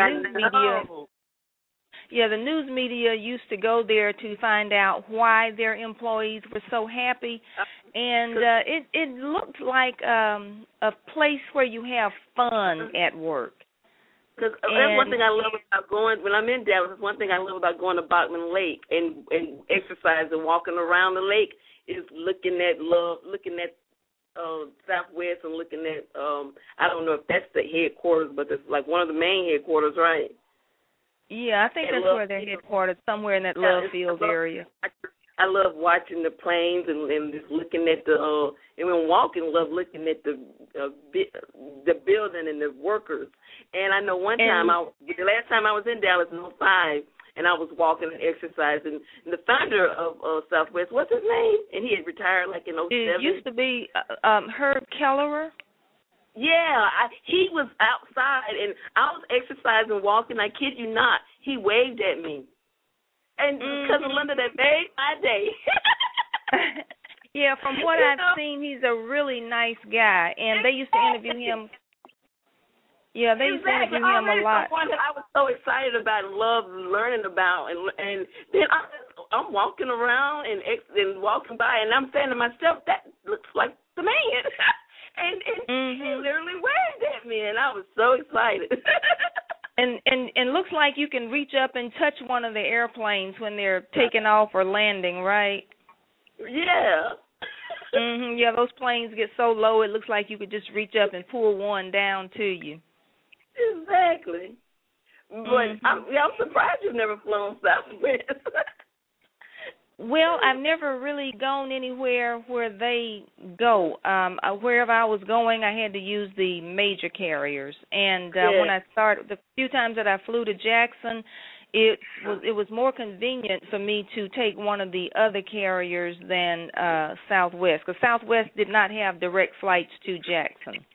the news media used to go there to find out why their employees were so happy, and it looked like a place where you have fun at work. Because that's one thing I love about when I'm in Dallas, one thing I love about going to Bachman Lake and exercising, walking around the lake, is looking at Southwest and looking at, I don't know if that's the headquarters, but it's like one of the main headquarters, right? Yeah, I think that's where they're headquartered, somewhere in that Love Field area. I love watching the planes and just looking at and when walking, love looking at the building and the workers. And I know the last time I was in Dallas in 2005, and I was walking and exercising, and the founder of Southwest, what's his name? And he had retired like in 2007. It used to be Herb Kelleher. Yeah, he was outside, and I was exercising, walking. I kid you not, he waved at me. And Cousin Linda, that made my day. Yeah, from what I've seen, he's a really nice guy, and they used to interview him. Yeah, they used to interview him a lot. Someone that I was so excited about and loved learning about, and then I'm walking around and walking by, and I'm saying to myself, that looks like the man. and he literally waved at me, and I was so excited. And looks like you can reach up and touch one of the airplanes when they're taking off or landing, right? Yeah. Yeah, those planes get so low it looks like you could just reach up and pull one down to you. Exactly. But I'm surprised you've never flown Southwest. Well, I've never really gone anywhere where they go. Wherever I was going, I had to use the major carriers. And when I started, the few times that I flew to Jackson, it was more convenient for me to take one of the other carriers than Southwest, because Southwest did not have direct flights to Jackson.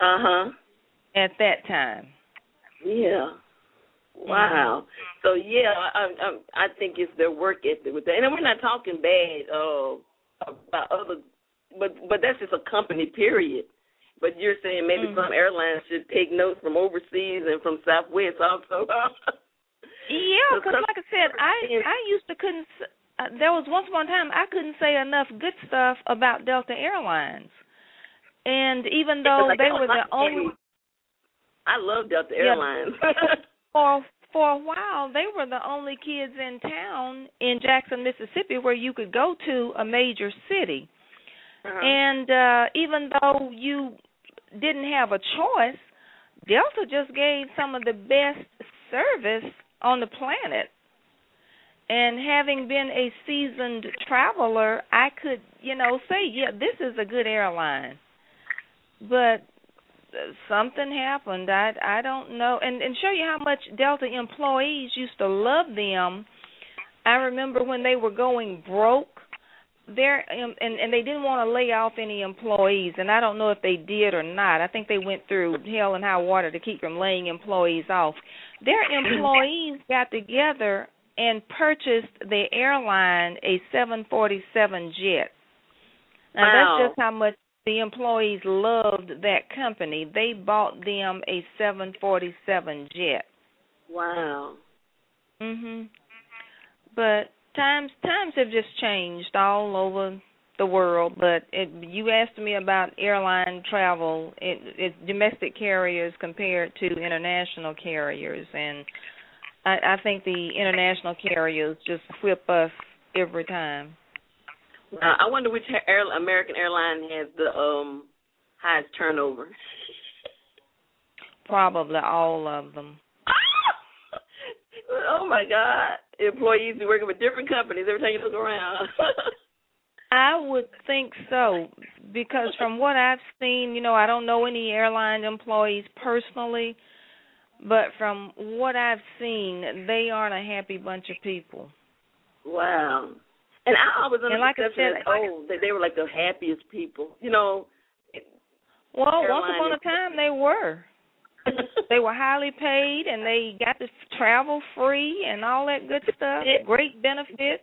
At that time. Yeah. Wow. So yeah, I think it's their work ethic with that, and we're not talking bad about other, but that's just a company, period. But you're saying maybe some airlines should take notes from overseas and from Southwest also. Yeah, because like I said, I used to couldn't. There was once upon a time I couldn't say enough good stuff about Delta Airlines, and even though they were the only. I love Delta Airlines. For a while, they were the only kids in town in Jackson, Mississippi, where you could go to a major city. And even though you didn't have a choice, Delta just gave some of the best service on the planet. And having been a seasoned traveler, I could, say, yeah, this is a good airline. But something happened. I don't know. And show you how much Delta employees used to love them. I remember when they were going broke, and they didn't want to lay off any employees, and I don't know if they did or not. I think they went through hell and high water to keep from laying employees off. Their employees got together and purchased the airline a 747 jet. Now, that's just how much the employees loved that company. They bought them a 747 jet. Wow. But times have just changed all over the world. But you asked me about airline travel. It's domestic carriers compared to international carriers, and I think the international carriers just whip us every time. I wonder which American airline has the highest turnover. Probably all of them. Oh, my God. Employees be working with different companies every time you look around. I would think so, because from what I've seen, I don't know any airline employees personally, but from what I've seen, they aren't a happy bunch of people. Wow. And I was under like the perception that they were like the happiest people, Well, once upon a time they were. They were highly paid, and they got to travel free and all that good stuff, great benefits.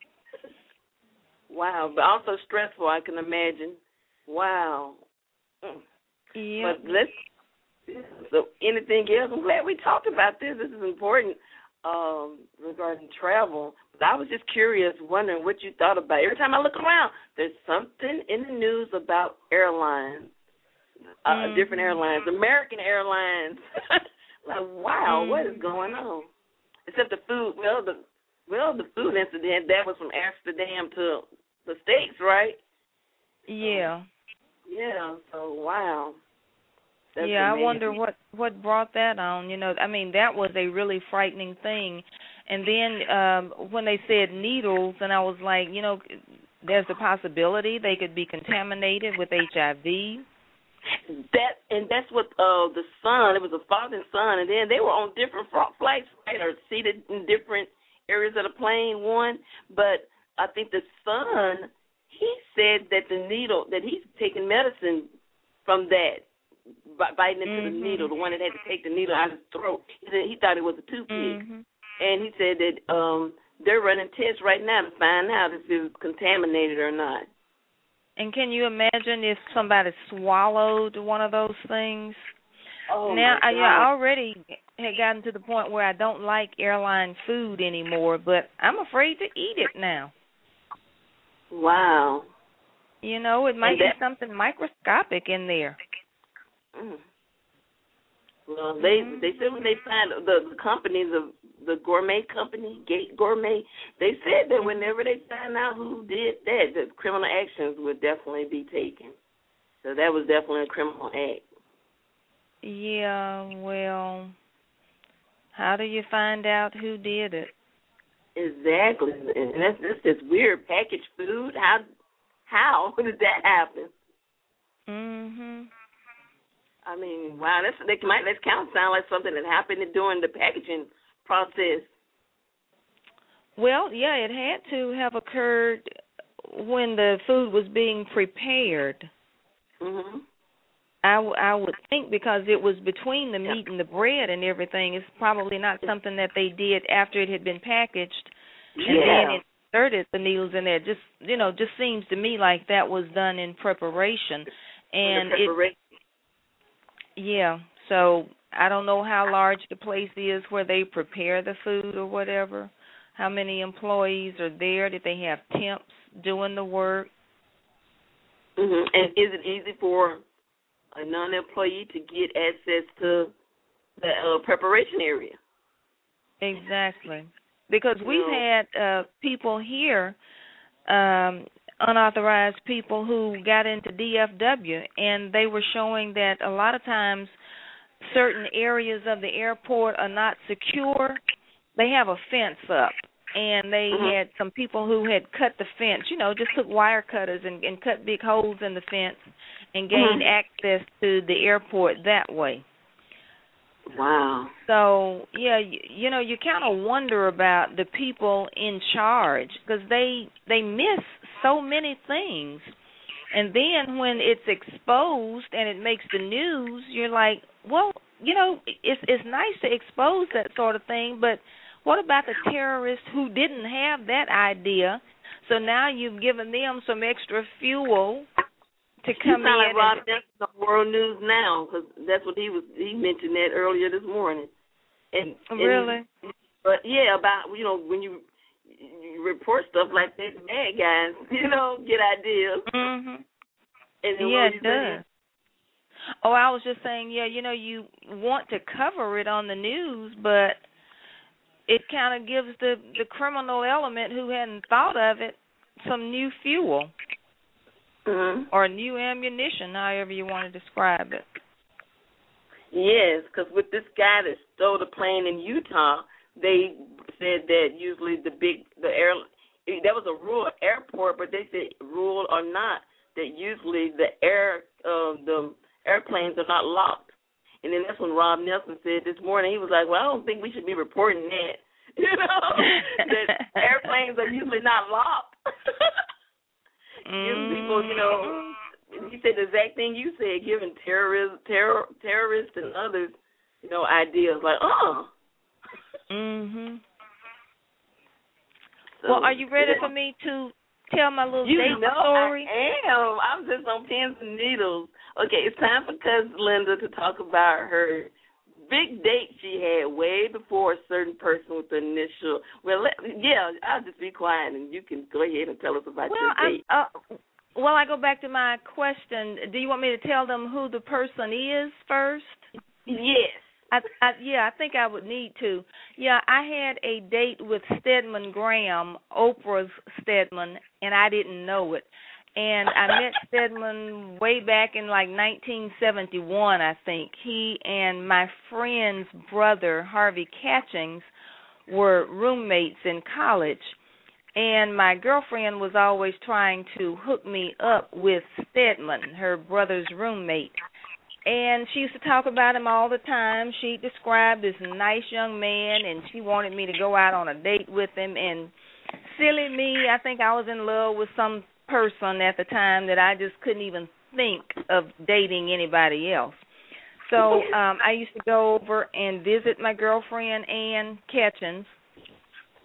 Wow, but also stressful, I can imagine. Wow. Yeah. But so anything else? I'm glad we talked about this. This is important regarding travel. But I was just curious, wondering what you thought about it. Every time I look around, there's something in the news about airlines, different airlines, American Airlines. Like, wow, what is going on? Except the food. The food incident, that was from Amsterdam to the States, right? Yeah. Yeah, so wow. That's I amazing. wonder what brought that on. That was a really frightening thing. And then when they said needles, and I was like, there's a possibility they could be contaminated with HIV. That's what the son, it was a father and son, and then they were on different flights, right, or seated in different areas of the plane, one. But I think the son, he said that the needle, that he's taking medicine from that, biting into the needle, the one that had to take the needle out of his throat. He thought it was a toothpick. And he said that they're running tests right now to find out if it was contaminated or not. And can you imagine if somebody swallowed one of those things? Oh, now, my God. I already had gotten to the point where I don't like airline food anymore, but I'm afraid to eat it now. Wow. You know, it might be something microscopic in there. Mm. Well, they said when they find the companies of the gourmet company, Gate Gourmet, they said that whenever they find out who did that, the criminal actions would definitely be taken. So that was definitely a criminal act. Yeah, well, how do you find out who did it? Exactly, and that's just weird. Packaged food. How did that happen? Mhm. I mean, wow, that kind of sound like something that happened during the packaging process. Well, yeah, it had to have occurred when the food was being prepared. Mhm. I would think because it was between the meat and the bread and everything. It's probably not something that they did after it had been packaged and then inserted the needles in there. Just seems to me like that was done in preparation. And so I don't know how large the place is where they prepare the food or whatever. How many employees are there? Did they have temps doing the work? Mhm. And is it easy for a non-employee to get access to the preparation area? Exactly. Because we've had people here, unauthorized people who got into DFW, and they were showing that a lot of times certain areas of the airport are not secure. They have a fence up, and they had some people who had cut the fence, just took wire cutters and cut big holes in the fence and gained access to the airport that way. Wow. So, yeah, you kind of wonder about the people in charge because they miss so many things. And then when it's exposed and it makes the news, you're like, well, it's nice to expose that sort of thing, but what about the terrorists who didn't have that idea? So now you've given them some extra fuel to come in. Like Rob Nelson on World News Now, because that's what he mentioned that earlier this morning. And really? But yeah, about when you report stuff like that, bad guys, get ideas. Mhm. And yeah, it does. Oh, I was just saying, you want to cover it on the news, but it kind of gives the criminal element who hadn't thought of it some new fuel. Or new ammunition, however you want to describe it. Yes, because with this guy that stole the plane in Utah, they said that usually that was a rural airport, but they said rural or not, that usually the airplanes are not locked. And then that's when Rob Nelson said this morning, he was like, well, I don't think we should be reporting that, that airplanes are usually not locked. Giving people, he said the exact thing you said, giving terrorists and others, ideas like, Mhm. So, well, are you ready for me to tell my little date story? I am. I'm just on pins and needles. Okay, it's time for Cousin Linda to talk about her big date she had way before a certain person with the initial. Well, I'll just be quiet and you can go ahead and tell us about your date. I go back to my question. Do you want me to tell them who the person is first? Yes. I think I would need to. Yeah, I had a date with Stedman Graham, Oprah's Stedman, and I didn't know it. And I met Stedman way back in like 1971, I think. He and my friend's brother, Harvey Catchings, were roommates in college. And my girlfriend was always trying to hook me up with Stedman, her brother's roommate. And she used to talk about him all the time. She described this nice young man, and she wanted me to go out on a date with him. And silly me, I think I was in love with some person at the time that I just couldn't even think of dating anybody else. So I used to go over and visit my girlfriend, Ann Catchings,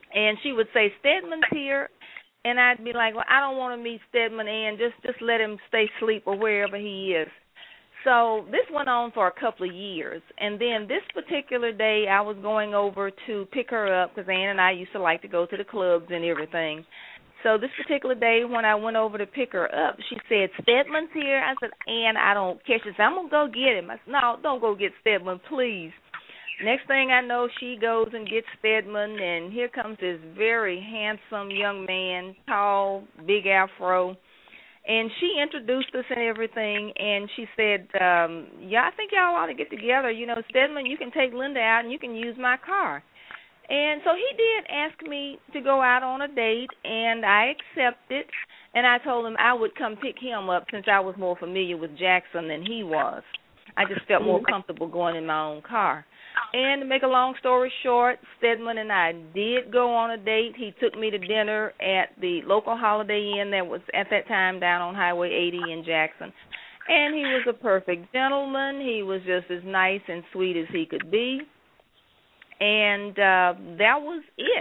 And she would say, Stedman's here. And I'd be like, well, I don't want to meet Stedman, and just let him stay asleep or wherever he is. So this went on for a couple of years. And then this particular day, I was going over to pick her up because Ann and I used to like to go to the clubs and everything. So this particular day when I went over to pick her up, she said, Stedman's here. I said, Ann, I don't care. She said, I'm going to go get him. I said, no, don't go get Stedman, please. Next thing I know, she goes and gets Stedman, and here comes this very handsome young man, tall, big afro. And she introduced us and everything, and she said, yeah, I think y'all ought to get together. You know, Stedman, you can take Linda out, and you can use my car. And so he did ask me to go out on a date, and I accepted, and I told him I would come pick him up since I was more familiar with Jackson than he was. I just felt more comfortable going in my own car. And to make a long story short, Stedman and I did go on a date. He took me to dinner at the local Holiday Inn that was at that time down on Highway 80 in Jackson. And he was a perfect gentleman. He was just as nice and sweet as he could be. And that was it.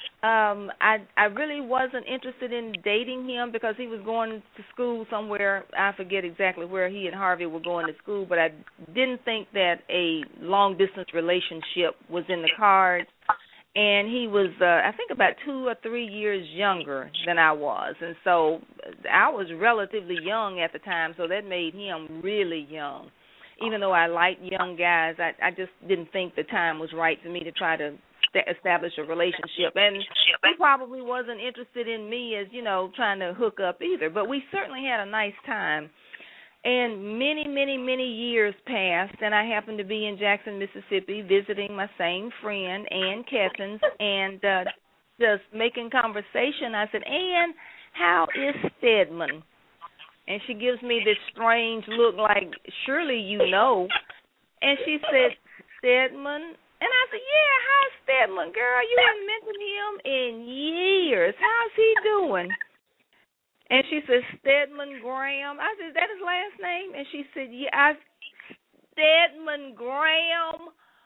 I really wasn't interested in dating him because he was going to school somewhere. I forget exactly where he and Harvey were going to school, but I didn't think that a long-distance relationship was in the cards. And he was, I think, about 2 or 3 years younger than I was. And so I was relatively young at the time, so that made him really young. Even though I liked young guys, I just didn't think the time was right for me to try to establish a relationship. And he probably wasn't interested in me as, you know, trying to hook up either. But we certainly had a nice time. And many, many, many years passed, and I happened to be in Jackson, Mississippi, visiting my same friend, Ann Kessens, and just making conversation. I said, Ann, how is Stedman? And she gives me this strange look like, surely you know. And she said, Stedman? And I said, yeah, how's Stedman? Girl, you haven't mentioned him in years. How's he doing? And she said, Stedman Graham. I said, is that his last name? And she said, yeah, Stedman Graham.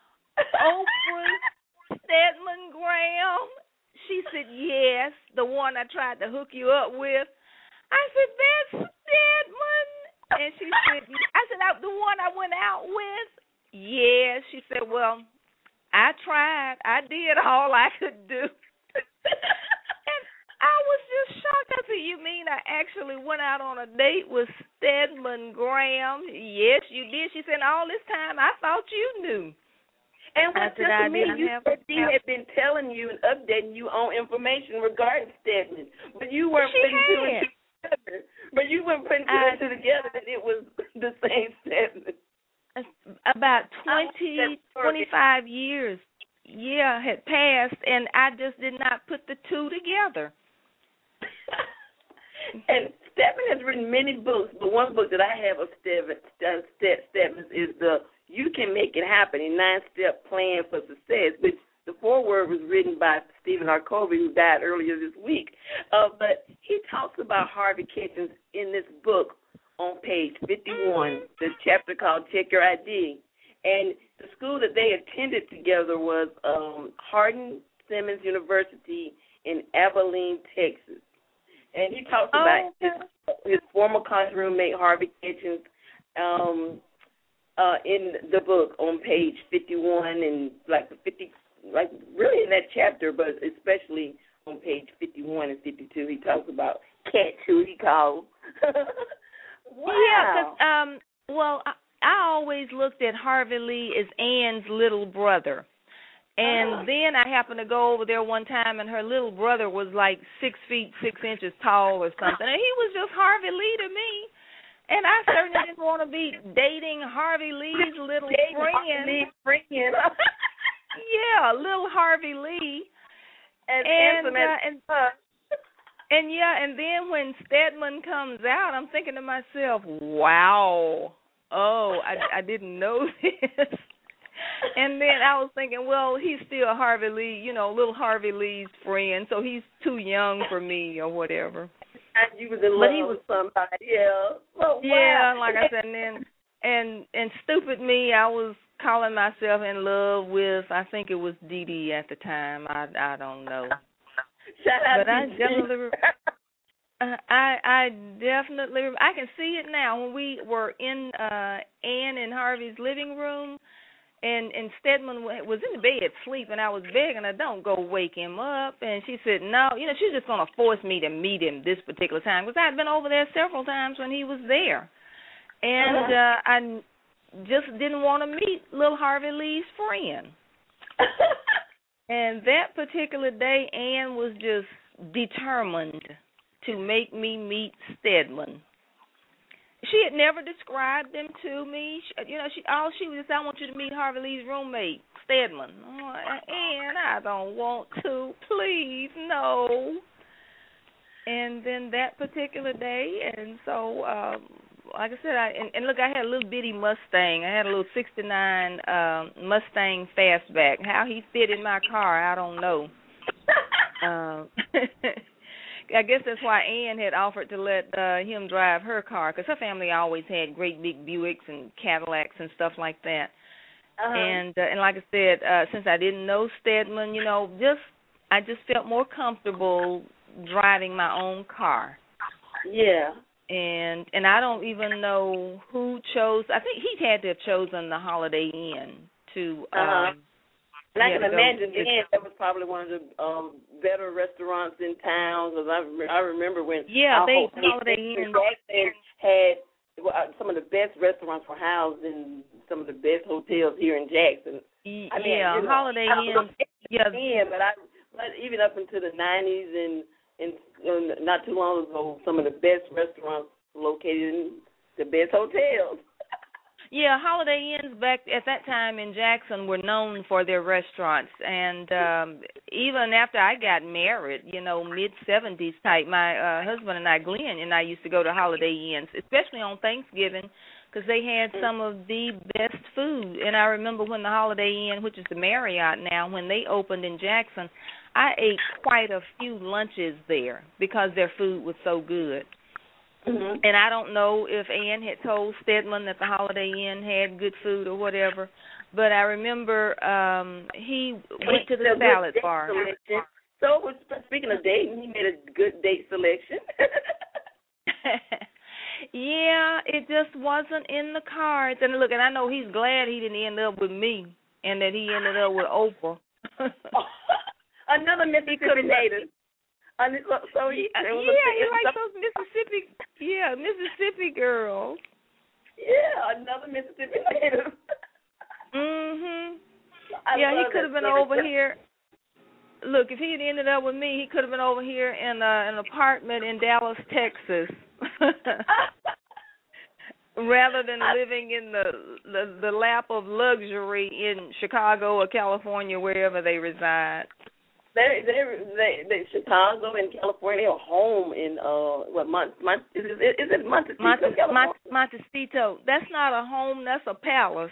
Oprah Stedman Graham. She said, yes, the one I tried to hook you up with. I said, that's Stedman. And she said, I said, the one I went out with? Yes. She said, well, I tried. I did all I could do. And I was just shocked. I said, you mean I actually went out on a date with Stedman Graham? Yes, you did. She said, all this time I thought you knew. And what to me, you said she had been telling you and updating you on information regarding Stedman, but you weren't putting two and two together. But you weren't putting two and two together that it was the same Stedman. About 25 years, had passed, and I just did not put the two together. And Stedman has written many books, but one book that I have of Stedman's is the You Can Make It Happen, a 9-step plan for success, which the foreword was written by Stephen R. Covey, who died earlier this week. But he talks about Harvey Kessens in this book on page 51, the chapter called Check Your ID. And the school that they attended together was Hardin Simmons University in Abilene, Texas. And he talks about his former college roommate, Harvey Kessens, in the book on page 51 and really in that chapter, but especially on page 51 and 52, he talks about Cat, who he calls. Wow. Yeah, because, I always looked at Harvey Lee as Ann's little brother. And then I happened to go over there one time, and her little brother was like 6 feet 6 inches tall or something. And he was just Harvey Lee to me. And I certainly didn't want to be dating Harvey Lee's little friend. Yeah, little Harvey Lee. And then when Stedman comes out, I'm thinking to myself, wow, I didn't know this. And then I was thinking, well, he's still Harvey Lee, little Harvey Lee's friend, so he's too young for me or whatever. You was in love with somebody else. Oh, wow. Yeah, like I said, and stupid me, I was calling myself in love with, I think it was Dee Dee at the time. I don't know. Shout out But to I Dee. definitely I definitely I can see it now when we were in Ann and Harvey's living room, and Stedman was in the bed sleeping. I was begging her, don't go wake him up, and she said no. She's just going to force me to meet him this particular time because I had been over there several times when he was there, and I just didn't want to meet little Harvey Lee's friend. And that particular day, Ann was just determined to make me meet Stedman. She had never described them to me. All she was just, I want you to meet Harvey Lee's roommate, Stedman. Ann, I don't want to. Please, no. And then that particular day, and so, like I said, and look, I had a little bitty Mustang. I had a little 69 Mustang Fastback. How he fit in my car, I don't know. I guess that's why Ann had offered to let him drive her car, because her family always had great big Buicks and Cadillacs and stuff like that. And like I said, since I didn't know Stedman, I just felt more comfortable driving my own car. Yeah. And I don't even know who chose. I think he had to have chosen the Holiday Inn to. And I can imagine that was probably one of the better restaurants in town, because I remember when Holiday Inn had some of the best restaurants were housed in some of the best hotels here in Jackson. Holiday Inn. But even up into the 90s and not too long ago, some of the best restaurants located in the best hotels. Yeah, Holiday Inns back at that time in Jackson were known for their restaurants. And even after I got married, mid-70s type, my husband and I, Glenn, and I used to go to Holiday Inns, especially on Thanksgiving, because they had some of the best food. And I remember when the Holiday Inn, which is the Marriott now, when they opened in Jackson, I ate quite a few lunches there because their food was so good. Mm-hmm. And I don't know if Ann had told Stedman that the Holiday Inn had good food or whatever, but I remember he went to the salad bar. So, speaking of dating, he made a good date selection. Yeah, it just wasn't in the cards. And look, and I know he's glad he didn't end up with me and that he ended up with Oprah. Another Mississippi native. So he likes those Mississippi girls. Yeah, another Mississippi native. He could have been over here. Look, if he had ended up with me, he could have been over here in an apartment in Dallas, Texas, rather than living in the lap of luxury in Chicago or California, wherever they reside. They Chicago and California are home in is it Montecito, California? Montecito. That's not a home. That's a palace.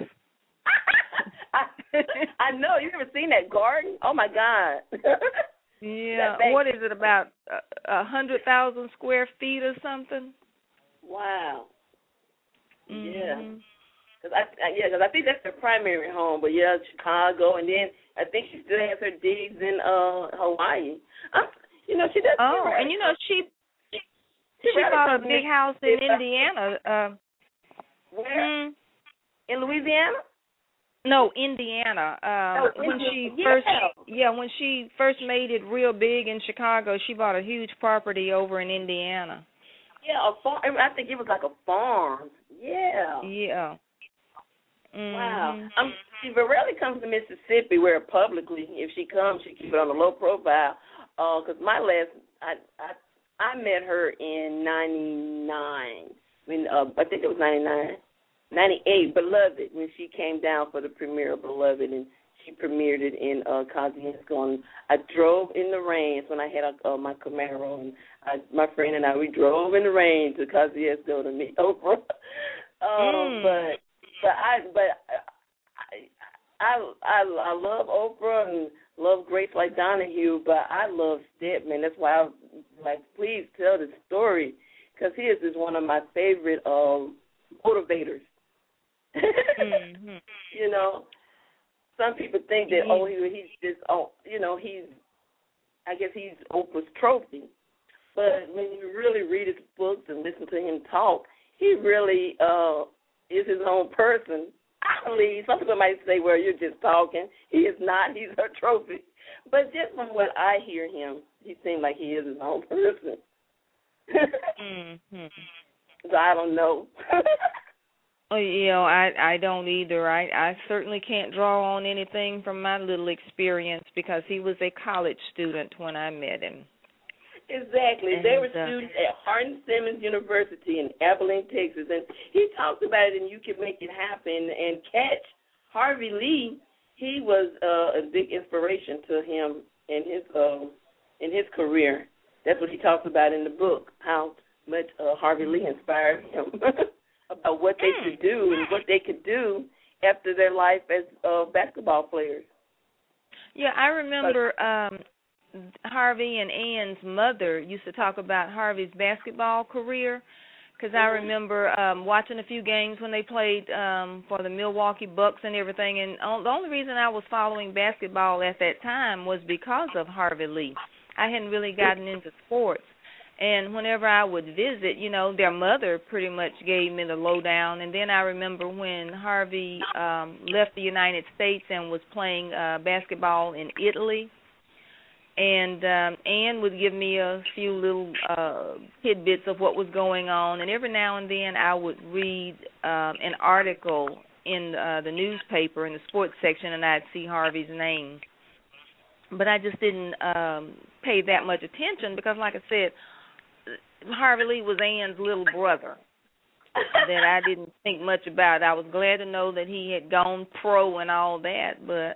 I know. You ever seen that garden? Oh my God. Yeah. What is it, about 100,000 square feet or something? Wow. Mm-hmm. Yeah. Because I think that's their primary home. But yeah, Chicago, and then I think she still has her digs in Hawaii. She does. Oh, and she bought a big house in Indiana. Where? In Louisiana? No, Indiana. When she first made it real big in Chicago, she bought a huge property over in Indiana. Yeah, a farm. I think it was like a farm. Yeah. Yeah. Mm-hmm. Wow. She rarely comes to Mississippi, where publicly, if she comes, she keeps it on a low profile. Because I met her in '99. I think it was '99. 98, Beloved, when she came down for the premiere of Beloved, and she premiered it in Kosciuszko. And I drove in the rain. When I had my Camaro, and my friend and we drove in the rain to Kosciuszko to meet Oprah. I love Oprah and love Grace like Donahue, but I love Stedman. That's why I was like, please tell the story, because he is one of my favorite motivators. Mm-hmm. You know, some people think that he's just I guess he's Oprah's trophy. But when you really read his books and listen to him talk, he really is his own person. I believe some people might say, well, you're just talking. He is not. He's her trophy. But just from what I hear him, he seems like he is his own person. Mm-hmm. So I don't know. Oh, I don't either. I certainly can't draw on anything from my little experience because he was a college student when I met him. Exactly. And they were students at Hardin-Simmons University in Abilene, Texas, and he talked about it, and You Can Make It Happen. And catch Harvey Lee, he was a big inspiration to him in his career. That's what he talks about in the book, how much Harvey Lee inspired him about what they should do and what they could do after their life as basketball players. Yeah, I remember Harvey and Ann's mother used to talk about Harvey's basketball career because I remember watching a few games when they played for the Milwaukee Bucks and everything, and the only reason I was following basketball at that time was because of Harvey Lee. I hadn't really gotten into sports, and whenever I would visit, their mother pretty much gave me the lowdown, and then I remember when Harvey left the United States and was playing basketball in Italy, and Ann would give me a few little tidbits of what was going on, and every now and then I would read an article in the newspaper in the sports section, and I'd see Harvey's name. But I just didn't pay that much attention because, like I said, Harvey Lee was Ann's little brother that I didn't think much about. I was glad to know that he had gone pro and all that, but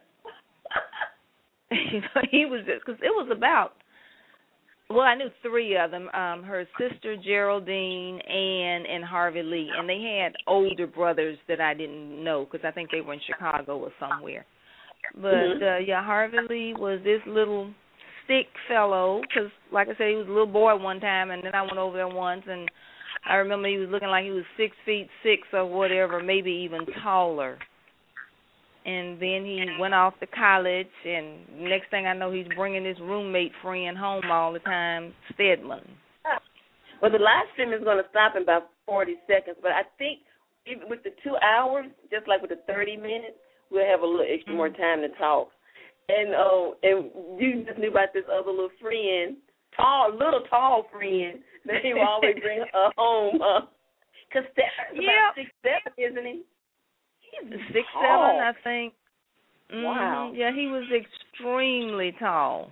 he was just, because it was about, well, I knew three of them, her sister Geraldine, Ann, and Harvey Lee, and they had older brothers that I didn't know because I think they were in Chicago or somewhere. But, Harvey Lee was this little thick fellow because, like I said, he was a little boy one time, and then I went over there once, and I remember he was looking like he was 6'6" or whatever, maybe even taller. And then he went off to college, and next thing I know, he's bringing his roommate friend home all the time, Stedman. Well, the live stream is going to stop in about 40 seconds, but I think even with the 2 hours, just like with the 30 minutes, we'll have a little extra more time to talk. And you just knew about this other little friend, little tall friend that he will always bring home. Because Stedman's about 6'7", isn't he? 6'7", I think. Wow. Yeah, he was extremely tall.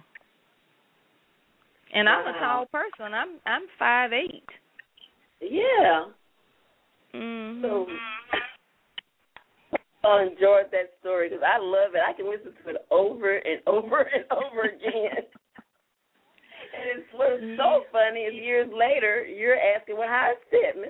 And I'm a tall person. I'm 5'8". Yeah. Mm-hmm. So I enjoyed that story because I love it. I can listen to it over and over and over again. And what's so funny is years later, you're asking, well, how's Stedman?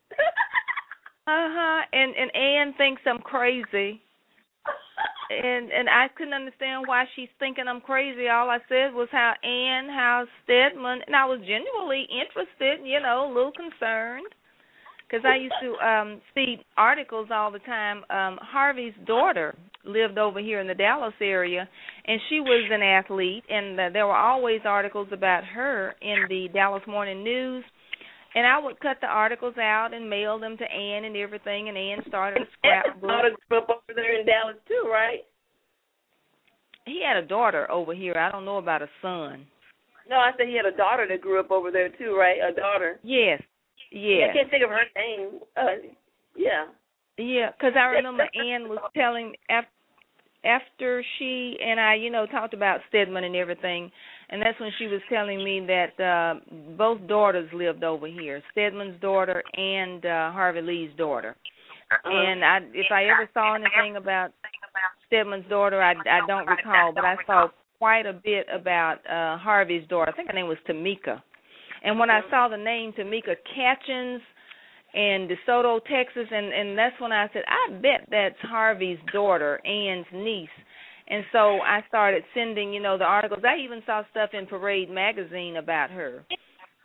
And Ann thinks I'm crazy. And I couldn't understand why she's thinking I'm crazy. All I said was how's Stedman, and I was genuinely interested, a little concerned. Because I used to see articles all the time. Harvey's daughter lived over here in the Dallas area, and she was an athlete, and there were always articles about her in the Dallas Morning News. And I would cut the articles out and mail them to Ann and everything, and Ann started a scrapbook. Ann grew up over there in Dallas too, right? He had a daughter over here. I don't know about a son. No, I said he had a daughter that grew up over there too, right? A daughter. Yes. Yeah. I can't think of her name. Yeah. Yeah, because I remember Ann was telling after she and I, talked about Stedman and everything, and that's when she was telling me that both daughters lived over here, Stedman's daughter and Harvey Lee's daughter. And if I ever saw anything about Stedman's daughter, I don't recall, but I saw quite a bit about Harvey's daughter. I think her name was Tamika. And when I saw the name Tamika Catchins in DeSoto, Texas, and that's when I said, I bet that's Harvey's daughter, Ann's niece. And so I started sending, the articles. I even saw stuff in Parade magazine about her.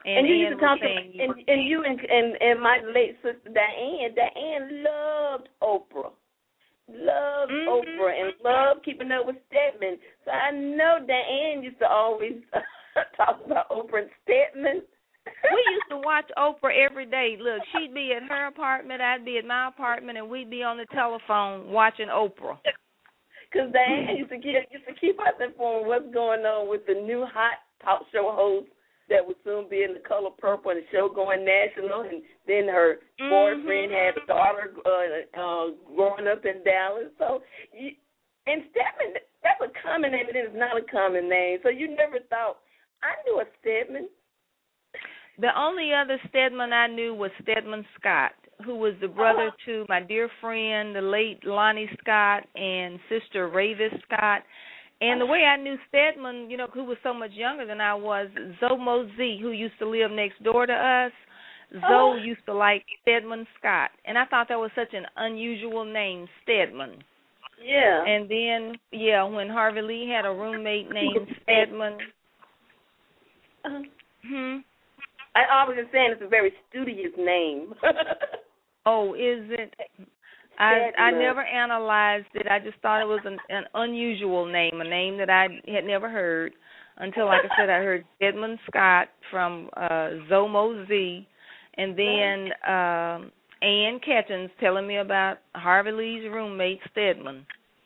And you used to talk to you and my late sister Diane loved Oprah. Loved Oprah and loved keeping up with Stedman. So I know Diane used to always talk about Oprah and Stedman. We used to watch Oprah every day. Look, she'd be at her apartment, I'd be at my apartment, and we'd be on the telephone watching Oprah. Because Diane used to keep us informed what's going on with the new hot talk show host that would soon be in The Color Purple and the show going national. And then her boyfriend had a daughter growing up in Dallas. So, and Stedman, that's a common name, but it is not a common name. So you never thought, I knew a Stedman. The only other Stedman I knew was Stedman Scott, who was the brother to my dear friend, the late Lonnie Scott, and sister Ravis Scott. And the way I knew Stedman, who was so much younger than I was, Zoe Mosey, who used to live next door to us, Zoe used to like Stedman Scott. And I thought that was such an unusual name, Stedman. Yeah. And then, when Harvey Lee had a roommate named Stedman. I was just saying it's a very studious name. Oh, is it? I never analyzed it. I just thought it was an unusual name, a name that I had never heard until, like I said, I heard Stedman Scott from Zoe Mosey, and then Ann Catchings telling me about Harvey Lee's roommate, Stedman.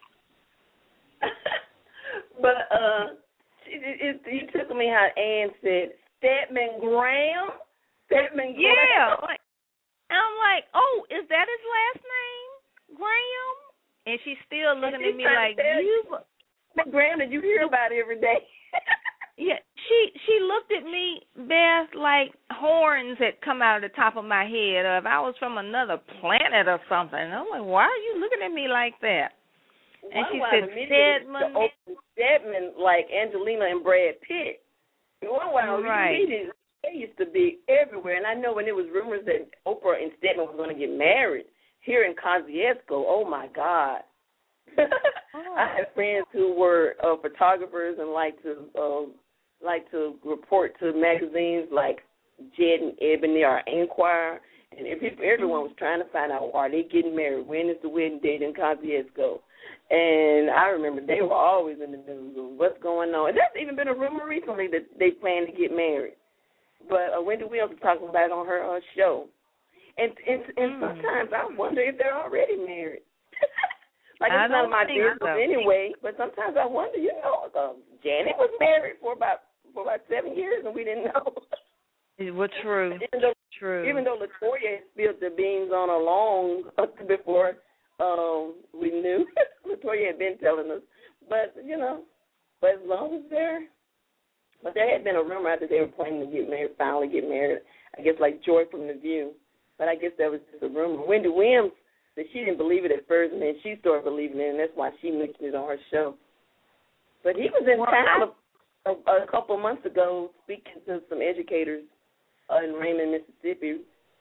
But you took me how Ann said, Stedman Graham? Stedman Graham? Yeah. I'm like, oh, is that his last name? Graham? And she's still looking at me like, Graham that you hear about every day. Yeah, she looked at me, Beth, like horns had come out of the top of my head, or if I was from another planet or something. I'm like, why are you looking at me like that? And she said, Stedman, like Angelina and Brad Pitt. One while they used to be everywhere, and I know when there was rumors that Oprah and Stedman were going to get married here in Kosciuszko. Oh my God! I had friends who were photographers and like to report to magazines like Jet and Ebony or Enquirer, and everyone was trying to find out, are they getting married? When is the wedding date in Kosciuszko? And I remember they were always in the news of what's going on. And there's even been a rumor recently that they plan to get married. But Wendy Williams was talking about it on her show. And sometimes I wonder if they're already married. Like, it's none of my business anyway, but sometimes I wonder, Janet was married for about 7 years and we didn't know. Well, true. Even though LaToya had spilled the beans on her long before we knew. LaToya had been telling us. But as long as but there had been a rumor that they were planning to finally get married, I guess like Joy from The View. But I guess that was just a rumor. Wendy Williams said she didn't believe it at first, and then she started believing it, and that's why she mentioned it on her show. But he was in town a couple of months ago speaking to some educators in Raymond, Mississippi.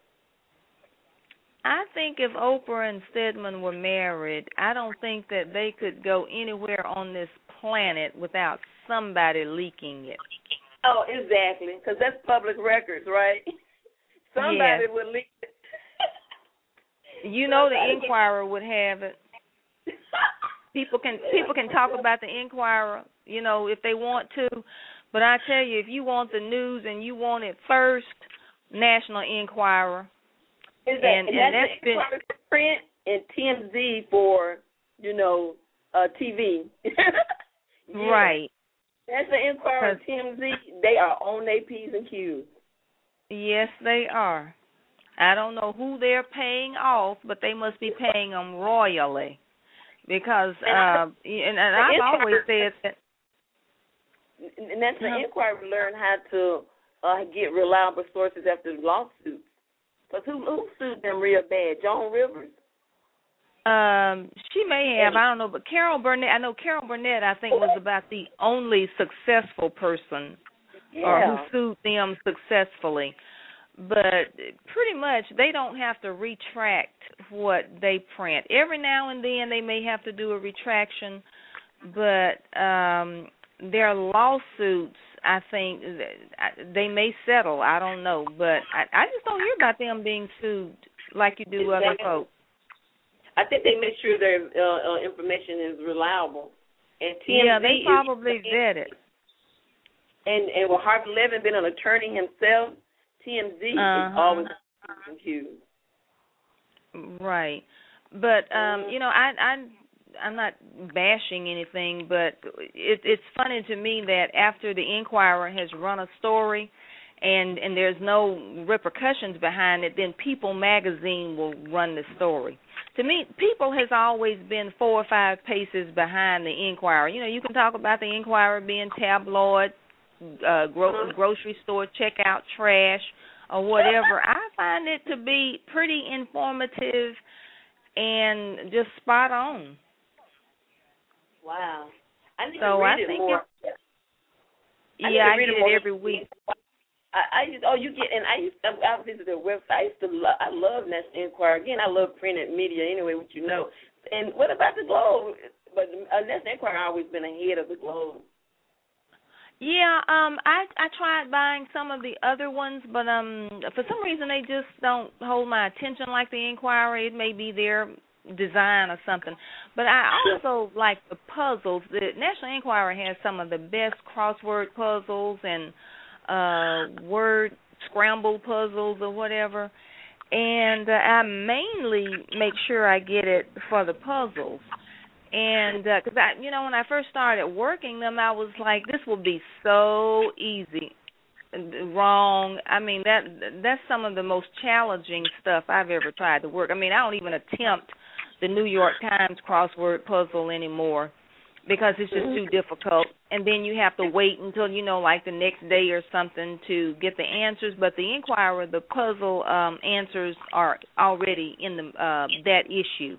I think if Oprah and Stedman were married, I don't think that they could go anywhere on this planet without somebody leaking it. Oh, exactly, because that's public records, right? Somebody would leak it. The Enquirer would have it. People can talk about the Enquirer, if they want to. But I tell you, if you want the news and you want it first, National Enquirer. And that's been print and TMZ for TV. Right. That's the Enquirer and TMZ. They are on their P's and Q's. Yes, they are. I don't know who they're paying off, but they must be paying them royally, because and I've always said that. And that's the Enquirer learn how to get reliable sources after lawsuits. Because who sued them real bad? Joan Rivers? She may have. I don't know. But Carol Burnett, I know Carol Burnett, I think, was about the only successful person or who sued them successfully. But pretty much they don't have to retract what they print. Every now and then they may have to do a retraction, but their lawsuits I think they may settle. I don't know, but I just don't hear about them being sued like you do other folks. I think they make sure their information is reliable. And TMZ yeah, they probably vet it. And with Harvey Levin being an attorney himself, TMZ is always accused. Right. But you know, I'm not bashing anything, but it's funny to me that after the Inquirer has run a story and there's no repercussions behind it, then People magazine will run the story. To me, People has always been 4 or 5 paces behind the Inquirer. You know, you can talk about the Inquirer being tabloid, grocery store checkout trash, or whatever. I find it to be pretty informative and just spot on. Wow. I need to read it more. I get it every week. I visit their website. I love National Enquirer. Again, I love printed media anyway, which you know. And what about the Globe? But National Enquirer has always been ahead of the Globe. Yeah, I tried buying some of the other ones, but for some reason they just don't hold my attention like the Inquirer. It may be their design or something. But I also like the puzzles. The National Enquirer has some of the best crossword puzzles and word scramble puzzles or whatever. And I mainly make sure I get it for the puzzles. And because when I first started working them, I was like, this will be so easy. Wrong. I mean, that's some of the most challenging stuff I've ever tried to work. I mean, I don't even attempt the New York Times crossword puzzle anymore because it's just too difficult. And then you have to wait until, like the next day or something to get the answers. But the Inquirer, the puzzle answers are already in that issue.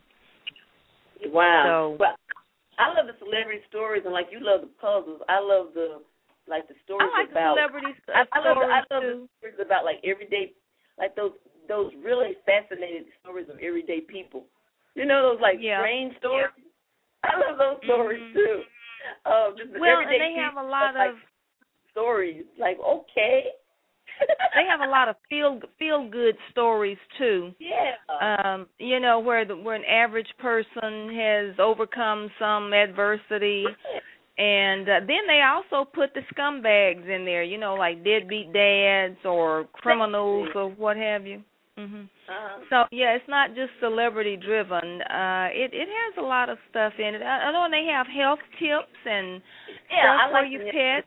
Wow. Well, I love the celebrity stories, and like you love the puzzles. I love the stories I like about the celebrity I love stories the stories about like everyday, like those really fascinating stories of everyday people. You know, those strange stories. I love those stories too. Just and they have a lot of stories. Like, okay. They have a lot of feel good stories too. Yeah. Where an average person has overcome some adversity, and then they also put the scumbags in there. Like deadbeat dads or criminals or what have you. So it's not just celebrity driven. It has a lot of stuff in it. I know they have health tips and stuff for your pets.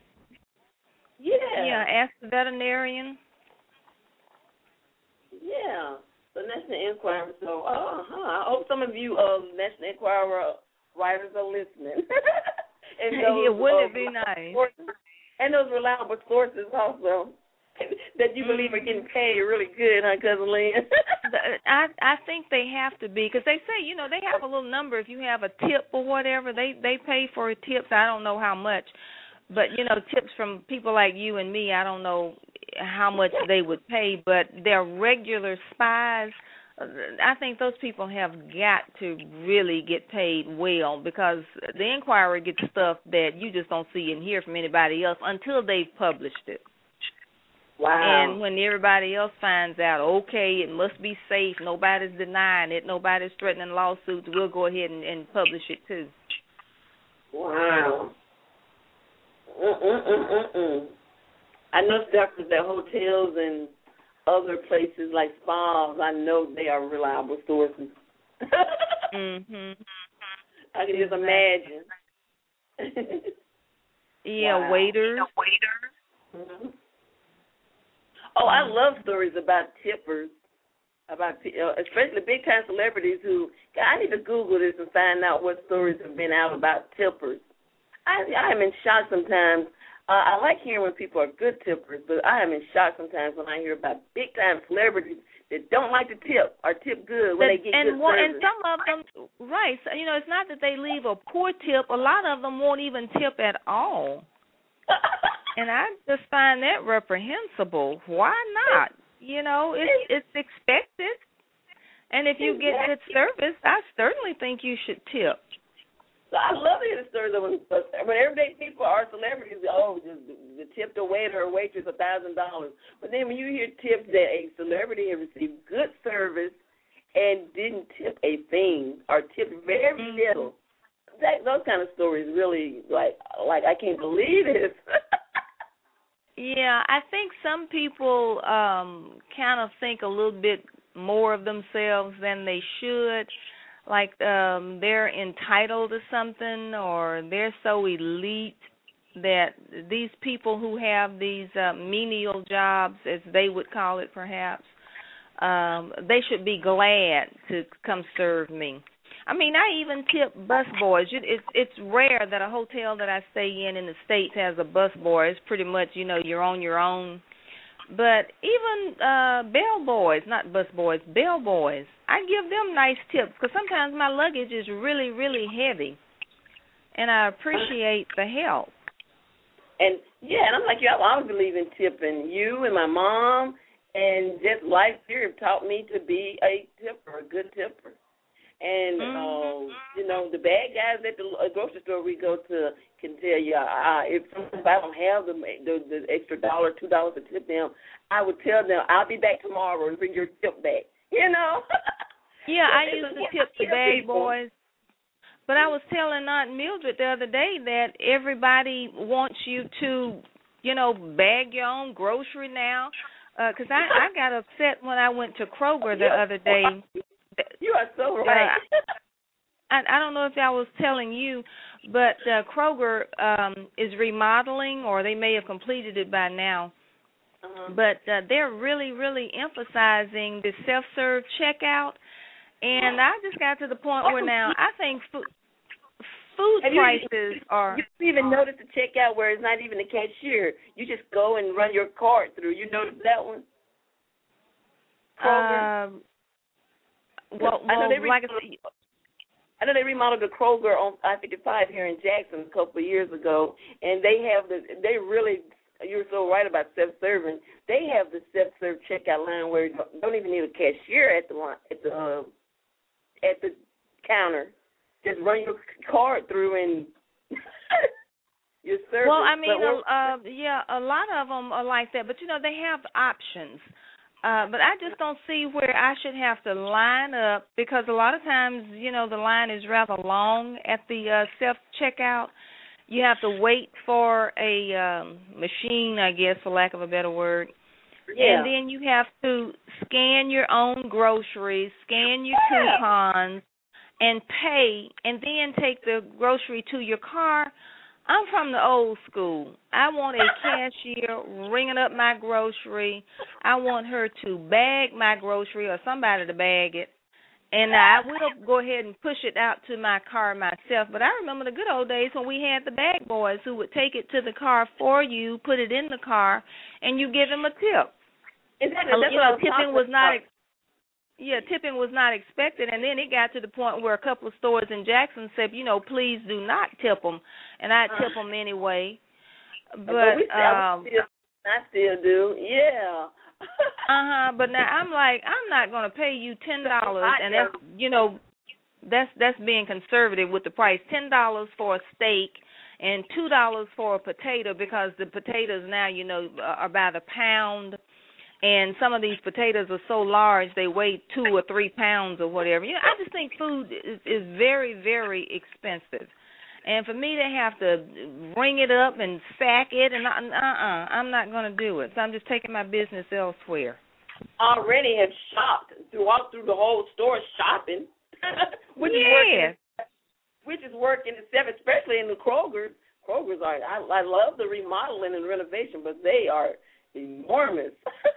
Yeah, ask the veterinarian. Yeah, the National Enquirer. So, I hope some of you National Enquirer writers are listening. And those, wouldn't it be nice? And those reliable sources also that you believe are getting paid really good, huh, Cousin Lynn? I think they have to be, because they say, they have a little number. If you have a tip or whatever, they pay for tips. I don't know how much. But, tips from people like you and me, I don't know how much they would pay, but they're regular spies. I think those people have got to really get paid well, because the Inquirer gets stuff that you just don't see and hear from anybody else until they've published it. Wow. And when everybody else finds out, okay, it must be safe, nobody's denying it, nobody's threatening lawsuits, we'll go ahead and publish it too. Wow. I know doctors at hotels and other places like spas, I know they are reliable sources. I can just imagine. Waiters. Oh, I love stories about tippers, especially big-time celebrities who, I need to Google this and find out what stories have been out about tippers. I am in shock sometimes. I like hearing when people are good tippers, but I am in shock sometimes when I hear about big-time celebrities that don't like to tip or tip good when they get good service. And some of them, right, so, it's not that they leave a poor tip. A lot of them won't even tip at all. And I just find that reprehensible. Why not? It's expected. And if you get good service, I certainly think you should tip. So I love to hear the stories of when everyday people are celebrities. Oh, just tipped a waiter or waitress $1,000. But then when you hear tips that a celebrity has received good service and didn't tip a thing or tipped very little, those kind of stories really like I can't believe this. Yeah, I think some people kind of think a little bit more of themselves than they should. Like they're entitled to something, or they're so elite that these people who have these menial jobs, as they would call it perhaps, they should be glad to come serve me. I mean, I even tip bus boys. It's rare that a hotel that I stay in the States has a bus boy. It's pretty much, you're on your own. But even bellboys, not bus boys, bellboys, I give them nice tips because sometimes my luggage is really, really heavy, and I appreciate the help. And, yeah, and I'm like you, I always believe in tipping. You and my mom and just life here have taught me to be a tipper, a good tipper. And, the bad guys at the grocery store we go to can tell you, if I don't have the extra $1, $2 to tip them, I would tell them, I'll be back tomorrow and bring your tip back, Yeah, I used to tip the bag boys. But I was telling Aunt Mildred the other day that everybody wants you to, bag your own grocery now. Because I got upset when I went to Kroger the other day. You are so right. I don't know if I was telling you, but Kroger is remodeling, or they may have completed it by now. But they're really, really emphasizing the self-serve checkout. And I just got to the point where now I think food prices are... You even notice the checkout where it's not even a cashier. You just go and run your card through. You notice that one? Kroger? I know they remodeled the Kroger on I-55 here in Jackson a couple of years ago, and you're so right about self-serving. They have the self-serve checkout line where you don't even need a cashier at the counter. Just run your card through and your service. Well, I mean, a lot of them are like that, but they have options. But I just don't see where I should have to line up, because a lot of times, the line is rather long at the self-checkout. You have to wait for a machine, I guess, for lack of a better word. Yeah. And then you have to scan your own groceries, scan your coupons, and pay, and then take the grocery to your car. I'm from the old school. I want a cashier ringing up my grocery. I want her to bag my grocery, or somebody to bag it. And I will go ahead and push it out to my car myself. But I remember the good old days when we had the bag boys who would take it to the car for you, put it in the car, and you give them a tip. Exactly. Tipping was not tipping was not expected, and then it got to the point where a couple of stores in Jackson said, please do not tip them, and I tip them anyway. But I still do, yeah. But now I'm like, I'm not going to pay you $10, and that's being conservative with the price. $10 for a steak and $2 for a potato, because the potatoes now, are by the pound. And some of these potatoes are so large they weigh 2 or 3 pounds or whatever. I just think food is very, very expensive. And for me to have to ring it up and sack it, and I'm not going to do it. So I'm just taking my business elsewhere. Already have shopped, walked through the whole store shopping, which is working, especially in the Krogers. Krogers are, I love the remodeling and renovation, but they are enormous.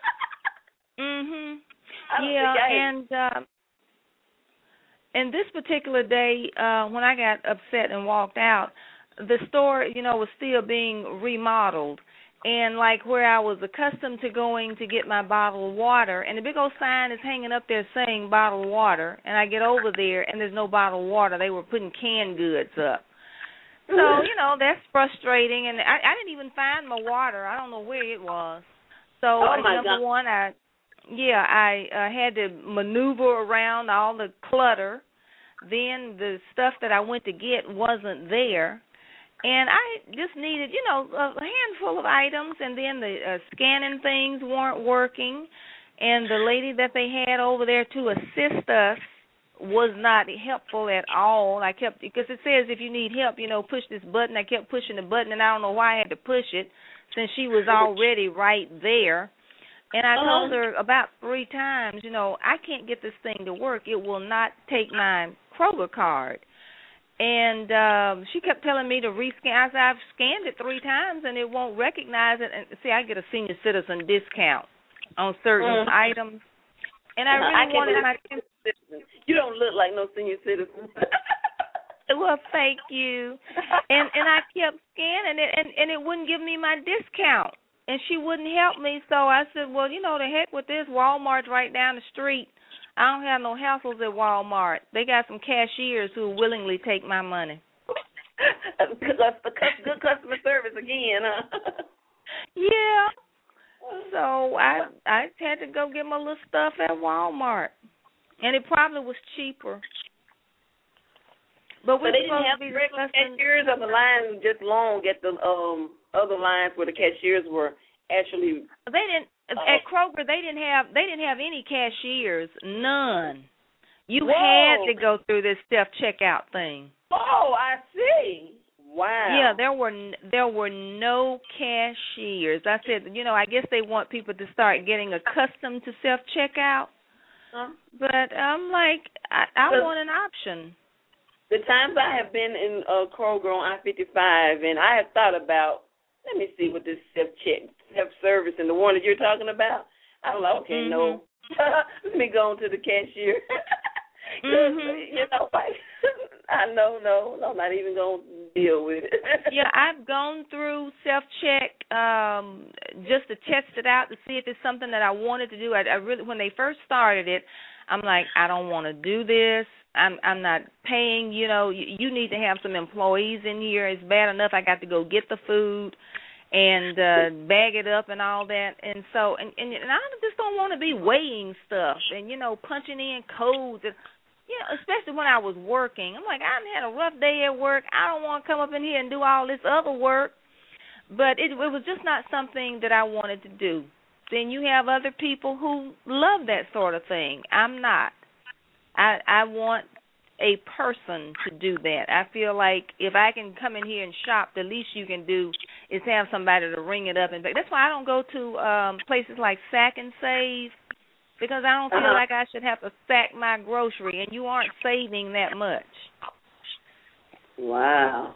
And this particular day, when I got upset and walked out, the store, was still being remodeled. And like where I was accustomed to going to get my bottled water, and the big old sign is hanging up there saying bottled water, and I get over there and there's no bottled water. They were putting canned goods up. So, that's frustrating. And I didn't even find my water. I don't know where it was. So, number one, I had to maneuver around all the clutter then the stuff that I went to get wasn't there. And I just needed, a handful of items, and then the scanning things weren't working, and the lady that they had over there to assist us was not helpful at all. Because it says if you need help, push this button. I kept pushing the button, and I don't know why I had to push it since she was already right there. And I told her about 3 times, I can't get this thing to work. It will not take my Kroger card. And she kept telling me to rescan. I said, I've scanned it 3 times, and it won't recognize it. And see, I get a senior citizen discount on certain items. And I really wanted my senior citizen. You don't look like no senior citizen. Well, thank you. And I kept scanning it, and it wouldn't give me my discount. And she wouldn't help me, so I said, well, the heck with this. Walmart's right down the street. I don't have no hassles at Walmart. They got some cashiers who willingly take my money. Good customer service again, huh? Yeah. So I had to go get my little stuff at Walmart. And it probably was cheaper. But they didn't have regular cashiers, or the line was just long at the other lines where the cashiers were actually. They didn't at Kroger. They didn't have any cashiers. None. You had to go through this self checkout thing. Oh, I see. Wow. Yeah, there were no cashiers. I said, I guess they want people to start getting accustomed to self checkout. But I'm like, I want an option. The times I have been in Kroger on I-55, and I have thought about, let me see what this self-service and the one that you're talking about. I'm like, okay, no. Let me go on to the cashier. I know, no, I'm not even going to deal with it. Yeah, I've gone through self-check just to test it out to see if it's something that I wanted to do. I really, when they first started it, I'm like, I don't want to do this. I'm not paying, you need to have some employees in here. It's bad enough I got to go get the food and bag it up and all that. And so, and I just don't want to be weighing stuff and, punching in codes. And, especially when I was working. I'm like, I had a rough day at work. I don't want to come up in here and do all this other work. But it was just not something that I wanted to do. Then you have other people who love that sort of thing. I'm not. I want a person to do that. I feel like if I can come in here and shop, the least you can do is have somebody to ring it up. And that's why I don't go to places like Sack and Save, because I don't feel like I should have to sack my grocery, and you aren't saving that much. Wow.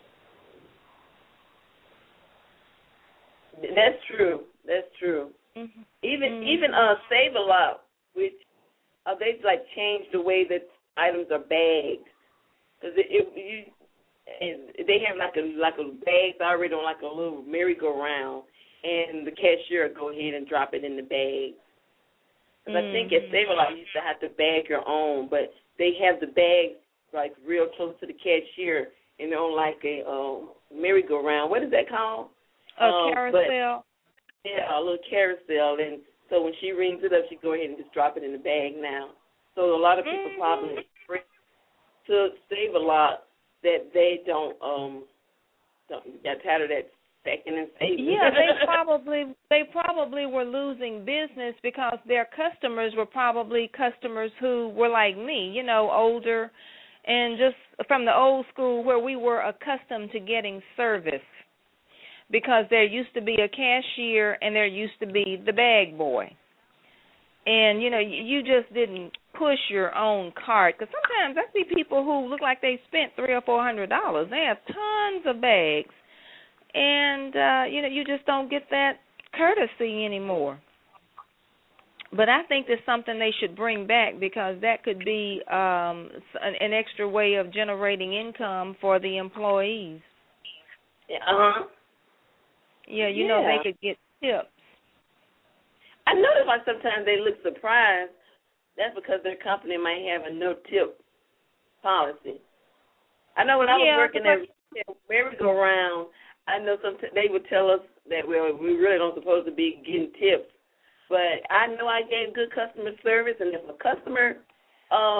That's true. Mm-hmm. Even Save a Lot, which they've changed the way that items are bagged, because they have like a bag already on a little merry-go-round, and the cashier will go ahead and drop it in the bag. Because I think at Save a Lot you used to have to bag your own, but they have the bags real close to the cashier, and they're on a merry-go-round. What is that called? A carousel. Yeah, a little carousel, and so when she rings it up, she go ahead and just drop it in the bag now. So a lot of people probably to Save a Lot that they don't get tired of that second and saving. Yeah, they probably were losing business because their customers were probably customers who were like me, older, and just from the old school where we were accustomed to getting service. Because there used to be a cashier and there used to be the bag boy. And, you just didn't push your own cart. Because sometimes I see people who look like they spent $300 or $400. They have tons of bags. And, you just don't get that courtesy anymore. But I think there's something they should bring back, because that could be an extra way of generating income for the employees. Yeah, Yeah, they could get tips. I notice sometimes they look surprised. That's because their company might have a no-tip policy. I know when I was working at merry-go-round, I know sometimes they would tell us that, we really don't supposed to be getting tips. But I know I gave good customer service, and if a customer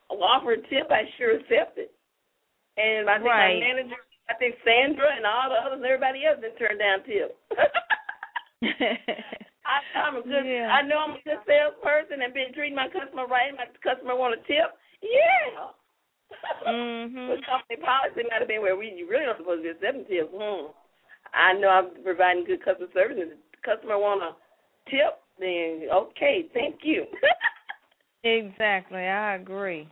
offer a tip, I sure accept it. And I think my manager, I think Sandra and all the others, everybody else didn't turn down tips. I'm a good. Yeah. I know I'm a good salesperson and been treating my customer right. My customer want a tip. Yeah. But company policy might have been where you really not supposed to be accepting tips. I know I'm providing good customer service. If the customer want a tip, then okay, thank you. Exactly, I agree.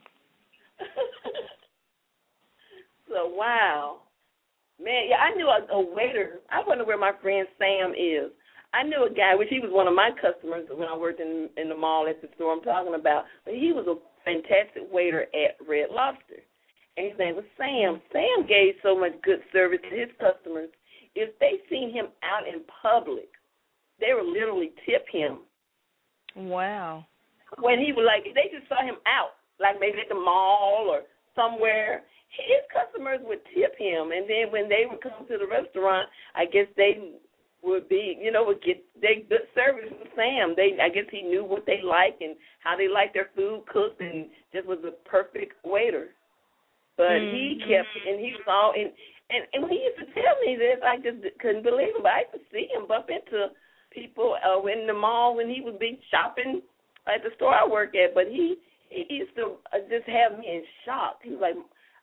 So, wow. Man, yeah, I knew a waiter. I wonder where my friend Sam is. I knew a guy, which he was one of my customers when I worked in the mall at the store I'm talking about, but he was a fantastic waiter at Red Lobster. And his name was Sam. Sam gave so much good service to his customers. If they seen him out in public, they would literally tip him. Wow. When he was like, they just saw him out, like maybe at the mall or somewhere, his customers would tip him, and then when they would come to the restaurant, I guess they would be, would get their good service from Sam. I guess he knew what they like and how they like their food cooked, and just was a perfect waiter. But he kept, and he was all, and when he used to tell me this, I just couldn't believe it. But I used to see him bump into people in the mall when he would be shopping at the store I work at. But he used to just have me in shock. He was like,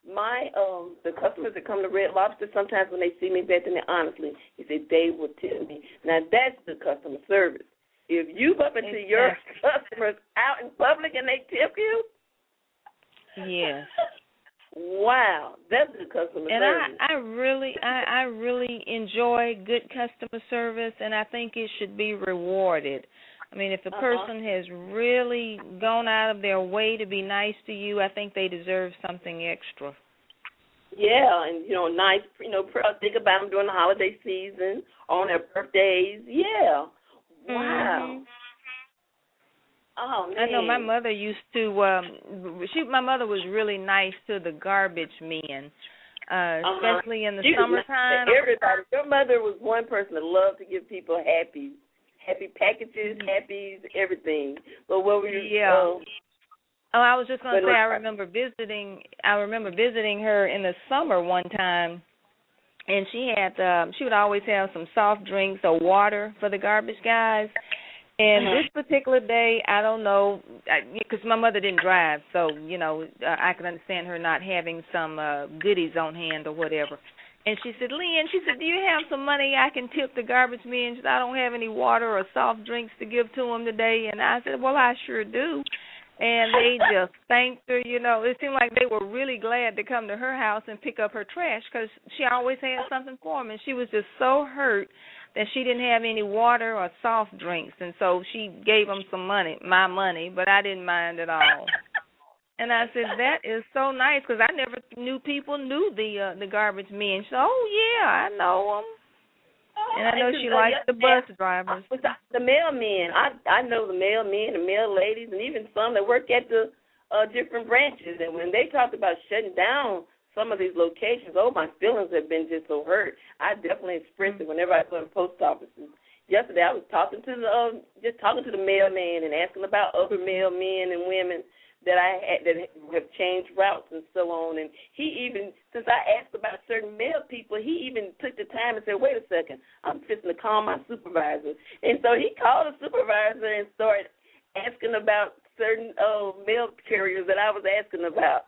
the customers that come to Red Lobster, sometimes when they see me better than honestly, he said they will tip me. Now that's the customer service. If you bump into your customers out in public and they tip you, yes. Wow, that's good customer service. And I really enjoy good customer service, and I think it should be rewarded. I mean, if the person has really gone out of their way to be nice to you, I think they deserve something extra. Yeah, and, nice, think about them during the holiday season, on their birthdays. Yeah. Wow. Oh, man. I know my mother used to, my mother was really nice to the garbage men, especially in the summertime. Everybody. Your mother was one person that loved to give people happy packages, happies, everything. But what were you? Yeah. I was just going to say I remember visiting her in the summer one time, and she would always have some soft drinks or water for the garbage guys. And this particular day, I don't know, because my mother didn't drive, so I could understand her not having some goodies on hand or whatever. And she said, Leanne, do you have some money I can tip the garbage men? She said, I don't have any water or soft drinks to give to them today. And I said, well, I sure do. And they just thanked her, It seemed like they were really glad to come to her house and pick up her trash because she always had something for them. And she was just so hurt that she didn't have any water or soft drinks. And so she gave them my money, but I didn't mind at all. And I said, that is so nice, because I never knew people knew the garbage men. She said, oh, yeah, I know them. And I know she likes the bus drivers. The mailmen. I know the mailmen, the mail ladies, and even some that work at the different branches. And when they talked about shutting down some of these locations, my feelings have been just so hurt. I definitely expressed it whenever I go to post offices. Yesterday I was talking to the mailman and asking about other mailmen and women that have changed routes and so on. And he even, since I asked about certain mail people, he even took the time and said, wait a second, I'm fixing to call my supervisor. And so he called the supervisor and started asking about certain mail carriers that I was asking about.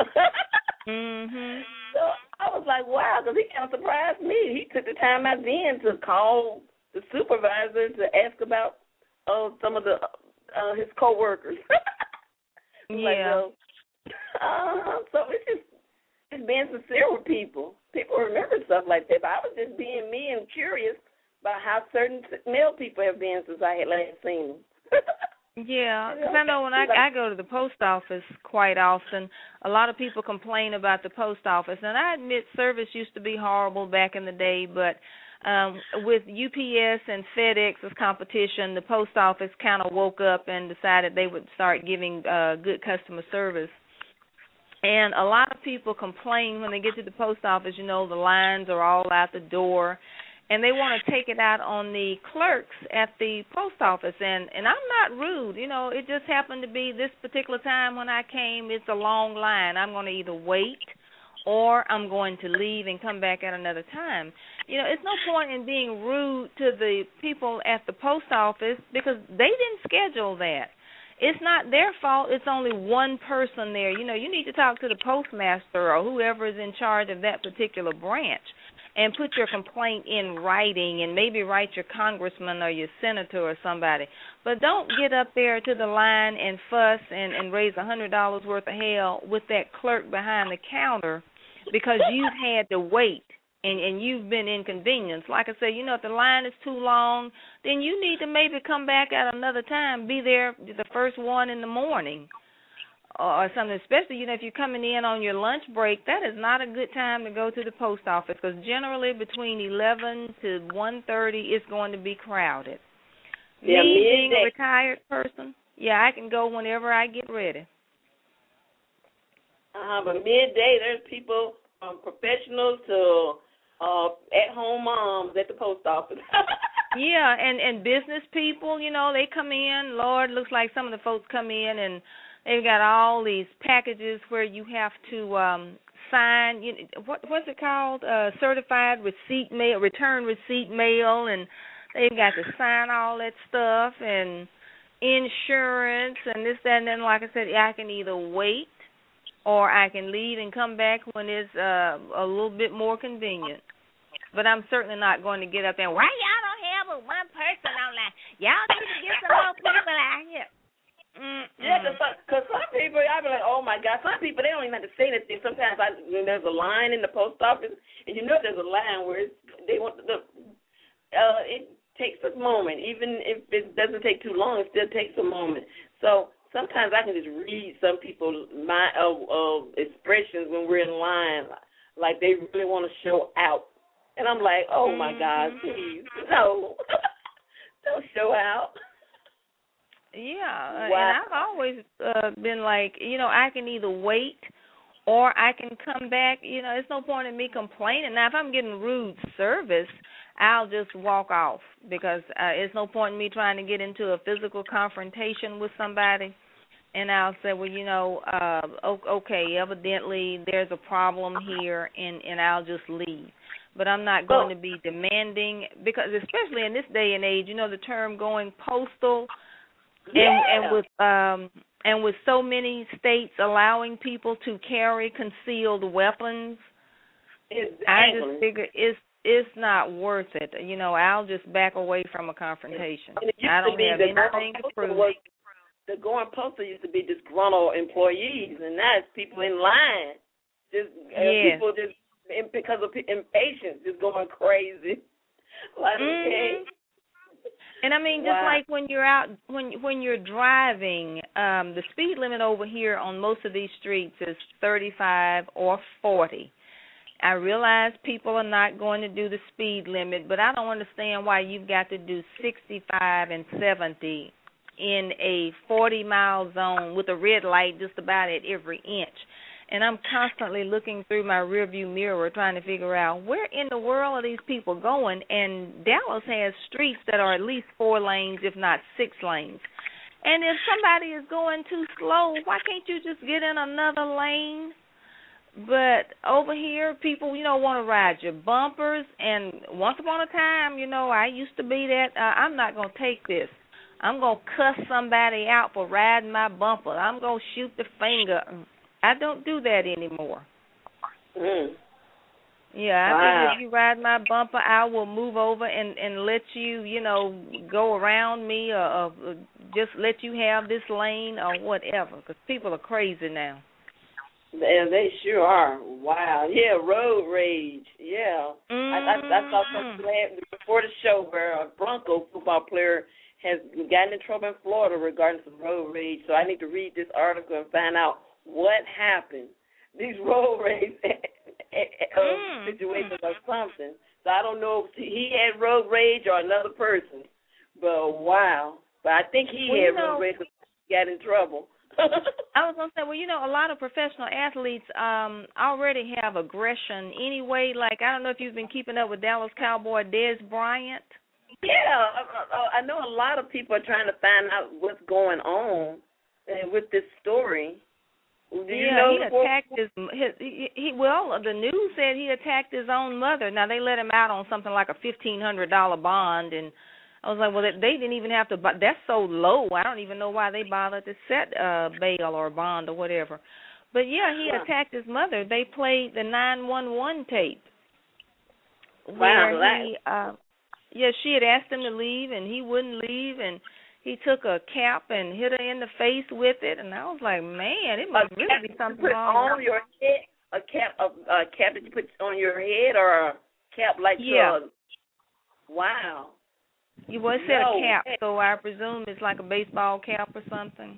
So I was like, wow, because he kind of surprised me. He took the time out then to call the supervisor to ask about some of his coworkers. Yeah. So it's being sincere with people. People remember stuff like that, but I was just being me and curious about how certain male people have been since I had last seen them. Yeah, because I know when I go to the post office quite often, a lot of people complain about the post office. And I admit service used to be horrible back in the day, but with UPS and FedEx's competition, the post office kind of woke up and decided they would start giving good customer service. And a lot of people complain when they get to the post office, the lines are all out the door. and they want to take it out on the clerks at the post office. And I'm not rude. It just happened to be this particular time when I came, it's a long line. I'm going to either wait or I'm going to leave and come back at another time. It's no point in being rude to the people at the post office because they didn't schedule that. It's not their fault. It's only one person there. You need to talk to the postmaster or whoever is in charge of that particular branch and put your complaint in writing and maybe write your congressman or your senator or somebody. But don't get up there to the line and fuss and raise $100 worth of hell with that clerk behind the counter because you've had to wait and you've been inconvenienced. Like I said, if the line is too long, then you need to maybe come back at another time, be there the first one in the morning or something, especially, if you're coming in on your lunch break. That is not a good time to go to the post office because generally between 11 to 1:30 it's going to be crowded. Yeah, me being a retired person, I can go whenever I get ready. But midday, there's people from professionals to at-home moms at the post office. Yeah, and business people, they come in. Lord, looks like some of the folks come in and they've got all these packages where you have to sign. What's it called? Certified receipt mail, return receipt mail, and they've got to sign all that stuff and insurance and this, that, and then. Like I said, I can either wait or I can leave and come back when it's a little bit more convenient. But I'm certainly not going to get up there. Why y'all don't have but one person online? Y'all need to get some more people out here. Yeah, because some people, I be like, oh my God. Some people, they don't even have to say anything. Sometimes when there's a line in the post office, and there's a line where they want it takes a moment. Even if it doesn't take too long, it still takes a moment. So sometimes I can just read some people's expressions when we're in line, like they really want to show out. And I'm like, oh, my God, please, no, don't show out. Yeah, wow. And I've always been like, I can either wait or I can come back. It's no point in me complaining. Now, if I'm getting rude service, I'll just walk off because it's no point in me trying to get into a physical confrontation with somebody. And I'll say, well, okay, evidently there's a problem here, and I'll just leave. But I'm not going to be demanding because, especially in this day and age, the term going postal, and with so many states allowing people to carry concealed weapons, exactly. I just figure it's not worth it. I'll just back away from a confrontation. I don't have anything to prove. The going postal used to be disgruntled employees, and now it's people in line. People just because of impatience, just going crazy. Like, okay. And I mean, just like when you're out, when you're driving, the speed limit over here on most of these streets is 35 or 40. I realize people are not going to do the speed limit, but I don't understand why you've got to do 65 and 70 in a 40-mile zone with a red light just about at every inch. And I'm constantly looking through my rearview mirror trying to figure out where in the world are these people going. And Dallas has streets that are at least 4 lanes, if not 6 lanes. And if somebody is going too slow, why can't you just get in another lane? But over here, people, want to ride your bumpers. And once upon a time, I used to be that. I'm not going to take this. I'm going to cuss somebody out for riding my bumper. I'm going to shoot the finger. I don't do that anymore. Yeah, I think if you ride my bumper, I will move over and let you, go around me or just let you have this lane or whatever, because people are crazy now. Yeah, they sure are. Wow. Yeah, road rage. Yeah. I saw something before the show where a Bronco football player has gotten in trouble in Florida regarding some road rage. So I need to read this article and find out what happened. These road rage situations or something. So I don't know if he had road rage or another person. But wow. But I think he had road rage because he got in trouble. I was gonna say, well, a lot of professional athletes already have aggression anyway. Like, I don't know if you've been keeping up with Dallas Cowboy Dez Bryant. Yeah, I know a lot of people are trying to find out what's going on with this story. Do you know he attacked the news said he attacked his own mother. Now, they let him out on something like a $1,500 bond, and I was like, well, they didn't even have to. That's so low. I don't even know why they bothered to set bail or bond or whatever. But yeah, he attacked his mother. They played the 911 tape. Wow. She had asked him to leave, and he wouldn't leave, and he took a cap and hit her in the face with it, and I was like, man, it must really be something wrong. On your head, a cap that you put on your head, or a cap like wow. You said a cap, so I presume it's like a baseball cap or something.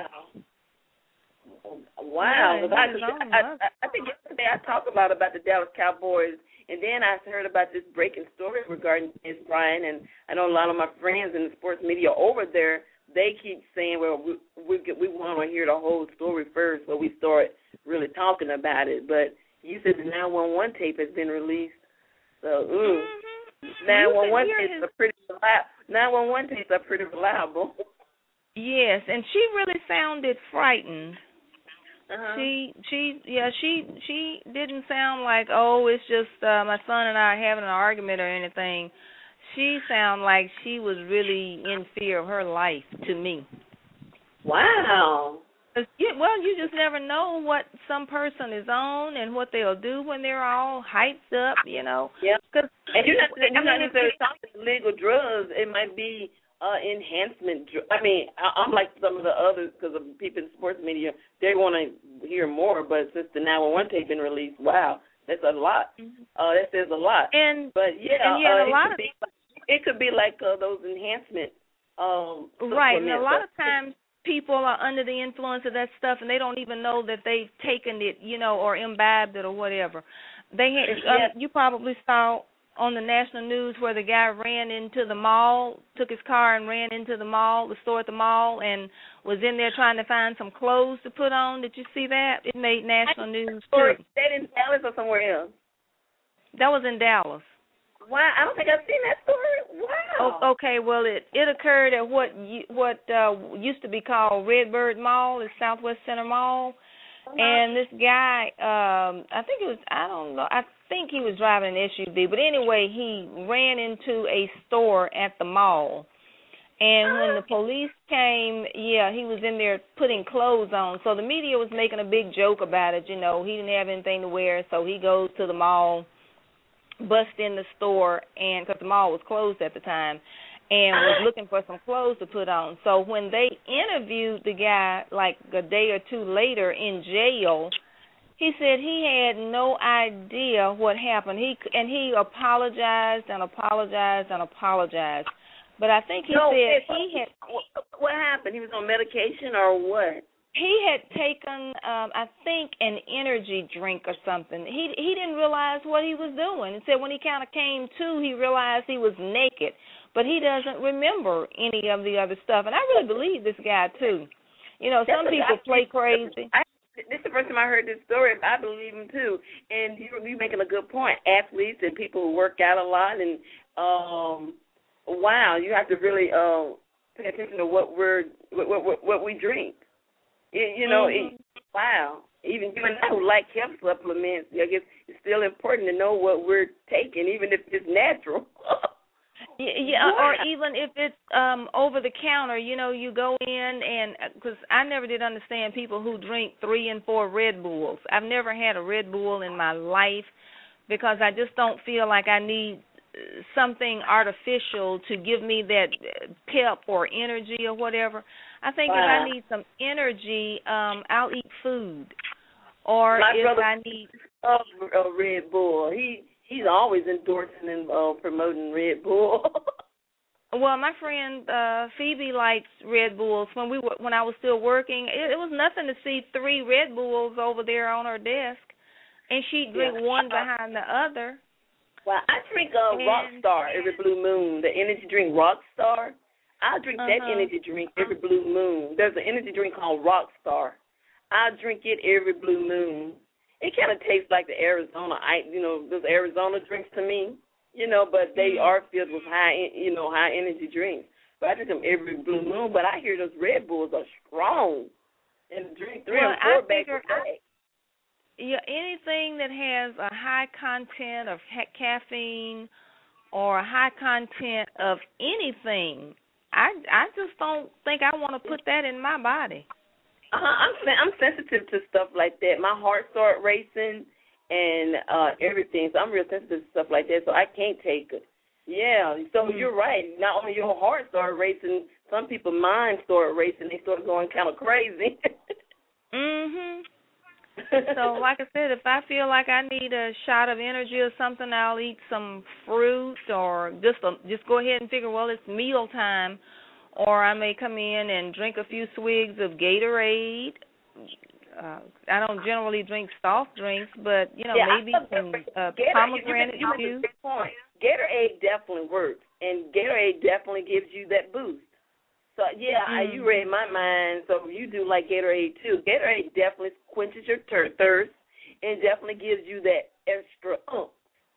Wow. Yeah, I think yesterday I talked about the Dallas Cowboys, and then I heard about this breaking story regarding Dez Bryant, and I know a lot of my friends in the sports media over there, they keep saying, well, we want to hear the whole story first, so we start really talking about it. But you said the 911 tape has been released, so 911 tapes are pretty reliable. 911 tapes are pretty reliable. Yes, and she really sounded frightened. She didn't sound like, oh, it's just my son and I having an argument or anything. She sounded like she was really in fear of her life to me. Wow. You just never know what some person is on and what they'll do when they're all hyped up, Yeah. And you're not necessarily talking illegal drugs. It might be enhancement. I mean, I'm like some of the others, because of people in sports media, they want to hear more. But since the 911 tape been released, wow, that's a lot. That says a lot. It could be like those enhancement. Right, and a lot of times people are under the influence of that stuff, and they don't even know that they've taken it, or imbibed it or whatever. You probably saw on the national news where the guy ran into the mall, took his car and ran into the store at the mall, and was in there trying to find some clothes to put on. Did you see that? It made national news, too. Is that in Dallas or somewhere else? That was in Dallas. Wow, I don't think I've seen that story. Wow. Okay, well, it occurred at what used to be called Redbird Mall, it's Southwest Center Mall. And this guy, I think he was driving an SUV, but anyway, he ran into a store at the mall. And when the police came, he was in there putting clothes on. So the media was making a big joke about it, he didn't have anything to wear, so he goes to the mall, busts in the store, and because the mall was closed at the time, and was looking for some clothes to put on. So when they interviewed the guy like a day or two later in jail, he said he had no idea what happened. He apologized and apologized and apologized. But I think he said he had... What happened? He was on medication or what? He had taken, I think, an energy drink or something. He didn't realize what he was doing. He said when he kind of came to, he realized he was naked. But he doesn't remember any of the other stuff. And I really believe this guy, too. Some people play crazy. This is the first time I heard this story. I believe him, too. And you're making a good point. Athletes and people who work out a lot. And, wow, you have to really pay attention to what we drink. Wow. Even you and I who like health supplements, I guess it's still important to know what we're taking, even if it's natural. Or even if it's over the counter, you go in and, because I never did understand people who drink 3 and 4 Red Bulls. I've never had a Red Bull in my life because I just don't feel like I need something artificial to give me that pep or energy or whatever. I think if I need some energy, I'll eat food. Or if I need a Red Bull, he's always endorsing and promoting Red Bull. Well, my friend Phoebe likes Red Bulls. When I was still working, it was nothing to see 3 Red Bulls over there on her desk, and she'd drink one behind the other. Well, I drink Rockstar every blue moon, the energy drink Rockstar. I drink that energy drink every blue moon. There's an energy drink called Rockstar. I drink it every blue moon. It kind of tastes like the Arizona, those Arizona drinks to me, but they are filled with high energy drinks. But I drink them every blue moon. But I hear those Red Bulls are strong, and drink 3 or 4 bags a day. Yeah, anything that has a high content of caffeine or a high content of anything, I just don't think I want to put that in my body. I'm sensitive to stuff like that. My heart started racing and everything, so I'm real sensitive to stuff like that, so I can't take it. Yeah, so you're right. Not only your heart started racing, some people's minds started racing. They started going kind of crazy. So, like I said, if I feel like I need a shot of energy or something, I'll eat some fruit or just go ahead and figure, well, it's meal time. Or I may come in and drink a few swigs of Gatorade. I don't generally drink soft drinks, but, maybe some pomegranate juice. Gatorade definitely works, and Gatorade definitely gives you that boost. So, you read my mind, so you do like Gatorade, too. Gatorade definitely quenches your thirst and definitely gives you that extra oomph.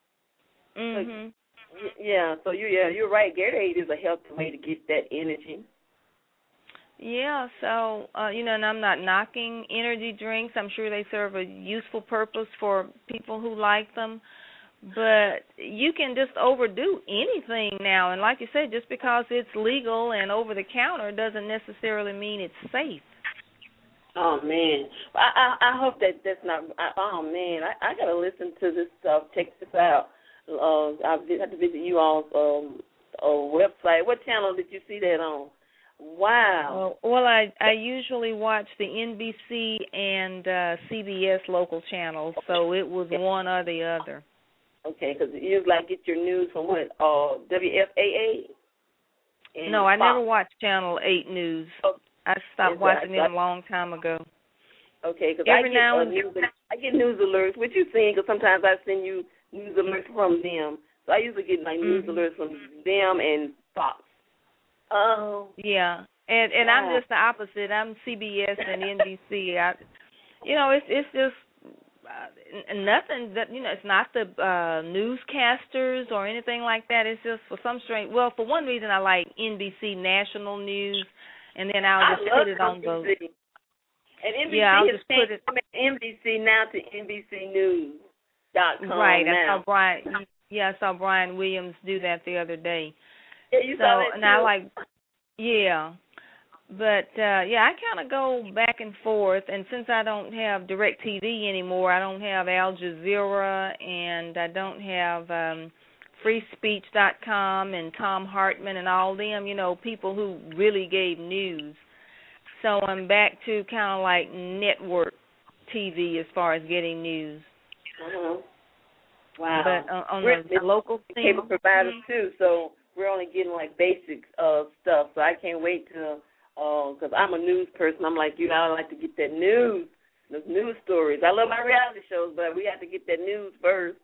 So you're right. Gatorade is a healthy way to get that energy. Yeah, so, and I'm not knocking energy drinks. I'm sure they serve a useful purpose for people who like them. But you can just overdo anything now. And like you said, just because it's legal and over-the-counter doesn't necessarily mean it's safe. Oh, man. I hope that's not – oh, man. I got to listen to this stuff. Check this out. I had to visit you all's website. What channel did you see that on? Wow. Well, I usually watch the NBC and CBS local channels, so it was one or the other. Okay, because you get your news from what? WFAA? No, I never watched Channel 8 News. Oh, I stopped watching them a long time ago. Okay, because I get news alerts. What you saying? Because sometimes I send you news alerts from them. So I usually get news alerts from them and Fox. Oh. Yeah, and I'm just the opposite. I'm CBS and NBC. It's just nothing that it's not the newscasters or anything like that. It's just for some strange. Well, for one reason, I like NBC National News, and then I'll just put it on those. And NBC I'll just put it from NBC now to NBCNews.com. Right. I saw Brian Williams do that the other day. Yeah, you saw that too. And I like, but I kind of go back and forth. And since I don't have DirecTV anymore, I don't have Al Jazeera, and I don't have FreeSpeech.com and Tom Hartman and all them. People who really gave news. So I'm back to kind of like network TV as far as getting news. Wow. But on the local thing, cable providers too, so we're only getting basic stuff. So I can't wait to, because I'm a news person. I'm like you. I like to get that news, those news stories. I love my reality shows, but we have to get that news first.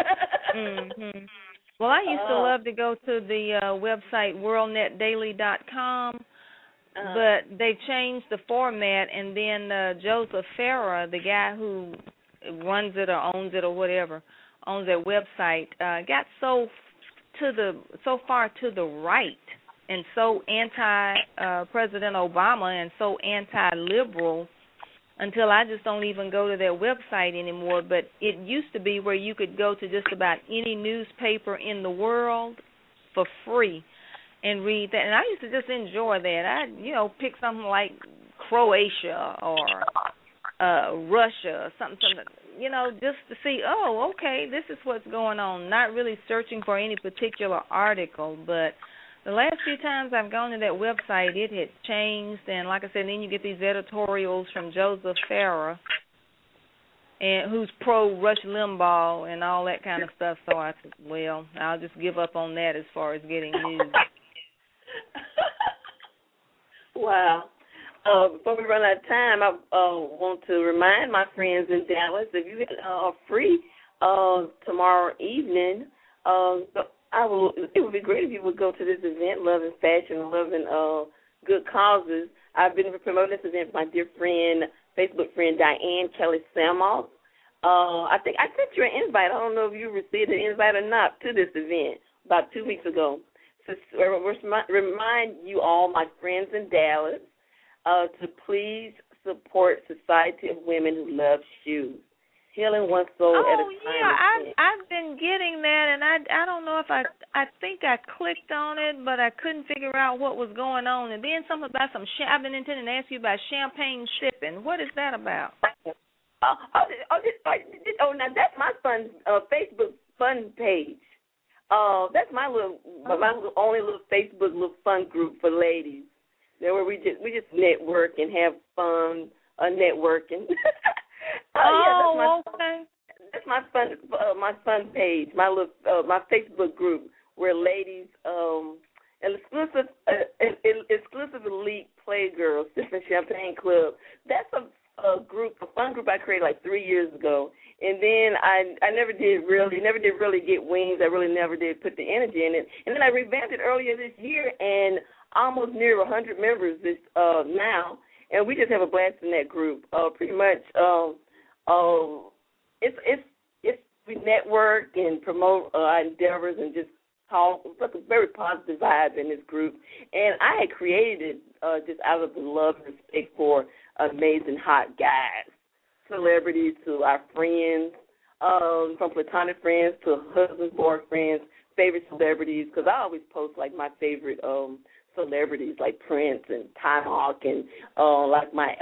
Well, I used to love to go to the website WorldNetDaily.com. But they changed the format, and then Joseph Farah, the guy who runs it or owns it or whatever, owns that website, got so far to the right and so anti-President Obama and so anti-liberal until I just don't even go to their website anymore. But it used to be where you could go to just about any newspaper in the world for free and read that, and I used to just enjoy that. I, pick something like Croatia or Russia, something, just to see, okay, this is what's going on. Not really searching for any particular article, but the last few times I've gone to that website, it had changed, and like I said, then you get these editorials from Joseph Farah, and who's pro-Rush Limbaugh and all that kind of stuff. So I said, well, I'll just give up on that as far as getting news. Wow. Before we run out of time, I want to remind my friends in Dallas, if you are free tomorrow evening, It would be great if you would go to this event, Loving Fashion, Loving Good Causes. I've been promoting this event with my dear friend, Facebook friend Diane Kelly Samos. I think I sent you an invite. I don't know if you received an invite or not to this event about 2 weeks ago. So remind you all, my friends in Dallas, to please support Society of Women Who Love Shoes. Healing One Soul at a Time. Oh, yeah, I've been getting that, and I don't know if I think I clicked on it, but I couldn't figure out what was going on. And then something about I've been intending to ask you about champagne sipping. What is that about? Now that's my fun Facebook fun page. That's my little only little Facebook little fun group for ladies. There where we just network and have fun networking. Okay. That's my fun page, my little my Facebook group where ladies exclusive elite playgirls, Sipping Champagne Club. That's a fun group I created like 3 years ago, and then I never did really get wings. I really never did put the energy in it, and then I revamped it earlier this year, and almost near 100 members now, and we just have a blast in that group. Pretty much, we network and promote our endeavors and just talk. It's like a very positive vibe in this group, and I had created it just out of the love and respect for amazing hot guys, celebrities to our friends, from platonic friends to husbands, boyfriends, favorite celebrities, because I always post like my favorite celebrities like Prince and Ty Hawk and like my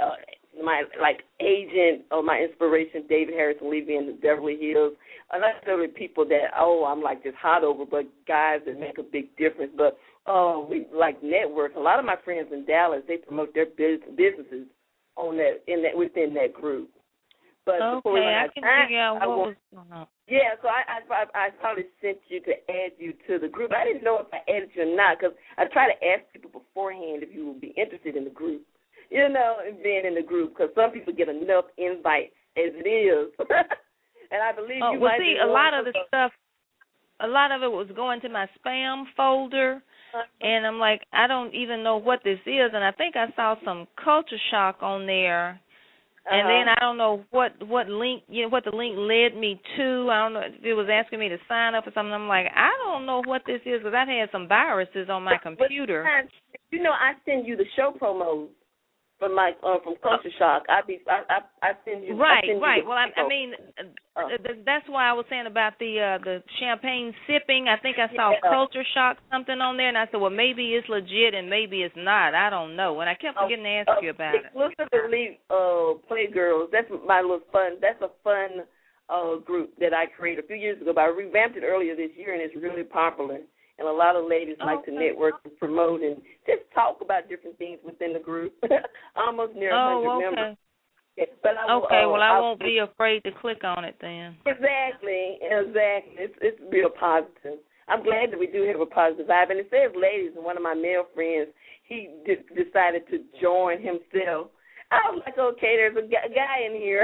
agent or my inspiration, David Harrison Levy in the Beverly Hills. Not necessarily people that I'm like just hot over, but guys that make a big difference. But we like network. A lot of my friends in Dallas, they promote their businesses within that group. But before we run out of time, figure out what was going on. Yeah, so I probably sent you to add you to the group. I didn't know if I added you or not because I try to ask people beforehand if you would be interested in the group, and being in the group, because some people get enough invites as it is. And I believe you might be a lot of the stuff, a lot of it was going to my spam folder, and I'm like, I don't even know what this is, and I think I saw some Culture Shock on there. And then I don't know what link, what the link led me to. I don't know if it was asking me to sign up or something. I'm like, I don't know what this is because I've had some viruses on my computer. But I send you the show promos from Culture Shock. I send you. Right. Well, I mean, that's why I was saying about the champagne sipping. I think I saw Culture Shock something on there, and I said, well, maybe it's legit and maybe it's not. I don't know. And I kept forgetting to ask you about it. Exclusively Playgirls. That's my little fun. That's a fun group that I created a few years ago, but I revamped it earlier this year, and it's really popular. And a lot of ladies like to network and promote and just talk about different things within the group. Almost near 100 members. Yeah, but I won't be afraid to click on it then. Exactly. It's real positive. I'm glad that we do have a positive vibe. And it says ladies, and one of my male friends, he decided to join himself. I was like, okay, there's a guy in here.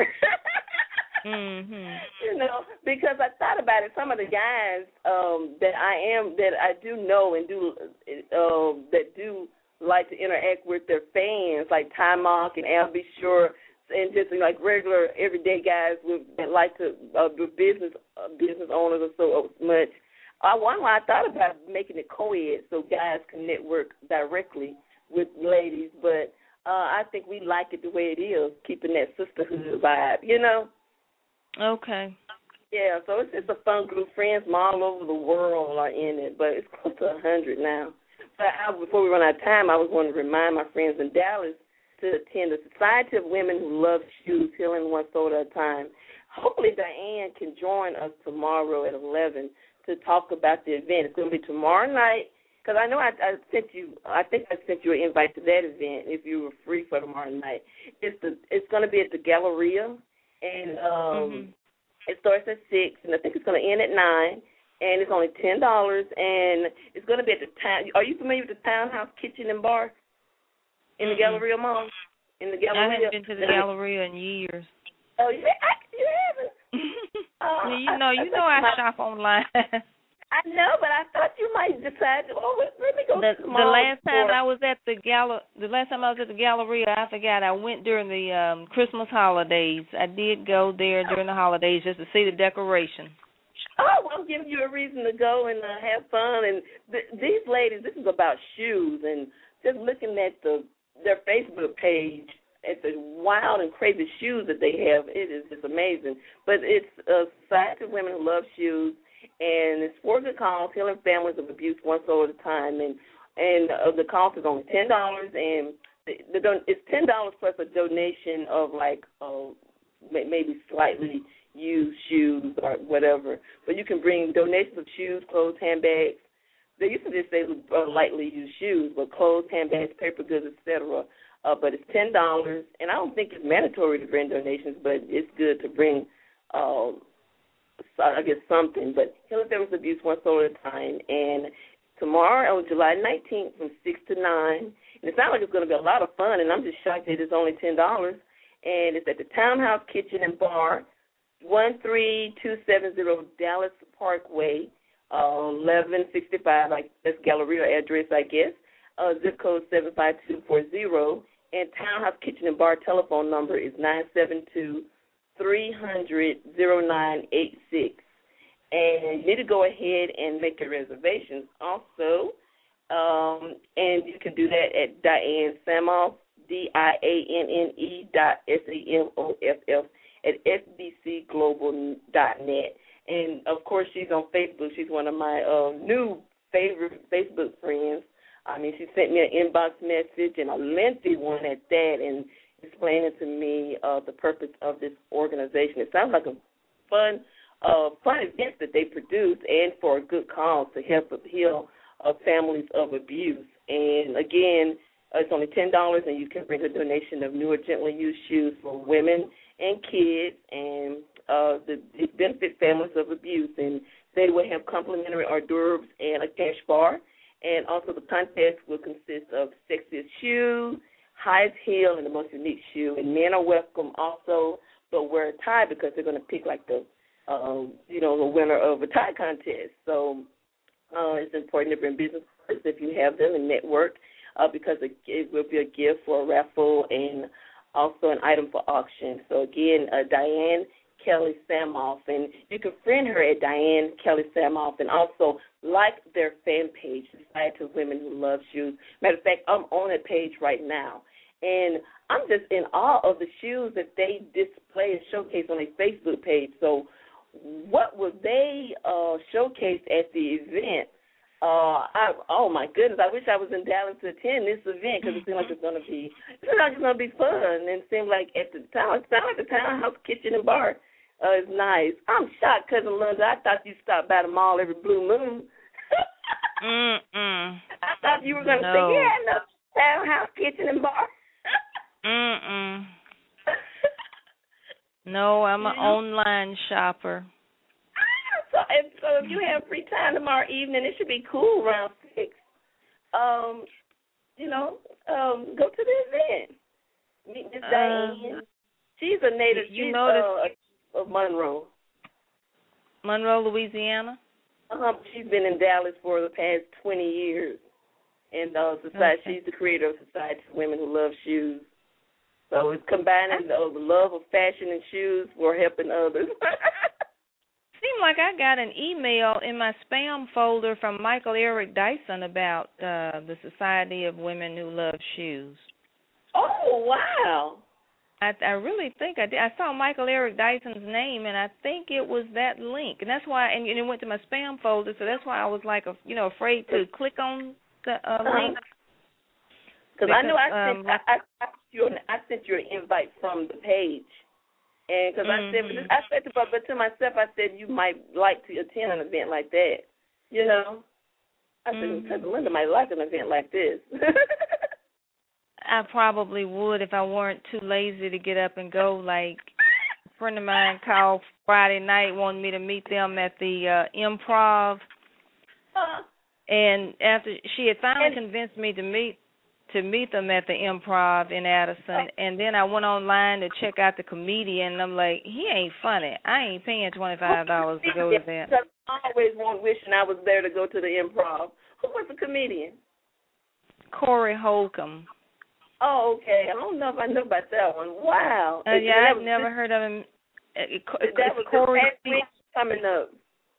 Mm-hmm. Because I thought about it. Some of the guys that I do know and that do like to interact with their fans, like Ty Monk and Al B. Shore, and just like regular everyday guys that like to do business owners or so much. I thought about making it co-ed so guys can network directly with ladies, but I think we like it the way it is, keeping that sisterhood vibe, Okay. Yeah, so it's a fun group. Friends from all over the world are in it, but it's close to 100 now. But before we run out of time, I was going to remind my friends in Dallas to attend the Society of Women Who Love Shoes, Healing One Soul at a Time. Hopefully Diane can join us tomorrow at 11 to talk about the event. It's going to be tomorrow night, because I know I think I sent you an invite to that event if you were free for tomorrow night. It's going to be at the Galleria. And it starts at 6, and I think it's going to end at 9, and it's only $10, and it's going to be at the town. Are you familiar with the Townhouse Kitchen and Bar in the Galleria Mall? In the Galleria. I haven't been to the Galleria in years. Oh, you haven't? You know, I shop online. I know, but I thought you might decide to. Oh, let me go. The last time I was at the Galleria, I forgot. I went during the Christmas holidays. I did go there during the holidays just to see the decoration. Oh, well, I'm giving you a reason to go and have fun. And these ladies, this is about shoes, and just looking at their Facebook page at the wild and crazy shoes that they have, it is just amazing. But it's a society of women who love shoes, and it's for good cause, healing families of abuse one soul at a time. And the cost is only $10, and it's $10 plus a donation of maybe slightly used shoes or whatever. But you can bring donations of shoes, clothes, handbags. They used to just say lightly used shoes, but clothes, handbags, paper goods, etc. But it's $10, and I don't think it's mandatory to bring donations, but it's good to bring, I guess, something. But Healing Families of Abuse one soul at a time. And tomorrow, on July 19th, from 6 to 9, and it sounds like it's going to be a lot of fun, and I'm just shocked that it's only $10. And it's at the Townhouse Kitchen and Bar, 13270 Dallas Parkway, 1165, that's Galleria address, I guess, zip code 75240, and Townhouse Kitchen and Bar telephone number is 972-300-0986. And you need to go ahead and make your reservations also, and you can do that at Diane Samoff, DIANNE.SAMOFF at sbcglobal.net. And, of course, she's on Facebook. She's one of my new favorite Facebook friends. I mean, she sent me an inbox message, and a lengthy one at that, and explaining to me the purpose of this organization. It sounds like a fun event that they produce, and for a good cause to help heal families of abuse. And, again, it's only $10, and you can bring a donation of new or gently used shoes for women and kids, and the benefit families of abuse. And they will have complimentary hors d'oeuvres and a cash bar. And also the contest will consist of sexiest shoe, highest heel, and the most unique shoe. And men are welcome also, but wear a tie because they're going to pick the winner of a tie contest. So it's important to bring business cards if you have them and network, because it will be a gift for a raffle and also an item for auction. So, again, Diane Kelly Samoff, and you can friend her at Diane Kelly Samoff, and also like their fan page, Society of Women Who Love Shoes. Matter of fact, I'm on that page right now, and I'm just in awe of the shoes that they display and showcase on their Facebook page. So what will they showcase at the event? Oh my goodness! I wish I was in Dallas to attend this event, because it seems like it's going to be fun, and it seems like at the Townhouse Kitchen and Bar is nice. I'm shocked, Cousin Linda. I thought you stopped by the mall every blue moon. I thought you were going to say, no, Townhouse Kitchen and Bar. No, I'm an online shopper. So if you have free time tomorrow evening, it should be cool around 6. Go to the event. Meet Miss Diane. She's a native. Of Monroe. Monroe, Louisiana? She's been in Dallas for the past 20 years. And she's the creator of Society for Women Who Love Shoes. So it's combining the love of fashion and shoes for helping others. Seemed like I got an email in my spam folder from Michael Eric Dyson about the Society of Women Who Love Shoes. Oh, wow. I really think I did. I saw Michael Eric Dyson's name, and I think it was that link. And that's why, and it went to my spam folder, so that's why I was afraid to click on the link. Because I know I sent you an invite from the page. And because I said to myself, I said you might like to attend an event like that. I said, Cousin Linda might like an event like this. I probably would if I weren't too lazy to get up and go. Like a friend of mine called Friday night, wanted me to meet them at the Improv. And after she had finally convinced me to meet to meet them at the Improv in Addison, and then I went online to check out the comedian, and I'm like, he ain't funny. I ain't paying $25 to go to that. I always wishing I was there to go to the Improv. Who was the comedian? Corey Holcomb. Oh, okay. I don't know if I know about that one. Wow. Yeah, I've never heard of him. That was Corey coming up.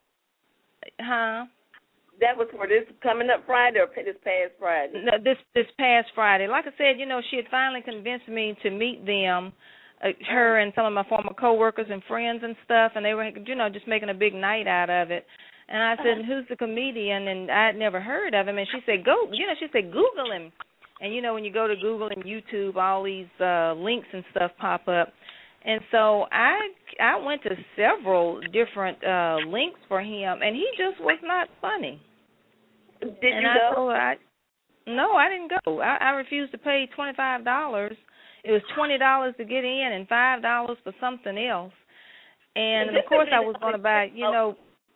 Huh? That was for this coming up Friday or this past Friday? No, this past Friday. Like I said, you know, she had finally convinced me to meet them, her and some of my former coworkers and friends and stuff, and they were, you know, just making a big night out of it. And I said, who's the comedian? And I had never heard of him. And she said, Google him. And, you know, when you go to Google and YouTube, all these links and stuff pop up. And so I went to several different links for him, and he just was not funny. Did you go? No, I didn't go. I refused to pay $25. It was $20 to get in and $5 for something else. And of course, I was going to buy, you know,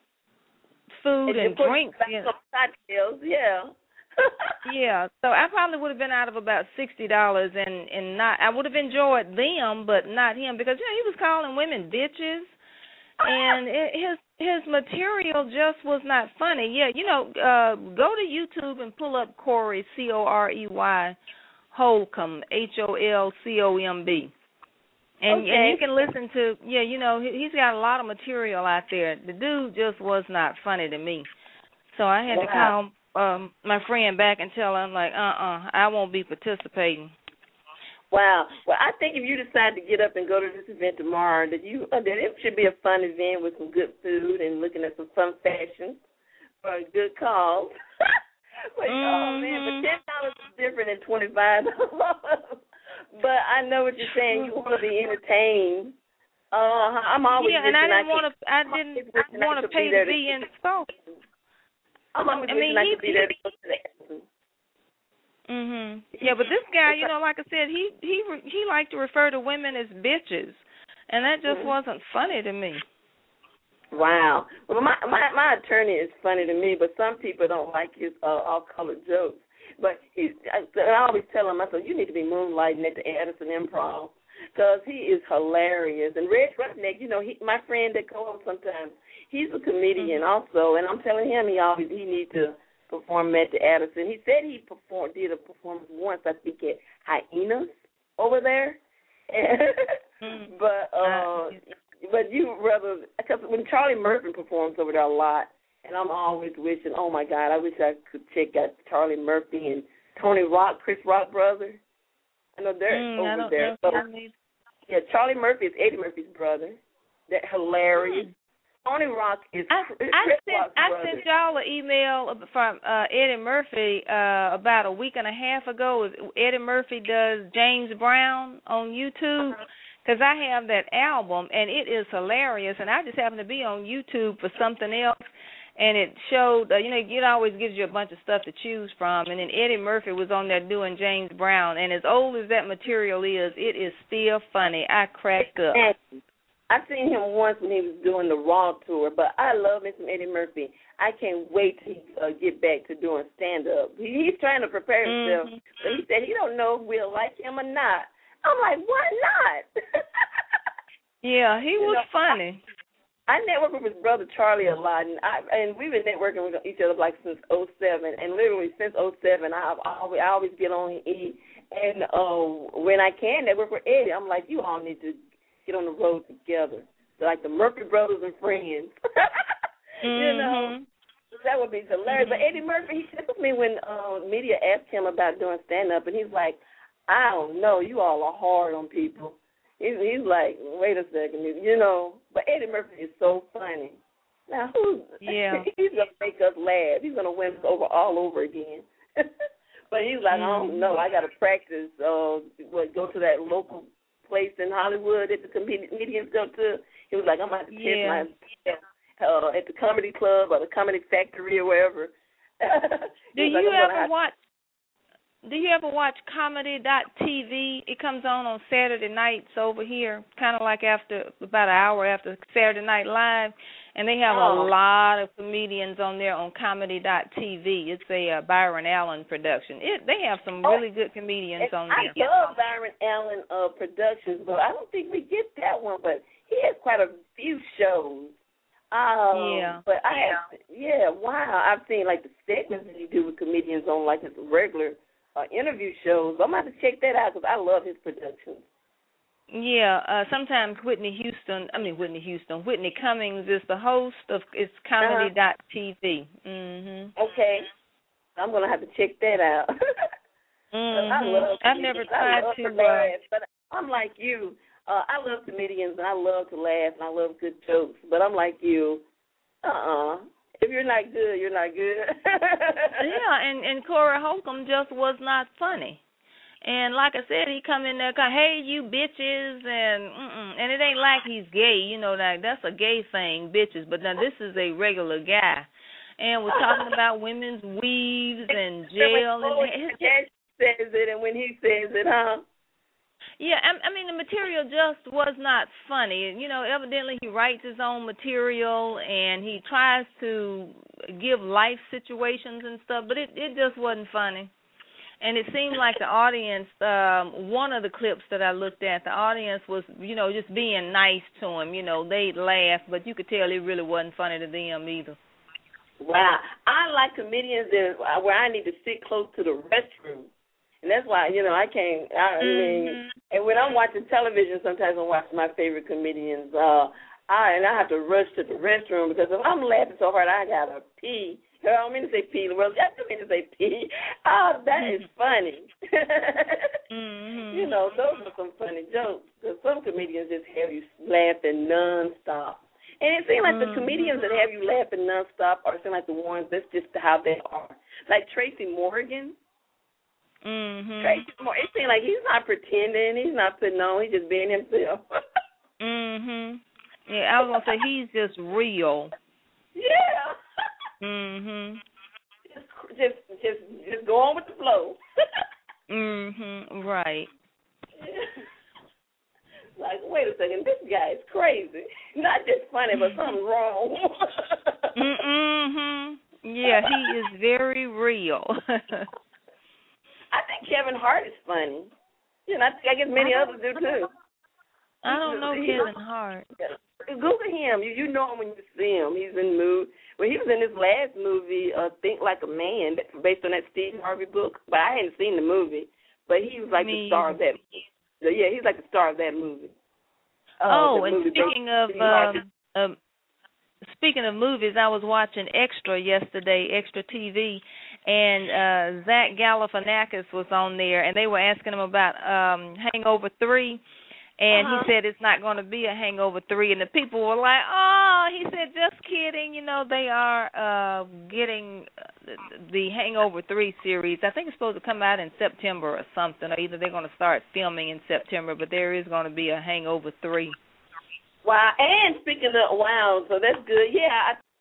food and drinks. Cocktails, yeah. Yeah, so I probably would have been out of about $60, and not. I would have enjoyed them, but not him, because you know he was calling women bitches, and his material just was not funny. Yeah, you know, go to YouTube and pull up Corey Corey Holcomb Holcomb, and you can listen to. Yeah, you know he's got a lot of material out there. The dude just was not funny to me, so I had to call my friend back and tell her, I'm like, I won't be participating. Wow. Well, I think if you decide to get up and go to this event tomorrow, that it should be a fun event with some good food and looking at some fun fashion for a good cause. But, oh, man, but $10 is different than $25. But I know what you're saying. You want to be entertained. I'm always and I didn't want to pay to be in school. I mean, I could be there to go to that. Yeah, but this guy, you know, like I said, he liked to refer to women as bitches, and that just wasn't funny to me. Wow. Well, my attorney is funny to me, but some people don't like his off-color jokes. But I always tell him, I said, you need to be moonlighting at the Addison Improv, because he is hilarious. And Red Rudnick, you know, my friend that go up sometimes, he's a comedian also, and I'm telling him he needs to perform at the Addison. He said he did a performance once, I think, at Hyenas over there. But you rather, because when Charlie Murphy performs over there a lot, and I'm always wishing, oh my God, I wish I could check out Charlie Murphy and Tony Rock, Chris Rock brother. I know they're over there. So, yeah, Charlie Murphy is Eddie Murphy's brother. They're hilarious. Tony Rock is Chris Rock's brother. I sent y'all an email from Eddie Murphy about a week and a half ago. Eddie Murphy does James Brown on YouTube, because I have that album, and it is hilarious. And I just happened to be on YouTube for something else, and it showed, you know, it always gives you a bunch of stuff to choose from. And then Eddie Murphy was on there doing James Brown. And as old as that material is, it is still funny. I cracked up. I've seen him once when he was doing the Raw tour, but I love me some Eddie Murphy. I can't wait to get back to doing stand-up. He's trying to prepare himself. But he said he don't know if we'll like him or not. I'm like, why not? Yeah, he was funny. I network with his brother Charlie a lot, and we've been networking with each other like since '07, and literally since '07, I always get on E, and when I can network with Eddie, I'm like, you all need to get on the road together, so like the Murphy brothers and friends. You know, that would be hilarious. But Eddie Murphy, he told me when media asked him about doing stand-up, and he's like, I don't know, you all are hard on people. He's like, wait a second, you know. But Eddie Murphy is so funny. Now, he's going to make us laugh. He's going to win us over all over again. But he's like, I don't know. I got to practice. Go to that local place in Hollywood that the comedians go to. He was like, I'm going to test myself at the Comedy Club or the Comedy Factory or wherever. Do you ever watch Do you ever watch comedy.tv? It comes on Saturday nights over here, kind of like after about an hour after Saturday Night Live, and they have a lot of comedians on there on comedy.tv. It's a Byron Allen production. They have some really good comedians on there. I love Byron Allen productions, but I don't think we get that one. But he has quite a few shows. But wow. I've seen like the segments that he do with comedians on like his regular interview shows. I'm going to have to check that out because I love his productions. Yeah, sometimes Whitney Cummings is the host of it's comedy.tv. Okay. I'm going to have to check that out. I've never tried to laugh, but I'm like you. I love comedians and I love to laugh and I love good jokes, but I'm like you. If you're not good, you're not good. Yeah, and Corey Holcomb just was not funny. And like I said, he come in there, hey, you bitches, and it ain't like he's gay, you know, like that's a gay thing, bitches. But now this is a regular guy, and we're talking about women's weaves and jail. And his dad says it, and when he says it, huh? Yeah, I mean, the material just was not funny. You know, evidently he writes his own material, and he tries to give life situations and stuff, but it just wasn't funny. And it seemed like the audience, one of the clips that I looked at, the audience was, you know, just being nice to him. You know, they'd laugh, but you could tell it really wasn't funny to them either. Wow. I like comedians where I need to sit close to the restroom. And that's why, you know, I can't, I mean, and when I'm watching television, sometimes I'm watching my favorite comedians, I have to rush to the restroom because if I'm laughing so hard, I got to pee. I don't mean to say pee, well, I do mean to say pee. That is funny. You know, those are some funny jokes because some comedians just have you laughing nonstop. And it seems like the comedians that have you laughing nonstop are seem like the ones that's just how they are. Like Tracy Morgan. Tracy Morgan, it seems like he's not pretending, he's not putting on, he's just being himself. Yeah, I was gonna say he's just real. Yeah. Just go on with the flow. Right. Like, wait a second, this guy is crazy. Not just funny, but something wrong. Yeah, he is very real. I think Kevin Hart is funny. You know, I guess many others do too. I don't know Kevin Hart. Google him. You know him when you see him. He's in the mood. Well, he was in this last movie, Think Like a Man, based on that Steve Harvey book. But I hadn't seen the movie. But he was like the star of that. Yeah, he's like the star of that movie. And speaking of movies, I was watching Extra yesterday, Extra TV, and Zach Galifianakis was on there, and they were asking him about Hangover 3, and he said it's not going to be a Hangover 3, and the people were like, oh, he said, just kidding, you know, they are getting the Hangover 3 series. I think it's supposed to come out in September or something, or either they're going to start filming in September, but there is going to be a Hangover 3. Wow, and speaking of, so that's good. Yeah,